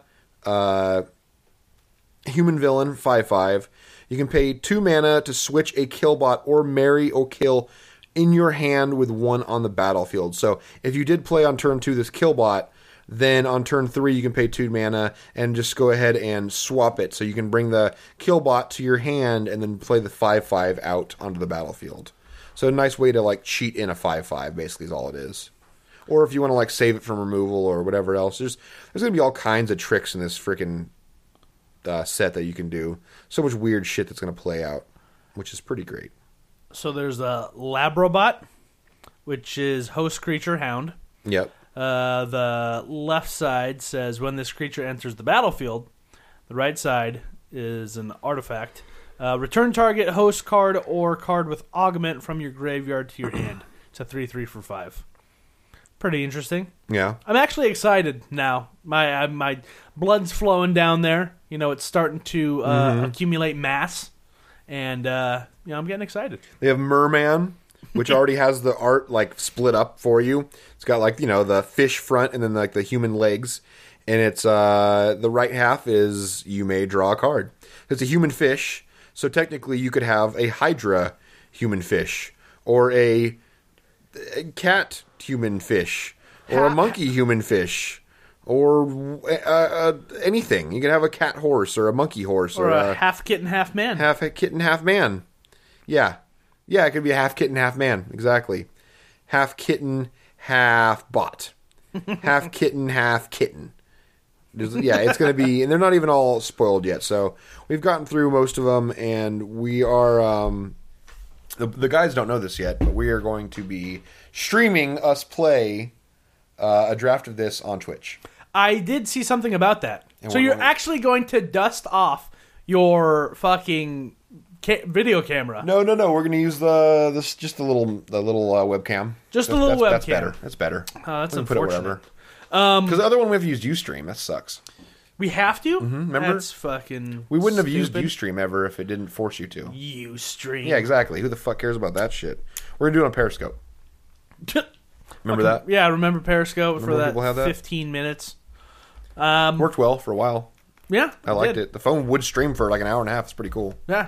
human villain, 5/5. You can pay 2 mana to switch a Killbot or Marry O'Kill in your hand with 1 on the battlefield. So if you did play on turn 2 this Killbot, then on turn 3 you can pay 2 mana and just go ahead and swap it. So you can bring the Killbot to your hand and then play the 5/5 out onto the battlefield. So a nice way to cheat in a 5/5 basically is all it is. Or if you want to like save it from removal or whatever else, there's going to be all kinds of tricks in this freaking set that you can do. So much weird shit that's going to play out, which is pretty great. So there's a Labrobot, which is host creature hound. Yep. The left side says when this creature enters the battlefield. The right side is an artifact. Return target host card or card with augment from your graveyard to your hand. It's a 3/3 for 5. Pretty interesting. Yeah. I'm actually excited now. My blood's flowing down there. You know, it's starting to accumulate mass. And, I'm getting excited. They have Merman, which already has the art, like, split up for you. It's got, like, the fish front and then, like, the human legs. And it's, the right half is you may draw a card. It's a human fish, so technically you could have a Hydra human fish, or a cat human fish, or a monkey human fish, or anything. You could have a cat horse, or a monkey horse, or a half kitten, half man. Half kitten, half man. Yeah. Yeah, it could be a half kitten, half man. Exactly. Half kitten, half bot. Half kitten, half kitten. Yeah, it's going to be... And they're not even all spoiled yet. So we've gotten through most of them, and we are... The guys don't know this yet, but we are going to be streaming us play a draft of this on Twitch. I did see something about that. So you're actually going to dust off your fucking... video camera. No. We're going to use the little webcam. Just a little webcam. That's better. That's better. That's unfortunate. Put it whatever. Because the other one we have used Ustream. That sucks. We have to? Mm-hmm. Remember? That's fucking We wouldn't have stupid. used Ustream ever if it didn't force you to. Ustream. Yeah, exactly. Who the fuck cares about that shit? We're going to do it on Periscope. Remember that? Yeah, I remember Periscope for people have that? 15 minutes. Worked well for a while. Yeah. I liked it. The phone would stream for like an hour and a half. It's pretty cool. Yeah.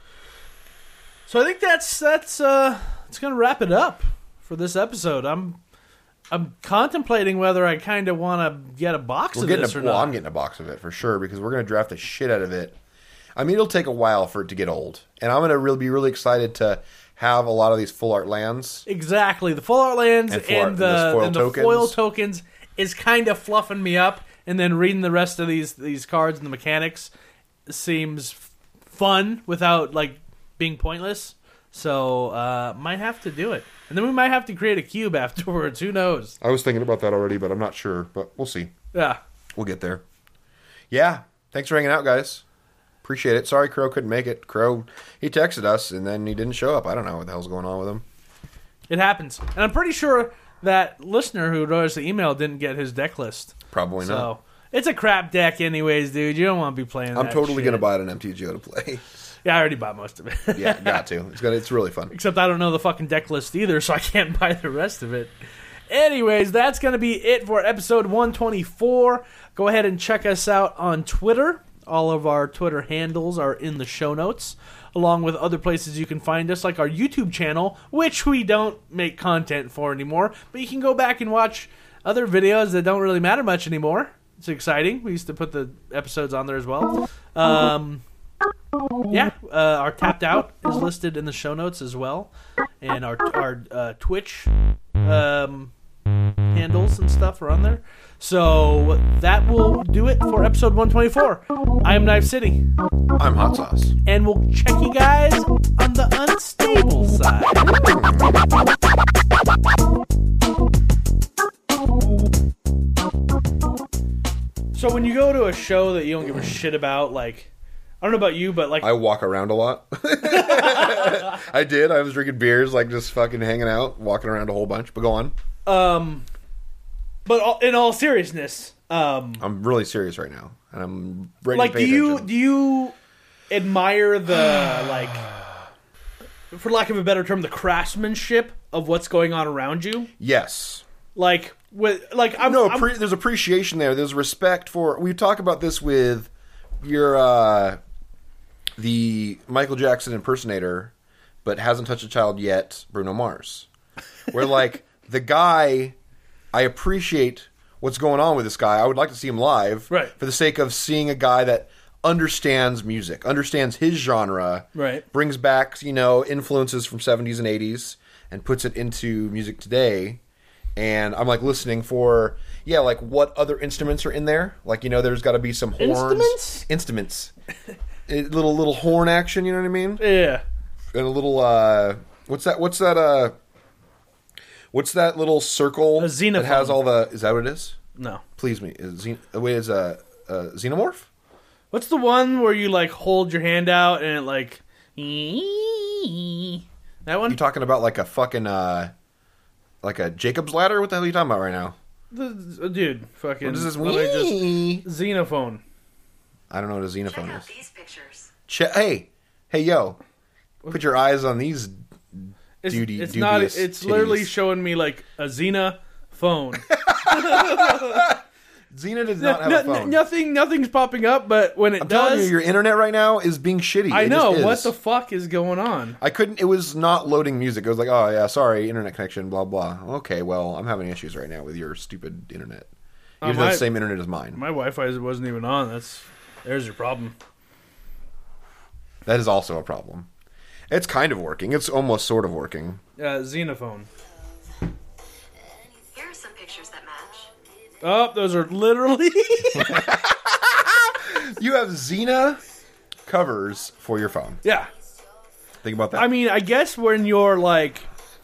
So I think that's it's going to wrap it up for this episode. I'm contemplating whether I kind of want to get a box of this or not. Well, I'm getting a box of it for sure because we're going to draft the shit out of it. I mean, it'll take a while for it to get old, and I'm going to be really excited to have a lot of these full art lands. Exactly, the full art lands and the foil tokens is kind of fluffing me up, and then reading the rest of these cards and the mechanics seems fun without like being pointless. So might have to do it. And then we might have to create a cube afterwards. Who knows? I was thinking about that already, but I'm not sure. But we'll see. Yeah. We'll get there. Yeah. Thanks for hanging out, guys. Appreciate it. Sorry Crow couldn't make it. Crow, he texted us, and then he didn't show up. I don't know what the hell's going on with him. It happens. And I'm pretty sure that listener who wrote us the email didn't get his deck list. Probably not. So it's a crap deck anyways, dude. You don't want to be playing that I'm totally shit. going to buy it on MTGO to play. Yeah, I already bought most of it. Yeah, got to. It's really fun. Except I don't know the fucking deck list either, so I can't buy the rest of it. Anyways, that's going to be it for episode 124. Go ahead and check us out on Twitter. All of our Twitter handles are in the show notes, along with other places you can find us, like our YouTube channel, which we don't make content for anymore, but you can go back and watch other videos that don't really matter much anymore. It's exciting. We used to put the episodes on there as well. Our Tapped Out is listed in the show notes as well, and our Twitch handles and stuff are on there. So that will do it for episode 124. I am Knife City. I'm Hot Sauce. And we'll check you guys on the unstable side. So when you go to a show that you don't give a shit about, like, I don't know about you, but like... I walk around a lot. I did. I was drinking beers, like just fucking hanging out, walking around a whole bunch. But go on. But in all seriousness, I'm really serious right now, and I'm ready like, to pay attention. Do you admire the like, for lack of a better term, the craftsmanship of what's going on around you? Yes. Like there's appreciation there. There's respect for. We talk about this with your the Michael Jackson impersonator, but hasn't touched a child yet, Bruno Mars. Where like the guy. I appreciate what's going on with this guy. I would like to see him live, right, for the sake of seeing a guy that understands music, understands his genre, right, brings back, influences from 70s and 80s and puts it into music today. and I'm like listening for like what other instruments are in there. Like there's got to be some horns, instruments, little horn action. You know what I mean? Yeah. And a little what's that little circle a xenophone. that has all the? Is that what it is? No. Please me. Is a xenomorph? What's the one where you like hold your hand out and it like that one? You talking about like a fucking like a Jacob's ladder? What the hell are you talking about right now? Dude, fucking. What is this? Xenophone. I don't know what a xenophone Check out is. these pictures. Hey, yo, put your eyes on these. It's dubious not. It's titties. literally showing me like a Xena phone. Xena does not have a phone. Nothing's popping up, but when I'm telling you, your internet right now is being shitty. I It know just is. what the fuck is going on. I couldn't. It was not loading music. It was like, oh yeah, sorry, internet connection, blah blah. Okay, well, I'm having issues right now with your stupid internet. You have the same internet as mine. My Wi-Fi wasn't even on. There's your problem. That is also a problem. It's kind of working. It's almost sort of working. Xenophone. Here are some pictures that match. Oh, those are literally. You have Xena covers for your phone. Yeah. Think about that. I mean, I guess when you're like,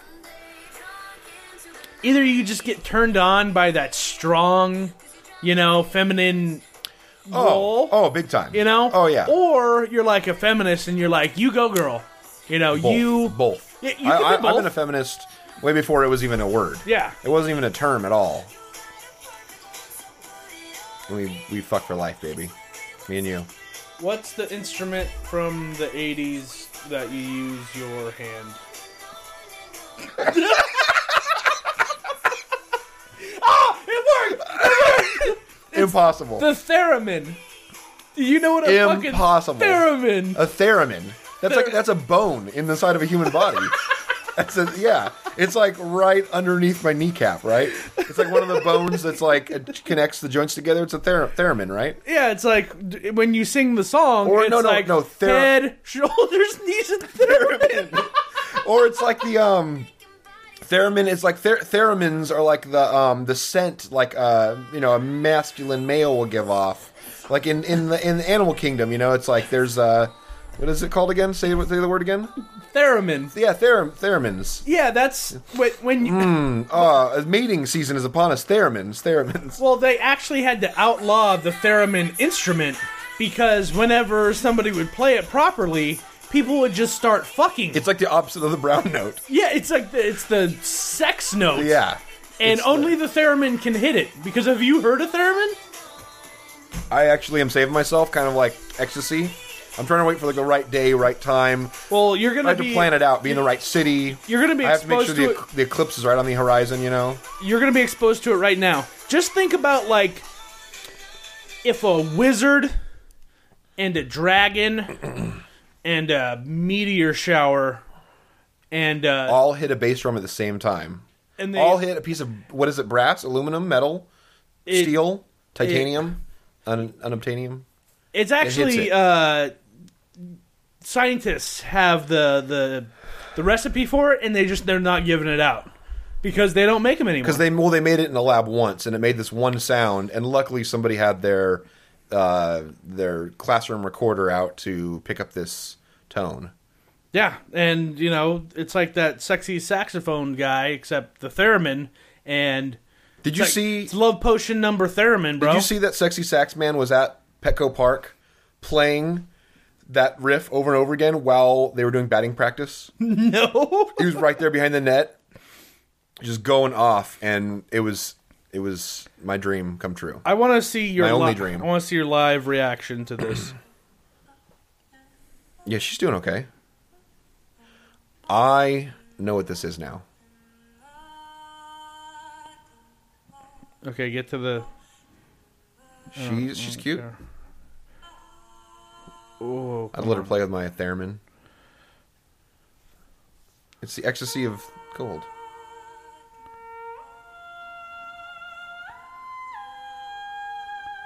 either you just get turned on by that strong, feminine role. Oh, big time. Oh yeah. Or you're like a feminist and you're like, you go, girl. Both. Yeah, you can be both. I've been a feminist way before it was even a word. Yeah. It wasn't even a term at all. We fuck for life, baby. Me and you. What's the instrument from the 80s that you use your hand? It worked! Impossible. The theremin. Do you know what a Impossible. fucking theremin? A theremin. That's a bone in the side of a human body. It's like right underneath my kneecap, right? It's like one of the bones that's like it connects the joints together. It's a theremin, right? Yeah, it's like when you sing the song, head, shoulders, knees, and theremin. Or it's like the theremin. It's like theremins are like the scent like a masculine male will give off. Like in the animal kingdom, it's like there's what is it called again? Say the word again. Theremin. Yeah, theremins. Yeah, that's when you... mating season is upon us. Theremins. Well, they actually had to outlaw the theremin instrument because whenever somebody would play it properly, people would just start fucking. It's like the opposite of the brown note. Yeah, it's like it's the sex note. Yeah. And only the theremin can hit it. Because have you heard of theremin? I actually am saving myself, kind of like ecstasy. I'm trying to wait for like the right day, right time. Well, you're gonna I have to plan it out, be in the right city. You're gonna be I have to make exposed sure to the eclipse is right on the horizon. You're gonna be exposed to it right now. Just think about like if a wizard and a dragon and a meteor shower and all hit a bass drum at the same time. And they all hit a piece of what is it? Brass, aluminum, metal, steel, titanium, unobtainium. It's actually scientists have the recipe for it, and they're not giving it out because they don't make them anymore. Because they made it in a lab once, and it made this one sound, and luckily somebody had their classroom recorder out to pick up this tone. Yeah, and it's like that sexy saxophone guy, except the theremin. And did you see? It's Love Potion number theremin, bro. Did you see that sexy sax man was at Petco Park playing that riff over and over again while they were doing batting practice? No. He was right there behind the net, just going off, and it was my dream come true. I want to see your only dream. I want to see your live reaction to this. Yeah, she's doing okay. I know what this is now. Okay, get to the... She's cute. Oh, I'd let her play with my theremin. It's the ecstasy of gold.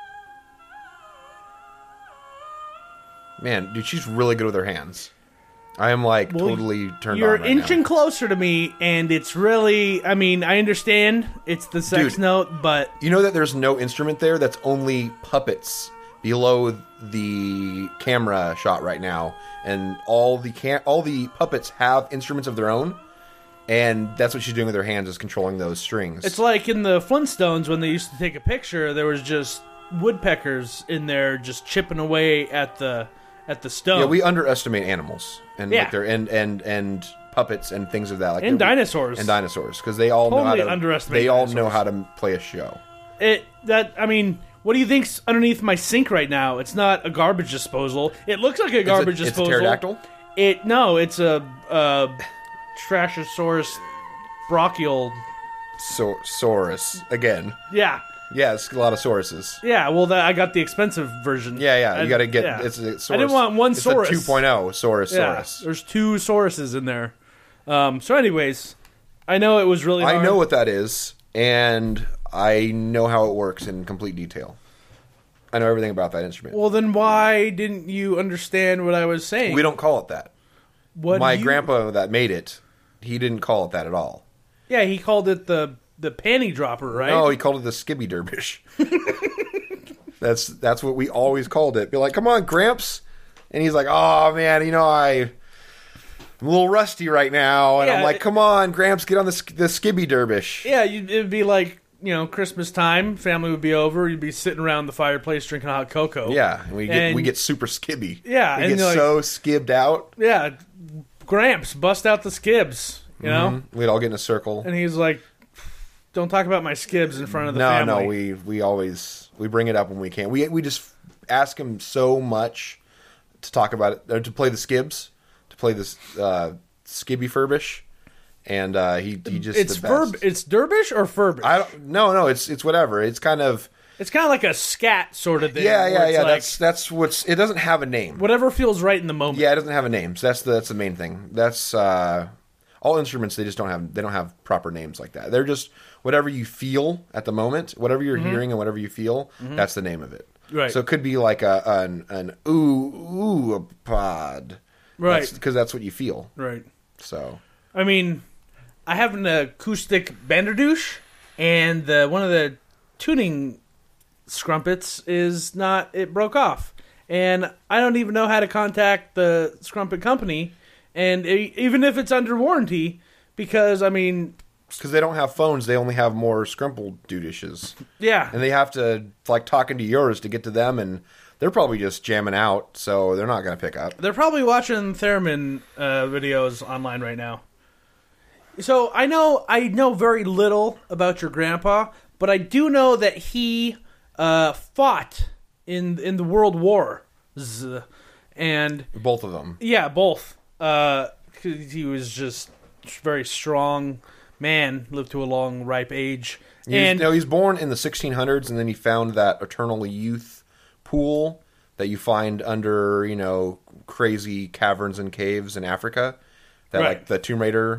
Man, dude, she's really good with her hands. I am totally turned on. You're right inching now. closer to me, and it's really. I mean, I understand it's the sex note, but you know that there's no instrument there. That's only puppets below the camera shot right now, and all the puppets have instruments of their own. And that's what she's doing with her hands, is controlling those strings. It's like in the Flintstones when they used to take a picture, there was just woodpeckers in there just chipping away at the stone. Yeah, we underestimate animals and and puppets and things of that, like and dinosaurs because they all totally know how to. They all know how to play a show. What do you think's underneath my sink right now? It's not a garbage disposal. It looks like a garbage disposal. It's a pterodactyl? It's a Trashosaurus brachial. Saurus again. Yeah. Yeah, it's a lot of sauruses. Yeah, well, I got the expensive version. Yeah, you got to get. It's a Saurus. I didn't want one Saurus. It's a 2.0 Saurus. There's 2 Sauruses in there. So, anyways, I know it was really hard. I know what that is, and I know how it works in complete detail. I know everything about that instrument. Well, then why didn't you understand what I was saying? We don't call it that. My grandpa that made it, he didn't call it that at all. Yeah, he called it the panty dropper, right? No, he called it the skibby derbish. That's what we always called it. Be like, come on, Gramps. And he's like, oh, man, I'm a little rusty right now. And I'm like, come on, Gramps, get on the skibby derbish. Yeah, it'd be like, Christmas time, family would be over, you'd be sitting around the fireplace drinking hot cocoa. Yeah, and we get super skibby. Yeah. We get so skibbed out. Yeah, Gramps, bust out the skibs, you know? We'd all get in a circle. And he's like, don't talk about my skibs in front of the family. No, we always bring it up when we can. We just ask him so much to talk about it, or to play the skibs, to play this skibby furbish, and he just it's it's derbish or furbish. No, it's whatever. It's kind of like a scat sort of thing. Yeah. That's what's. It doesn't have a name. Whatever feels right in the moment. Yeah, it doesn't have a name. So that's the main thing. That's all instruments. They just don't have proper names like that. They're just whatever you feel at the moment, whatever you're hearing and whatever you feel. That's the name of it. Right. So it could be like an ooh pod. Right. Because that's what you feel. Right. So. I mean, I have an acoustic Banderdouche, and one of the tuning scrumpets it broke off. And I don't even know how to contact the scrumpet company, and even if it's under warranty, because, because they don't have phones, they only have more scrumple dudishes. Yeah. And they have to, talk into yours to get to them, and they're probably just jamming out, so they're not going to pick up. They're probably watching theremin videos online right now. So I know very little about your grandpa, but I do know that he fought in the World Wars, and both of them. Yeah, both. He was just a very strong man, lived to a long, ripe age. He's born in the 1600s, and then he found that eternal youth pool that you find under crazy caverns and caves in Africa. That like the Tomb Raider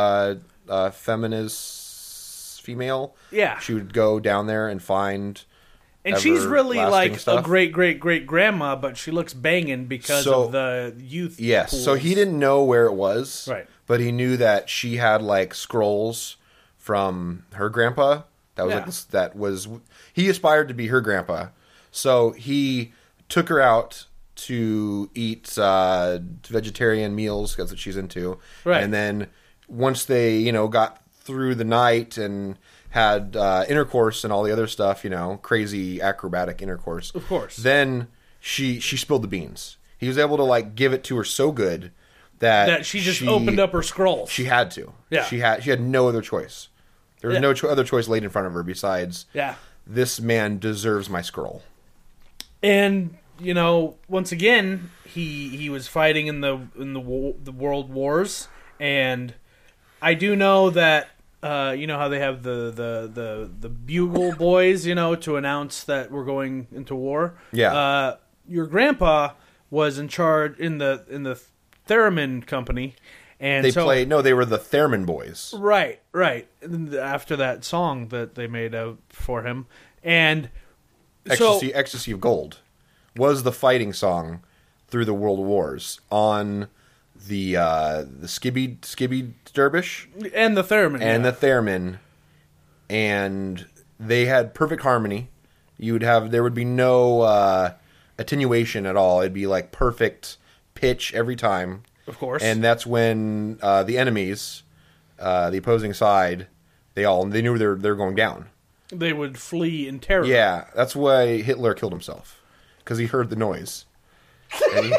feminist female. Yeah. She would go down there and find. And she's really like stuff. A great grandma, but she looks banging because of the youth. Yes. Pools. So he didn't know where it was. Right. But he knew that she had scrolls from her grandpa. That was he aspired to be her grandpa. So he took her out to eat vegetarian meals. That's what she's into. Right. And then once they, got through the night and had intercourse and all the other stuff, crazy acrobatic intercourse. Of course. Then she spilled the beans. He was able to give it to her so good that she just opened up her scrolls. She had to. Yeah. She had no other choice. There was no other choice laid in front of her besides. Yeah. This man deserves my scroll. And once again, he was fighting in the World Wars, and I do know that how they have the bugle boys, to announce that we're going into war. Yeah. Your grandpa was in charge in the theremin company, and they were the Theremin boys. Right. After that song that they made for him, and Ecstasy of Gold was the fighting song through the World Wars on the Skibby Dervish, and the theremin, and the theremin, and they had perfect harmony. There would be no attenuation at all. It'd be like perfect pitch every time. Of course. And that's when the enemies, the opposing side, they knew they're going down. They would flee in terror. Yeah, that's why Hitler killed himself, because he heard the noise, and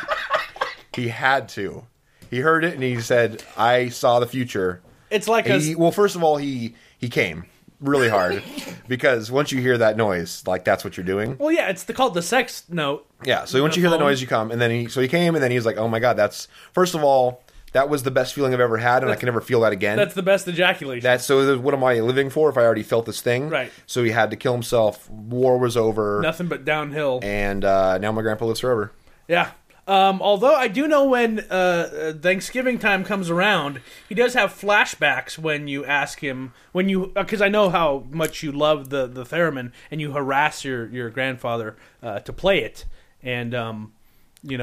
he had to. He heard it and he said, "I saw the future." It's like well, first of all, he came really hard because once you hear that noise, like that's what you're doing. Well, yeah, it's called the sex note. Yeah, so once you hear that noise, you come, and then he came, and then he was like, "Oh my god, that's first of all." That was the best feeling I've ever had, and I can never feel that again. That's the best ejaculation. What am I living for if I already felt this thing? Right. So he had to kill himself. War was over. Nothing but downhill. And now my grandpa lives forever. Yeah. Although I do know when Thanksgiving time comes around, he does have flashbacks when you ask him, because I know how much you love the theremin, and you harass your grandfather to play it. And, he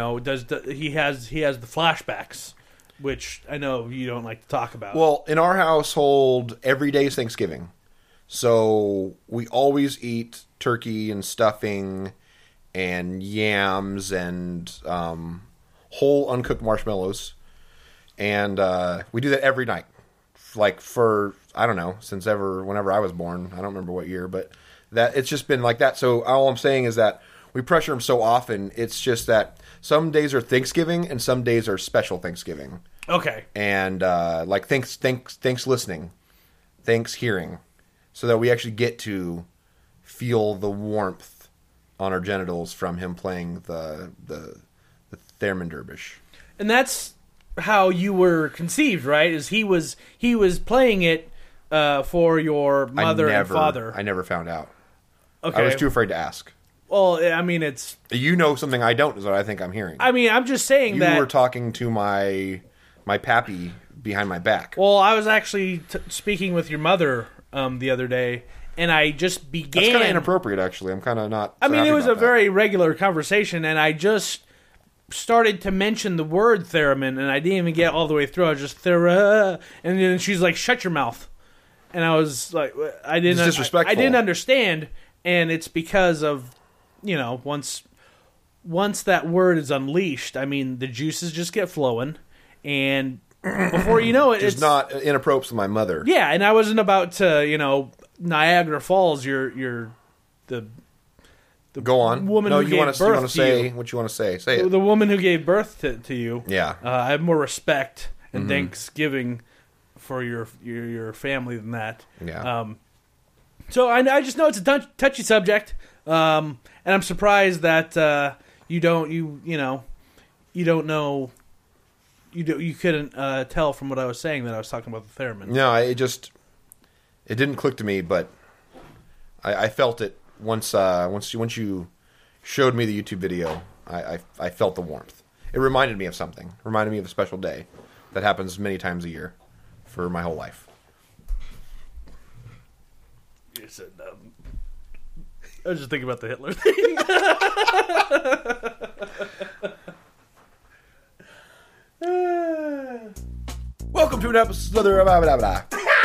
has the flashbacks, which I know you don't like to talk about. Well, in our household, every day is Thanksgiving. So we always eat turkey and stuffing and yams and whole uncooked marshmallows. And we do that every night. Like for, I don't know, whenever I was born. I don't remember what year, but it's just been like that. So all I'm saying is that we pressure him so often. It's just that some days are Thanksgiving and some days are special Thanksgiving. Okay. And like thanks listening, thanks hearing, so that we actually get to feel the warmth on our genitals from him playing the theremin dervish. And that's how you were conceived, right? Is he was playing it for your mother and father. I never found out. Okay. I was too afraid to ask. Well, I mean, it's... You know something I don't is what I think I'm hearing. I mean, I'm just saying that... You were talking to my pappy behind my back. Well, I was actually speaking with your mother the other day, and I just began... That's kind of inappropriate, actually. I'm kind of not... I mean, it was a very regular conversation, and I just started to mention the word theremin, and I didn't even get all the way through. I was just... And then she's like, shut your mouth. And I was like... It's disrespectful. I didn't understand, and it's because of... once that word is unleashed, I mean, the juices just get flowing, and before you know it, it's not inappropriate to my mother. Yeah, and I wasn't about to, Niagara Falls. The go on. Woman who gave birth to you. You want to say what you want to say? Say it. The woman who gave birth to you. Yeah, I have more respect and thanksgiving for your family than that. Yeah. So I just know it's a touchy subject. And I'm surprised that you couldn't tell from what I was saying that I was talking about the theremin. No, it didn't click to me, but I felt it once you showed me the YouTube video. I felt the warmth. It reminded me of something. It reminded me of a special day that happens many times a year for my whole life. You said, I was just thinking about the Hitler thing. Welcome to an episode of blah, blah, blah.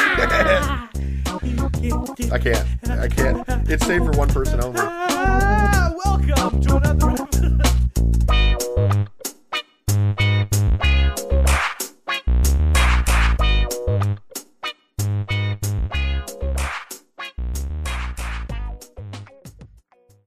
I can't. It's safe for one person only. Welcome to another episode.